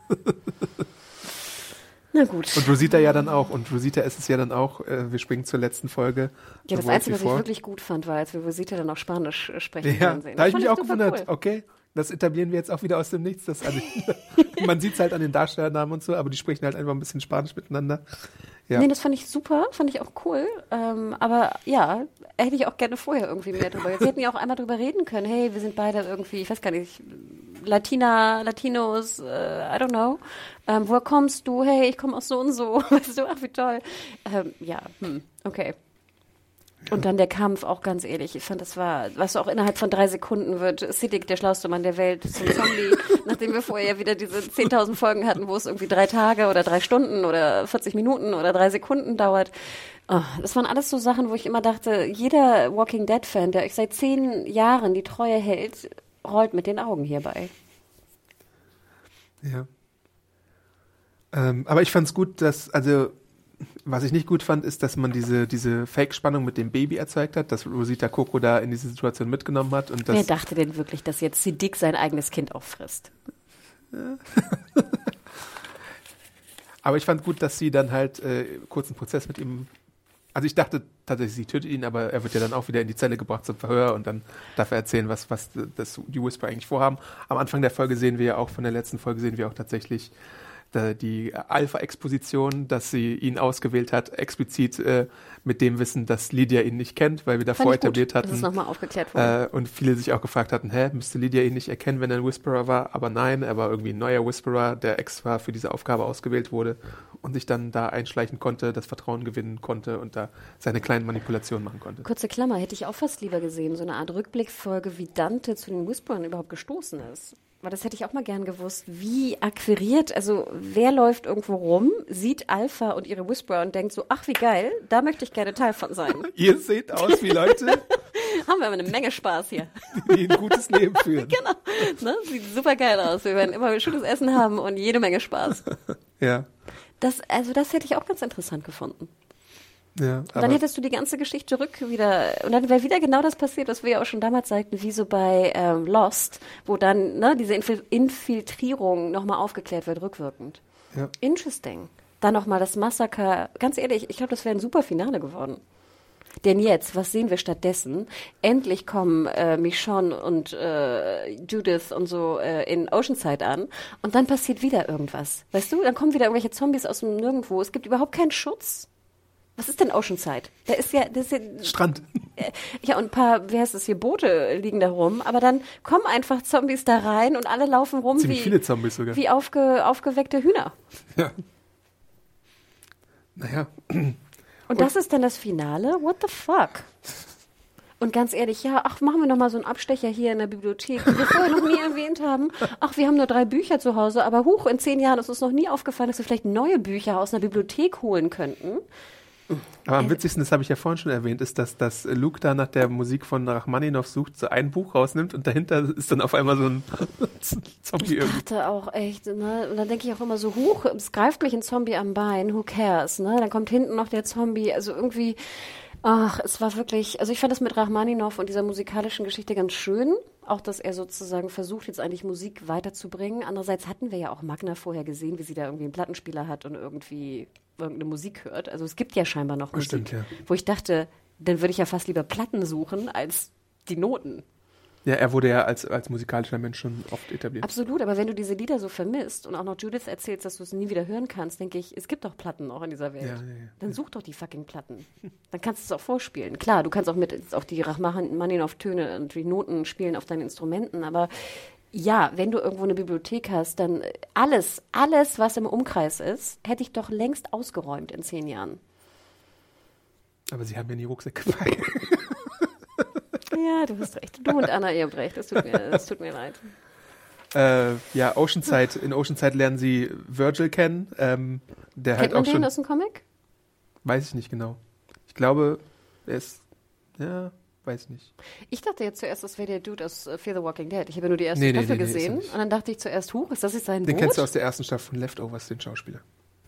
Na gut. Und Rosita ja dann auch. Und Rosita ist es ja dann auch, äh, wir springen zur letzten Folge. Ja, das World Einzige, was ich Before. wirklich gut fand, war, als wir Rosita dann auch Spanisch äh, sprechen Ja, hören sehen. da habe Das ich mich fand auch super gewundert. cool. Okay, Das etablieren wir jetzt auch wieder aus dem Nichts. Das, also, man sieht es halt an den Darstellernamen und so, aber die sprechen halt einfach ein bisschen Spanisch miteinander. Ja. Nee, das fand ich super, fand ich auch cool. Ähm, aber ja, hätte ich auch gerne vorher irgendwie mehr drüber. Sie hätten ja auch einmal drüber reden können. Hey, wir sind beide irgendwie, ich weiß gar nicht, Latina, Latinos, äh, I don't know. Ähm, woher kommst du? Hey, ich komme aus so und so. Weißt du, ach wie toll. Ähm, ja, hm, okay. Und dann der Kampf, auch ganz ehrlich, ich fand, das war, weißt du, auch innerhalb von drei Sekunden wird Siddiq, der schlauste Mann der Welt, zum Zombie, nachdem wir vorher ja wieder diese zehntausend Folgen hatten, wo es irgendwie drei Tage oder drei Stunden oder vierzig Minuten oder drei Sekunden dauert. Oh, das waren alles so Sachen, wo ich immer dachte, jeder Walking Dead-Fan, der euch seit zehn Jahren die Treue hält, rollt mit den Augen hierbei. Ja. Ähm, aber ich fand's gut, dass, also, was ich nicht gut fand, ist, dass man diese, diese Fake-Spannung mit dem Baby erzeugt hat, dass Rosita Coco da in diese Situation mitgenommen hat. Und das Wer dachte denn wirklich, dass jetzt Siddiq sein eigenes Kind auffrisst? Ja. Aber ich fand gut, dass sie dann halt äh, kurzen Prozess mit ihm, also ich dachte tatsächlich, sie tötet ihn, aber er wird ja dann auch wieder in die Zelle gebracht zum Verhör und dann darf er erzählen, was, was das, die Whisper eigentlich vorhaben. Am Anfang der Folge sehen wir ja auch, von der letzten Folge sehen wir auch tatsächlich die Alpha-Exposition, dass sie ihn ausgewählt hat, explizit äh, mit dem Wissen, dass Lydia ihn nicht kennt, weil wir davor etabliert hatten. Das ist nochmal aufgeklärt worden. Äh, und viele sich auch gefragt hatten, hä, müsste Lydia ihn nicht erkennen, wenn er ein Whisperer war? Aber nein, er war irgendwie ein neuer Whisperer, der extra für diese Aufgabe ausgewählt wurde und sich dann da einschleichen konnte, das Vertrauen gewinnen konnte und da seine kleinen Manipulationen machen konnte. Kurze Klammer, hätte ich auch fast lieber gesehen, so eine Art Rückblickfolge, wie Dante zu den Whisperern überhaupt gestoßen ist. Weil das hätte ich auch mal gern gewusst, wie akquiriert, also wer läuft irgendwo rum, sieht Alpha und ihre Whisperer und denkt so, ach wie geil, da möchte ich gerne Teil von sein. Ihr seht aus wie Leute, haben wir aber eine Menge Spaß hier. Die ein gutes Leben führen. Genau, ne? Sieht super geil aus, wir werden immer schönes Essen haben und jede Menge Spaß. Ja. Das, also das hätte ich auch ganz interessant gefunden. Ja, und dann hättest du die ganze Geschichte rück wieder, und dann wäre wieder genau das passiert, was wir ja auch schon damals sagten, wie so bei ähm, Lost, wo dann ne, diese Infil- Infiltrierung nochmal aufgeklärt wird, rückwirkend. Ja. Interesting. Dann nochmal das Massaker, ganz ehrlich, ich glaube, das wäre ein super Finale geworden. Denn jetzt, was sehen wir stattdessen? Endlich kommen äh, Michonne und äh, Judith und so äh, in Oceanside an und dann passiert wieder irgendwas. Weißt du, dann kommen wieder irgendwelche Zombies aus dem Nirgendwo, es gibt überhaupt keinen Schutz. Was ist denn Oceanside? Da ist ja, das ist ja Strand. Ja, und ein paar, wie heißt es hier, Boote liegen da rum, aber dann kommen einfach Zombies da rein und alle laufen rum Ziemlich wie, viele Zombies sogar. wie aufge, aufgeweckte Hühner. Ja. Naja. Und, und das ist dann das Finale? What the fuck? Und ganz ehrlich, ja, ach, machen wir noch mal so einen Abstecher hier in der Bibliothek, die wir vorher noch nie erwähnt haben. Ach, wir haben nur drei Bücher zu Hause, aber huch, in zehn Jahren ist uns noch nie aufgefallen, dass wir vielleicht neue Bücher aus einer Bibliothek holen könnten. Aber am witzigsten, das habe ich ja vorhin schon erwähnt, ist, dass, dass Luke da nach der Musik von Rachmaninoff sucht, so ein Buch rausnimmt und dahinter ist dann auf einmal so ein Zombie irgendwie. Ich dachte auch echt, ne? Und dann denke ich auch immer so, huch, es greift mich ein Zombie am Bein, who cares, ne? Dann kommt hinten noch der Zombie, also irgendwie, ach, es war wirklich, also ich fand das mit Rachmaninoff und dieser musikalischen Geschichte ganz schön, auch, dass er sozusagen versucht, jetzt eigentlich Musik weiterzubringen. Andererseits hatten wir ja auch Magna vorher gesehen, wie sie da irgendwie einen Plattenspieler hat und irgendwie irgendeine Musik hört. Also es gibt ja scheinbar noch Musik, Stimmt, ja. Wo ich dachte, dann würde ich ja fast lieber Platten suchen als die Noten. Ja, er wurde ja als, als musikalischer Mensch schon oft etabliert. Absolut, aber wenn du diese Lieder so vermisst und auch noch Judith erzählst, dass du es nie wieder hören kannst, denke ich, es gibt doch Platten auch in dieser Welt. Ja, ja, ja. Dann such doch die fucking Platten. Dann kannst du es auch vorspielen. Klar, du kannst auch mit auf die Rachmaninoff-Töne und die Noten spielen auf deinen Instrumenten, aber ja, wenn du irgendwo eine Bibliothek hast, dann alles, alles, was im Umkreis ist, hätte ich doch längst ausgeräumt in zehn Jahren. Aber sie haben ja nie Rucksäcke dabei. Ja, du hast recht. Du und Anna, ihr habt recht. Das tut mir, das tut mir leid. Äh, ja, Oceanside. In Oceanside lernen sie Virgil kennen. Ähm, der Kennt halt man auch den schon, aus dem Comic? Weiß ich nicht genau. Ich glaube, er ist, ja, weiß nicht. Ich dachte jetzt zuerst, das wäre der Dude aus uh, Fear the Walking Dead. Ich habe ja nur die erste nee, nee, Staffel nee, nee, gesehen. ist er nicht. Und dann dachte ich zuerst, huch, ist das jetzt sein Den Boot? kennst du aus der ersten Staffel von Leftovers, den Schauspieler.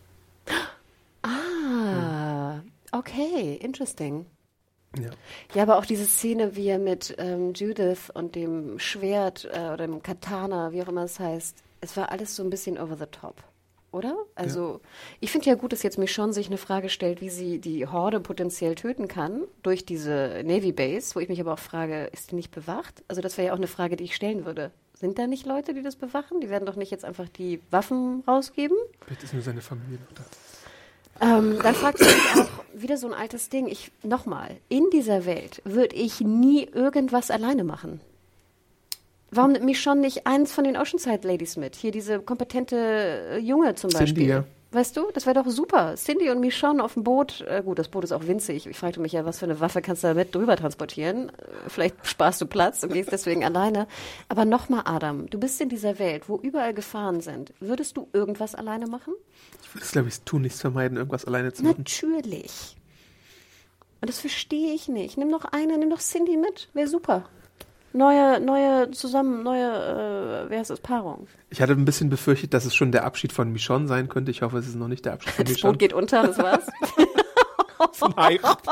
Ah, okay, interesting. Ja. Ja, aber auch diese Szene, wie er mit ähm, Judith und dem Schwert äh, oder dem Katana, wie auch immer es heißt, es war alles so ein bisschen over the top, oder? Also ja. Ich finde ja gut, dass jetzt Michonne sich eine Frage stellt, wie sie die Horde potenziell töten kann durch diese Navy Base, wo ich mich aber auch frage, ist die nicht bewacht? Also das wäre ja auch eine Frage, die ich stellen würde. Sind da nicht Leute, die das bewachen? Die werden doch nicht jetzt einfach die Waffen rausgeben? Vielleicht ist nur seine Familie noch da. Ähm, dann fragt sich auch wieder so ein altes Ding. Ich, nochmal, in dieser Welt würde ich nie irgendwas alleine machen. Warum nimmt mich schon nicht eins von den Oceanside Ladies mit? Hier diese kompetente äh, Junge zum Cindy, Beispiel. ja. Weißt du, das wäre doch super. Cindy und Michonne auf dem Boot. Äh, gut, das Boot ist auch winzig. Ich fragte mich ja, was für eine Waffe kannst du da mit drüber transportieren? Äh, vielleicht sparst du Platz und gehst deswegen alleine. Aber nochmal, Adam, du bist in dieser Welt, wo überall Gefahren sind. Würdest du irgendwas alleine machen? Ich würde es, glaube ich, tun, nichts vermeiden, irgendwas alleine zu machen. Natürlich. Und das verstehe ich nicht. Nimm noch eine, nimm doch Cindy mit. Wäre super. Neue, neue, zusammen, neue, äh, wer heißt das, Paarung. Ich hatte ein bisschen befürchtet, dass es schon der Abschied von Michonne sein könnte. Ich hoffe, es ist noch nicht der Abschied von Das Michonne. Boot geht unter, das war's. Von Heirat.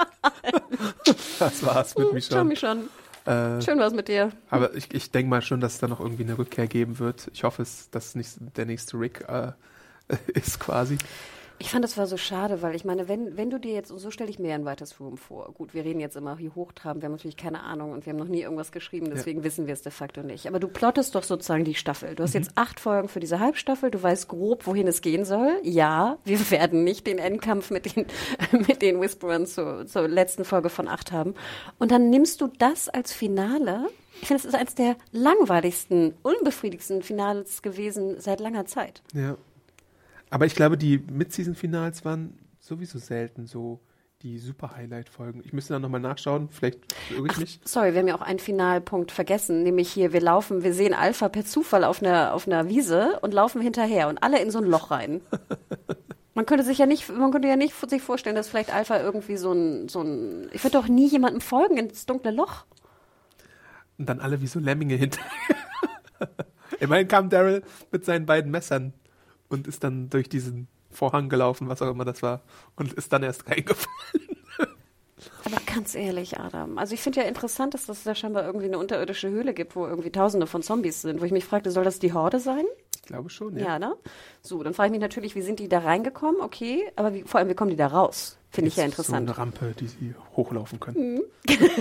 Das war's mit Ciao, Michonne. Michonne. Äh, Schön war's mit dir. aber ich, ich denke mal schon, dass es da noch irgendwie eine Rückkehr geben wird. Ich hoffe, es, dass es nicht der nächste Rick äh, ist quasi. Ich fand, das war so schade, weil ich meine, wenn, wenn du dir jetzt, und so stelle ich mir ein weiteres Room vor. Gut, wir reden jetzt immer hier hochtrabend, wir haben natürlich keine Ahnung und wir haben noch nie irgendwas geschrieben, deswegen ja. wissen wir es de facto nicht. Aber du plottest doch sozusagen die Staffel. Du hast mhm. jetzt acht Folgen für diese Halbstaffel, du weißt grob, wohin es gehen soll. Ja, wir werden nicht den Endkampf mit den, mit den Whisperern zur, zur letzten Folge von acht haben. Und dann nimmst du das als Finale. Ich finde, es ist eines der langweiligsten, unbefriedigsten Finals gewesen seit langer Zeit. Ja. Aber ich glaube, die Mid-Season-Finals waren sowieso selten so die Super-Highlight-Folgen. Ich müsste dann nochmal nachschauen, vielleicht irre ich mich. Sorry, wir haben ja auch einen Finalpunkt vergessen, nämlich hier, wir laufen, wir sehen Alpha per Zufall auf einer, auf einer Wiese und laufen hinterher und alle in so ein Loch rein. Man könnte sich ja nicht, man könnte ja nicht sich vorstellen, dass vielleicht Alpha irgendwie so ein, so ein, ich würde doch nie jemandem folgen ins dunkle Loch. Und dann alle wie so Lemminge hinterher. Immerhin kam Daryl mit seinen beiden Messern und ist dann durch diesen Vorhang gelaufen, was auch immer das war, und ist dann erst reingefallen. Aber ganz ehrlich, Adam, also ich finde ja interessant, dass es da scheinbar irgendwie eine unterirdische Höhle gibt, wo irgendwie Tausende von Zombies sind, wo ich mich fragte, soll das die Horde sein? Ich glaube schon, ja. Ja, ne? So, dann frage ich mich natürlich, wie sind die da reingekommen? Okay, aber wie, vor allem, wie kommen die da raus? Finde ich ja interessant. So eine Rampe, die sie hochlaufen können. Mhm.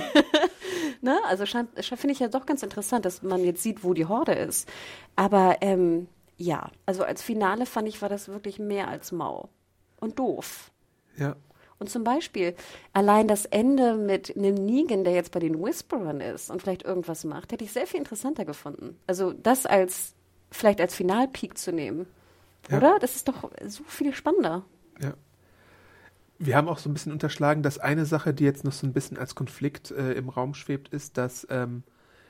Ne? Also finde ich ja doch ganz interessant, dass man jetzt sieht, wo die Horde ist. Aber, ähm, ja, also als Finale fand ich, war das wirklich mehr als mau. Und doof. Ja. Und zum Beispiel allein das Ende mit einem Negan, der jetzt bei den Whisperern ist und vielleicht irgendwas macht, hätte ich sehr viel interessanter gefunden. Also das als, vielleicht als Finalpeak zu nehmen. Ja. Oder? Das ist doch so viel spannender. Ja. Wir haben auch so ein bisschen unterschlagen, dass eine Sache, die jetzt noch so ein bisschen als Konflikt äh, im Raum schwebt, ist, dass ähm,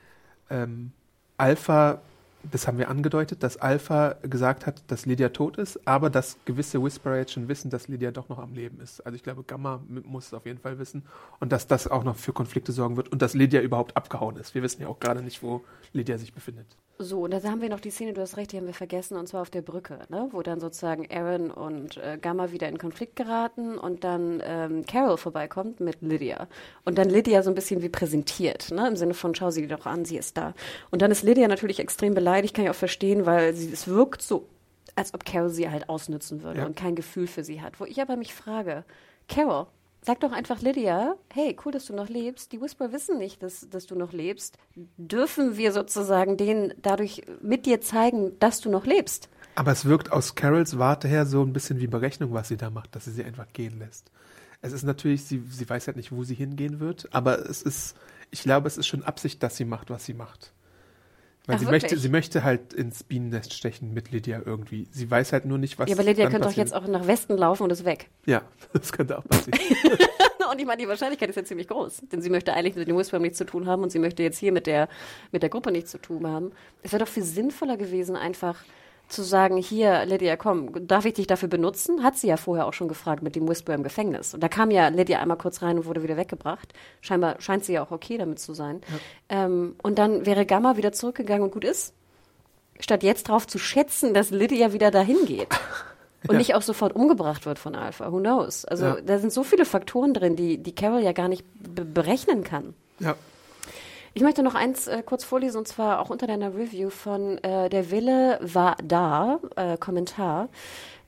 ähm, Alpha, das haben wir angedeutet, dass Alpha gesagt hat, dass Lydia tot ist, aber dass gewisse Whisperer jetzt schon wissen, dass Lydia doch noch am Leben ist. Also ich glaube, Gamma muss es auf jeden Fall wissen und dass das auch noch für Konflikte sorgen wird und dass Lydia überhaupt abgehauen ist. Wir wissen ja auch gerade nicht, wo Lydia sich befindet. So, und da haben wir noch die Szene, du hast recht, die haben wir vergessen, und zwar auf der Brücke, ne? Wo dann sozusagen Aaron und äh, Gamma wieder in Konflikt geraten und dann ähm, Carol vorbeikommt mit Lydia. Und dann Lydia so ein bisschen wie präsentiert, ne? Im Sinne von, schau sie doch an, sie ist da. Und dann ist Lydia natürlich extrem beleidigt, kann ich auch verstehen, weil sie, es wirkt so, als ob Carol sie halt ausnützen würde, ja, und kein Gefühl für sie hat. Wo ich aber mich frage, Carol, sag doch einfach Lydia, hey, cool, dass du noch lebst. Die Whisperer wissen nicht, dass, dass du noch lebst. Dürfen wir sozusagen denen dadurch mit dir zeigen, dass du noch lebst? Aber es wirkt aus Carols Warte her so ein bisschen wie Berechnung, was sie da macht, dass sie sie einfach gehen lässt. Es ist natürlich, sie, sie weiß halt nicht, wo sie hingehen wird, aber es ist, ich glaube, es ist schon Absicht, dass sie macht, was sie macht. Weil Ach, sie möchte, sie möchte halt ins Bienennest stechen mit Lydia irgendwie. Sie weiß halt nur nicht, was. Ja, aber Lydia könnte doch jetzt auch nach Westen laufen und ist weg. Ja, das könnte auch passieren. Und ich meine, die Wahrscheinlichkeit ist ja ziemlich groß. Denn sie möchte eigentlich mit den Whisperern nichts zu tun haben und sie möchte jetzt hier mit der, mit der Gruppe nichts zu tun haben. Es wäre doch viel sinnvoller gewesen, einfach zu sagen, hier, Lydia, komm, darf ich dich dafür benutzen? Hat sie ja vorher auch schon gefragt mit dem Whisperer im Gefängnis. Und da kam ja Lydia einmal kurz rein und wurde wieder weggebracht. Scheinbar scheint sie ja auch okay damit zu sein. Ja. Ähm, und dann wäre Gamma wieder zurückgegangen und gut ist. Statt jetzt drauf zu schätzen, dass Lydia wieder dahin geht. Und ja. nicht auch sofort umgebracht wird von Alpha. Who knows? Also ja. da sind so viele Faktoren drin, die, die Carol ja gar nicht be- berechnen kann. Ja. Ich möchte noch eins äh, kurz vorlesen, und zwar auch unter deiner Review von äh, Der Wille war da, äh, Kommentar.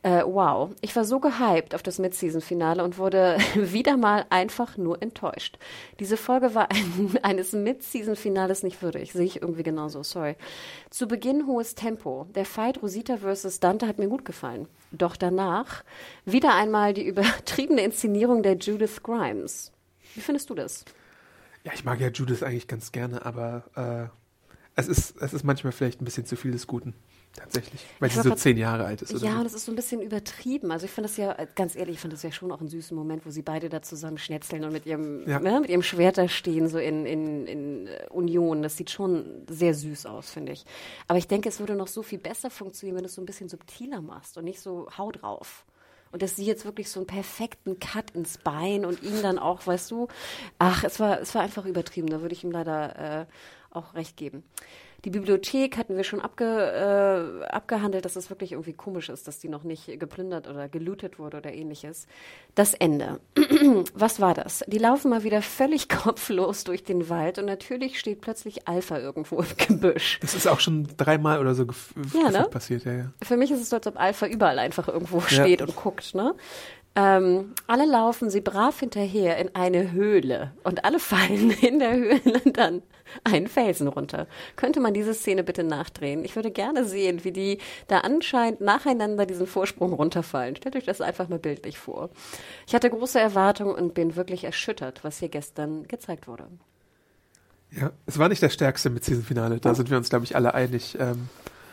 Äh, wow, ich war so gehypt auf das Mid-Season-Finale und wurde wieder mal einfach nur enttäuscht. Diese Folge war ein, eines Mid-Season-Finales nicht würdig, sehe ich irgendwie genauso, sorry. Zu Beginn hohes Tempo. Der Fight Rosita versus Dante hat mir gut gefallen. Doch danach wieder einmal die übertriebene Inszenierung der Judith Grimes. Wie findest du das? Ja, ich mag ja Judith eigentlich ganz gerne, aber äh, es ist, es ist manchmal vielleicht ein bisschen zu viel des Guten. Tatsächlich, weil ich sie so grad, zehn Jahre alt ist. Oder ja, so. Und es ist so ein bisschen übertrieben. Also ich finde das ja, ganz ehrlich, ich fand das ja schon auch einen süßen Moment, wo sie beide da zusammen schnetzeln und mit ihrem, ja. ne, mit ihrem Schwert da stehen, so in, in, in Union. Das sieht schon sehr süß aus, finde ich. Aber ich denke, es würde noch so viel besser funktionieren, wenn du es so ein bisschen subtiler machst und nicht so hau drauf. Und dass sie jetzt wirklich so einen perfekten Cut ins Bein und ihn dann auch, weißt du, ach, es war, es war einfach übertrieben. Da würde ich ihm leider äh, auch recht geben. Die Bibliothek hatten wir schon abge, äh, abgehandelt, dass es wirklich irgendwie komisch ist, dass die noch nicht geplündert oder gelootet wurde oder ähnliches. Das Ende. Was war das? Die laufen mal wieder völlig kopflos durch den Wald und natürlich steht plötzlich Alpha irgendwo im Gebüsch. Das ist auch schon dreimal oder so gef- ja, ne? passiert. Ja, ja. Für mich ist es so, als ob Alpha überall einfach irgendwo steht ja. und guckt, ne? Ähm, alle laufen sie brav hinterher in eine Höhle und alle fallen in der Höhle dann einen Felsen runter. Könnte man diese Szene bitte nachdrehen? Ich würde gerne sehen, wie die da anscheinend nacheinander diesen Vorsprung runterfallen. Stellt euch das einfach mal bildlich vor. Ich hatte große Erwartungen und bin wirklich erschüttert, was hier gestern gezeigt wurde. Ja, es war nicht das stärkste Mid-Season-Finale, da oh. sind wir uns, glaube ich, alle einig. Ähm,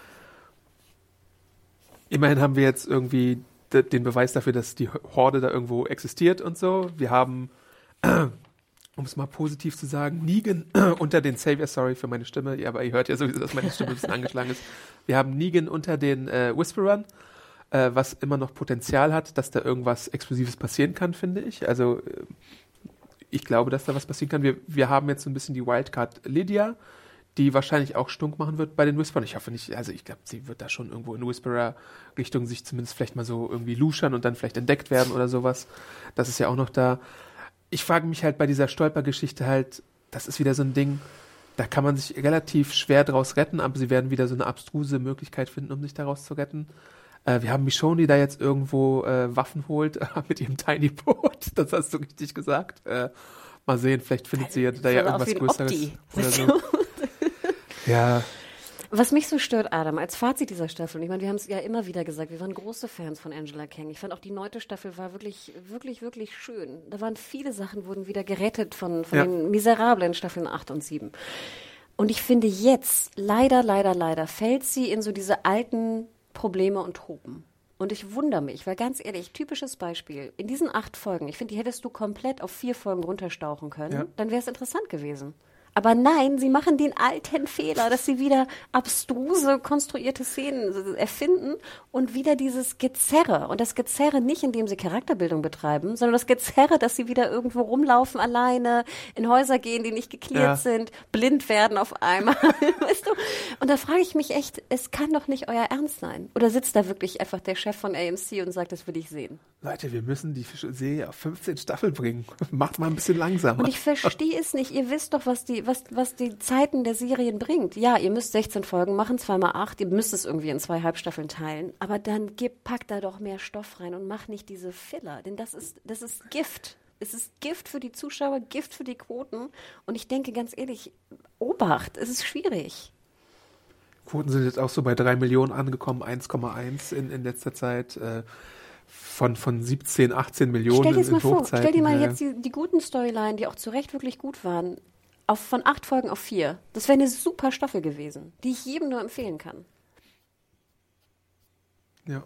immerhin haben wir jetzt irgendwie den Beweis dafür, dass die Horde da irgendwo existiert und so. Wir haben, äh, um es mal positiv zu sagen, Negan äh, unter den Savior, sorry für meine Stimme, ja, aber ihr hört ja sowieso, dass meine Stimme ein bisschen angeschlagen ist. Wir haben Negan unter den äh, Whisperern, äh, was immer noch Potenzial hat, dass da irgendwas Explosives passieren kann, finde ich. Also äh, ich glaube, dass da was passieren kann. Wir, wir haben jetzt so ein bisschen die Wildcard Lydia, die wahrscheinlich auch stunk machen wird bei den Whisperern. Ich hoffe nicht, also ich glaube, sie wird da schon irgendwo in Whisperer-Richtung sich zumindest vielleicht mal so irgendwie luschern und dann vielleicht entdeckt werden oder sowas. Das ist ja auch noch da. Ich frage mich halt bei dieser Stolpergeschichte halt, das ist wieder so ein Ding, da kann man sich relativ schwer draus retten, aber sie werden wieder so eine abstruse Möglichkeit finden, um sich daraus zu retten. Äh, wir haben Michonne, die da jetzt irgendwo äh, Waffen holt äh, mit ihrem Tiny Boat. Das hast du richtig gesagt. Äh, mal sehen, vielleicht findet sie ja da ja irgendwas Größeres. Opti. Oder so. Ja. Was mich so stört, Adam, als Fazit dieser Staffel, und ich meine, wir haben es ja immer wieder gesagt, wir waren große Fans von Angela Kang. Ich fand auch die neunte Staffel war wirklich, wirklich, wirklich schön. Da waren viele Sachen, wurden wieder gerettet von, von ja. den miserablen Staffeln acht und sieben. Und ich finde jetzt, leider, leider, leider, fällt sie in so diese alten Probleme und Tropen. Und ich wundere mich, weil ganz ehrlich, typisches Beispiel, in diesen acht Folgen, ich finde, die hättest du komplett auf vier Folgen runterstauchen können, ja. dann wäre es interessant gewesen. Aber nein, sie machen den alten Fehler, dass sie wieder abstruse, konstruierte Szenen erfinden und wieder dieses Gezerre. Und das Gezerre nicht, indem sie Charakterbildung betreiben, sondern das Gezerre, dass sie wieder irgendwo rumlaufen alleine, in Häuser gehen, die nicht geklärt ja. sind, blind werden auf einmal, weißt du? Und da frage ich mich echt, es kann doch nicht euer Ernst sein. Oder sitzt da wirklich einfach der Chef von A M C und sagt, das will ich sehen? Leute, wir müssen die Serie auf fünfzehn Staffeln bringen. Macht mal ein bisschen langsamer. Und ich verstehe es nicht. Ihr wisst doch, was die, was, was die Zeiten der Serien bringt. Ja, ihr müsst sechzehn Folgen machen, zweimal acht. Ihr müsst es irgendwie in zwei Halbstaffeln teilen. Aber dann gib, pack da doch mehr Stoff rein und mach nicht diese Filler. Denn das ist, das ist Gift. Es ist Gift für die Zuschauer, Gift für die Quoten. Und ich denke ganz ehrlich, Obacht, es ist schwierig. Quoten sind jetzt auch so bei drei Millionen angekommen, eins Komma eins in, in letzter Zeit. Äh, Von, von siebzehn, achtzehn Millionen stell dir in mal vor, Hochzeiten. Stell dir mal ja. jetzt die, die guten Storyline, die auch zu Recht wirklich gut waren, auf, von acht Folgen auf vier. Das wäre eine super Staffel gewesen, die ich jedem nur empfehlen kann. Ja.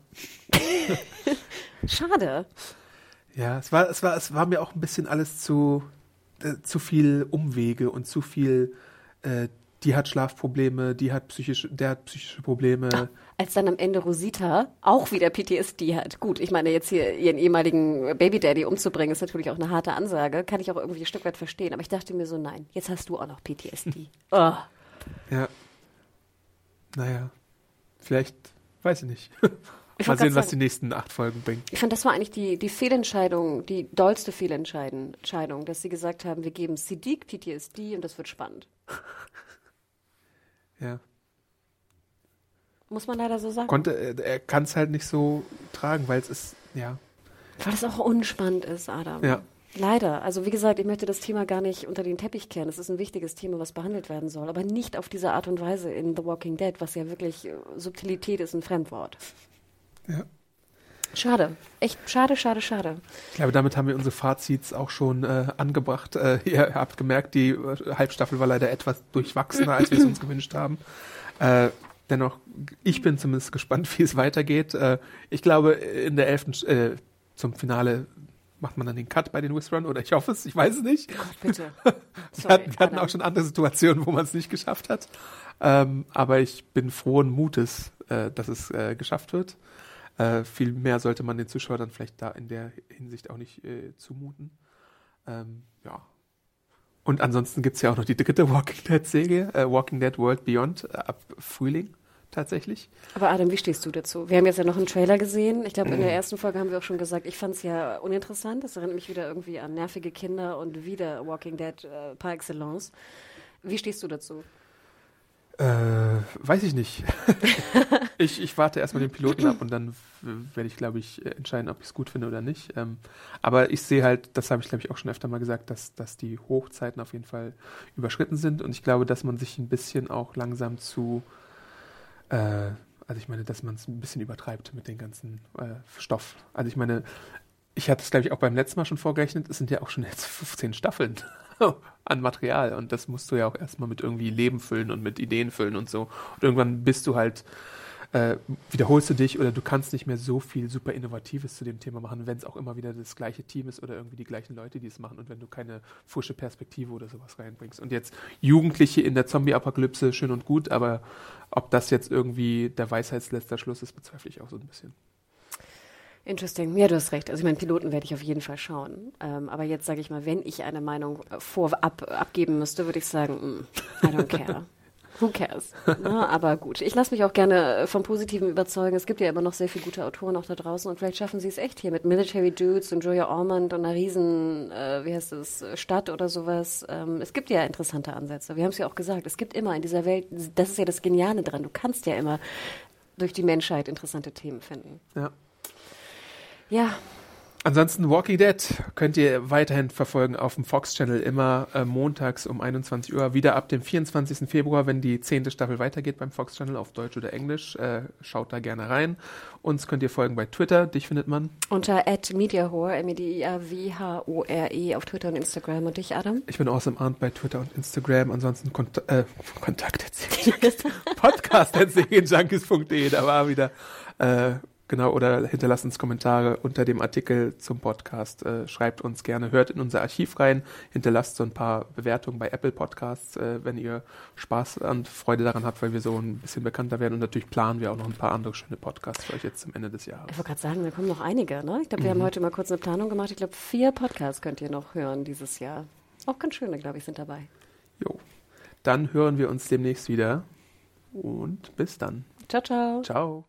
Schade. Ja, es war, es war, es war mir auch ein bisschen alles zu, äh, zu viel Umwege und zu viel, äh, die hat Schlafprobleme, die hat psychische, der hat psychische Probleme. Ach, als dann am Ende Rosita auch wieder P T S D hat. Gut, ich meine, jetzt hier ihren ehemaligen Babydaddy umzubringen, ist natürlich auch eine harte Ansage. Kann ich auch irgendwie ein Stück weit verstehen. Aber ich dachte mir so, nein, jetzt hast du auch noch P T S D. Oh. Ja. Naja. Vielleicht, weiß ich nicht. Ich Mal sehen, sagen, was die nächsten acht Folgen bringen. Ich fand, das war eigentlich die, die Fehlentscheidung, die dollste Fehlentscheidung, dass sie gesagt haben, wir geben Siddiq P T S D und das wird spannend. Ja. Muss man leider so sagen. Konnte, er kann es halt nicht so tragen, weil es ist, ja. Weil es auch unspannend ist, Adam. Ja. Leider. Also wie gesagt, ich möchte das Thema gar nicht unter den Teppich kehren. Es ist ein wichtiges Thema, was behandelt werden soll. Aber nicht auf diese Art und Weise in The Walking Dead, was ja wirklich, Subtilität ist ein Fremdwort. Ja. Schade. Echt schade, schade, schade. Ich glaube, damit haben wir unsere Fazits auch schon äh, angebracht. Äh, ihr habt gemerkt, die äh, Halbstaffel war leider etwas durchwachsener, als wir es uns gewünscht haben. Äh, dennoch, ich bin zumindest gespannt, wie es weitergeht. Äh, ich glaube, in der elften äh, zum Finale macht man dann den Cut bei den Whisperern, oder ich hoffe es, ich weiß es nicht. Gott, bitte. wir Sorry, hatten, wir hatten auch schon andere Situationen, wo man es nicht geschafft hat. Ähm, aber ich bin frohen Mutes, äh, dass es äh, geschafft wird. Äh, viel mehr sollte man den Zuschauern dann vielleicht da in der Hinsicht auch nicht äh, zumuten. Ähm, ja. Und ansonsten gibt es ja auch noch die dritte Walking Dead-Serie, äh, Walking Dead World Beyond, äh, ab Frühling tatsächlich. Aber Adam, wie stehst du dazu? Wir haben jetzt ja noch einen Trailer gesehen. Ich glaube, in der ersten Folge haben wir auch schon gesagt, ich fand es ja uninteressant. Das erinnert mich wieder irgendwie an nervige Kinder und wieder Walking Dead äh, par excellence. Wie stehst du dazu? Äh, weiß ich nicht. ich, ich warte erstmal den Piloten ab und dann werde ich, glaube ich, entscheiden, ob ich es gut finde oder nicht. Ähm, aber ich sehe halt, das habe ich, glaube ich, auch schon öfter mal gesagt, dass, dass die Hochzeiten auf jeden Fall überschritten sind und ich glaube, dass man sich ein bisschen auch langsam zu äh, also ich meine, dass man es ein bisschen übertreibt mit dem ganzen äh, Stoff. Also ich meine, ich hatte es, glaube ich, auch beim letzten Mal schon vorgerechnet, es sind ja auch schon jetzt fünfzehn Staffeln an Material und das musst du ja auch erstmal mit irgendwie Leben füllen und mit Ideen füllen und so. Und irgendwann bist du halt, äh, wiederholst du dich oder du kannst nicht mehr so viel super Innovatives zu dem Thema machen, wenn es auch immer wieder das gleiche Team ist oder irgendwie die gleichen Leute, die es machen und wenn du keine frische Perspektive oder sowas reinbringst. Und jetzt Jugendliche in der Zombie-Apokalypse, schön und gut, aber ob das jetzt irgendwie der Weisheitsletzter Schluss ist, bezweifle ich auch so ein bisschen. Interesting. Ja, du hast recht. Also ich meine, Piloten werde ich auf jeden Fall schauen. Ähm, aber jetzt sage ich mal, wenn ich eine Meinung vorab abgeben müsste, würde ich sagen, mm, I don't care. Who cares? Na, aber gut, ich lasse mich auch gerne vom Positiven überzeugen. Es gibt ja immer noch sehr viele gute Autoren auch da draußen und vielleicht schaffen sie es echt hier mit Military Dudes und Julia Ormond und einer riesen, äh, wie heißt es, Stadt oder sowas. Ähm, es gibt ja interessante Ansätze. Wir haben es ja auch gesagt, es gibt immer in dieser Welt, das ist ja das Geniale dran, du kannst ja immer durch die Menschheit interessante Themen finden. Ja. Ja. Ansonsten Walking Dead könnt ihr weiterhin verfolgen auf dem Fox Channel, immer äh, montags um einundzwanzig Uhr, wieder ab dem vierundzwanzigsten Februar, wenn die zehnte Staffel weitergeht beim Fox Channel auf Deutsch oder Englisch. Äh, schaut da gerne rein. Uns könnt ihr folgen bei Twitter, dich findet man unter at mediahore, M E D I A W H O R E auf Twitter und Instagram. Und dich, Adam? Ich bin Awesome Arndt bei Twitter und Instagram. Ansonsten Kont- äh, Kontakt Podcast at serienjunkies punkt de, da war wieder äh, genau, oder hinterlasst uns Kommentare unter dem Artikel zum Podcast. Äh, schreibt uns gerne, hört in unser Archiv rein, hinterlasst so ein paar Bewertungen bei Apple Podcasts, äh, wenn ihr Spaß und Freude daran habt, weil wir so ein bisschen bekannter werden. Und natürlich planen wir auch noch ein paar andere schöne Podcasts für euch jetzt zum Ende des Jahres. Ich wollte gerade sagen, da kommen noch einige, ne? Ich glaube, wir Mhm. haben heute mal kurz eine Planung gemacht. Ich glaube, vier Podcasts könnt ihr noch hören dieses Jahr. Auch ganz schöne, glaube ich, sind dabei. Jo. Dann hören wir uns demnächst wieder und bis dann. Ciao, ciao. Ciao.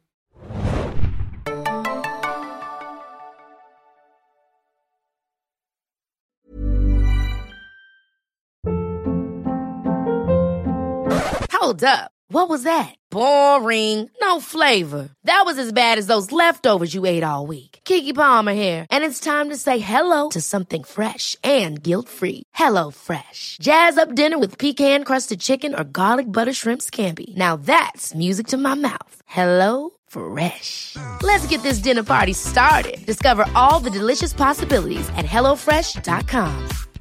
Hold up. What was that? Boring. No flavor. That was as bad as those leftovers you ate all week. Keke Palmer here, and it's time to say hello to something fresh and guilt-free. Hello Fresh. Jazz up dinner with pecan-crusted chicken or garlic butter shrimp scampi. Now that's music to my mouth. Hello Fresh. Let's get this dinner party started. Discover all the delicious possibilities at hello fresh dot com.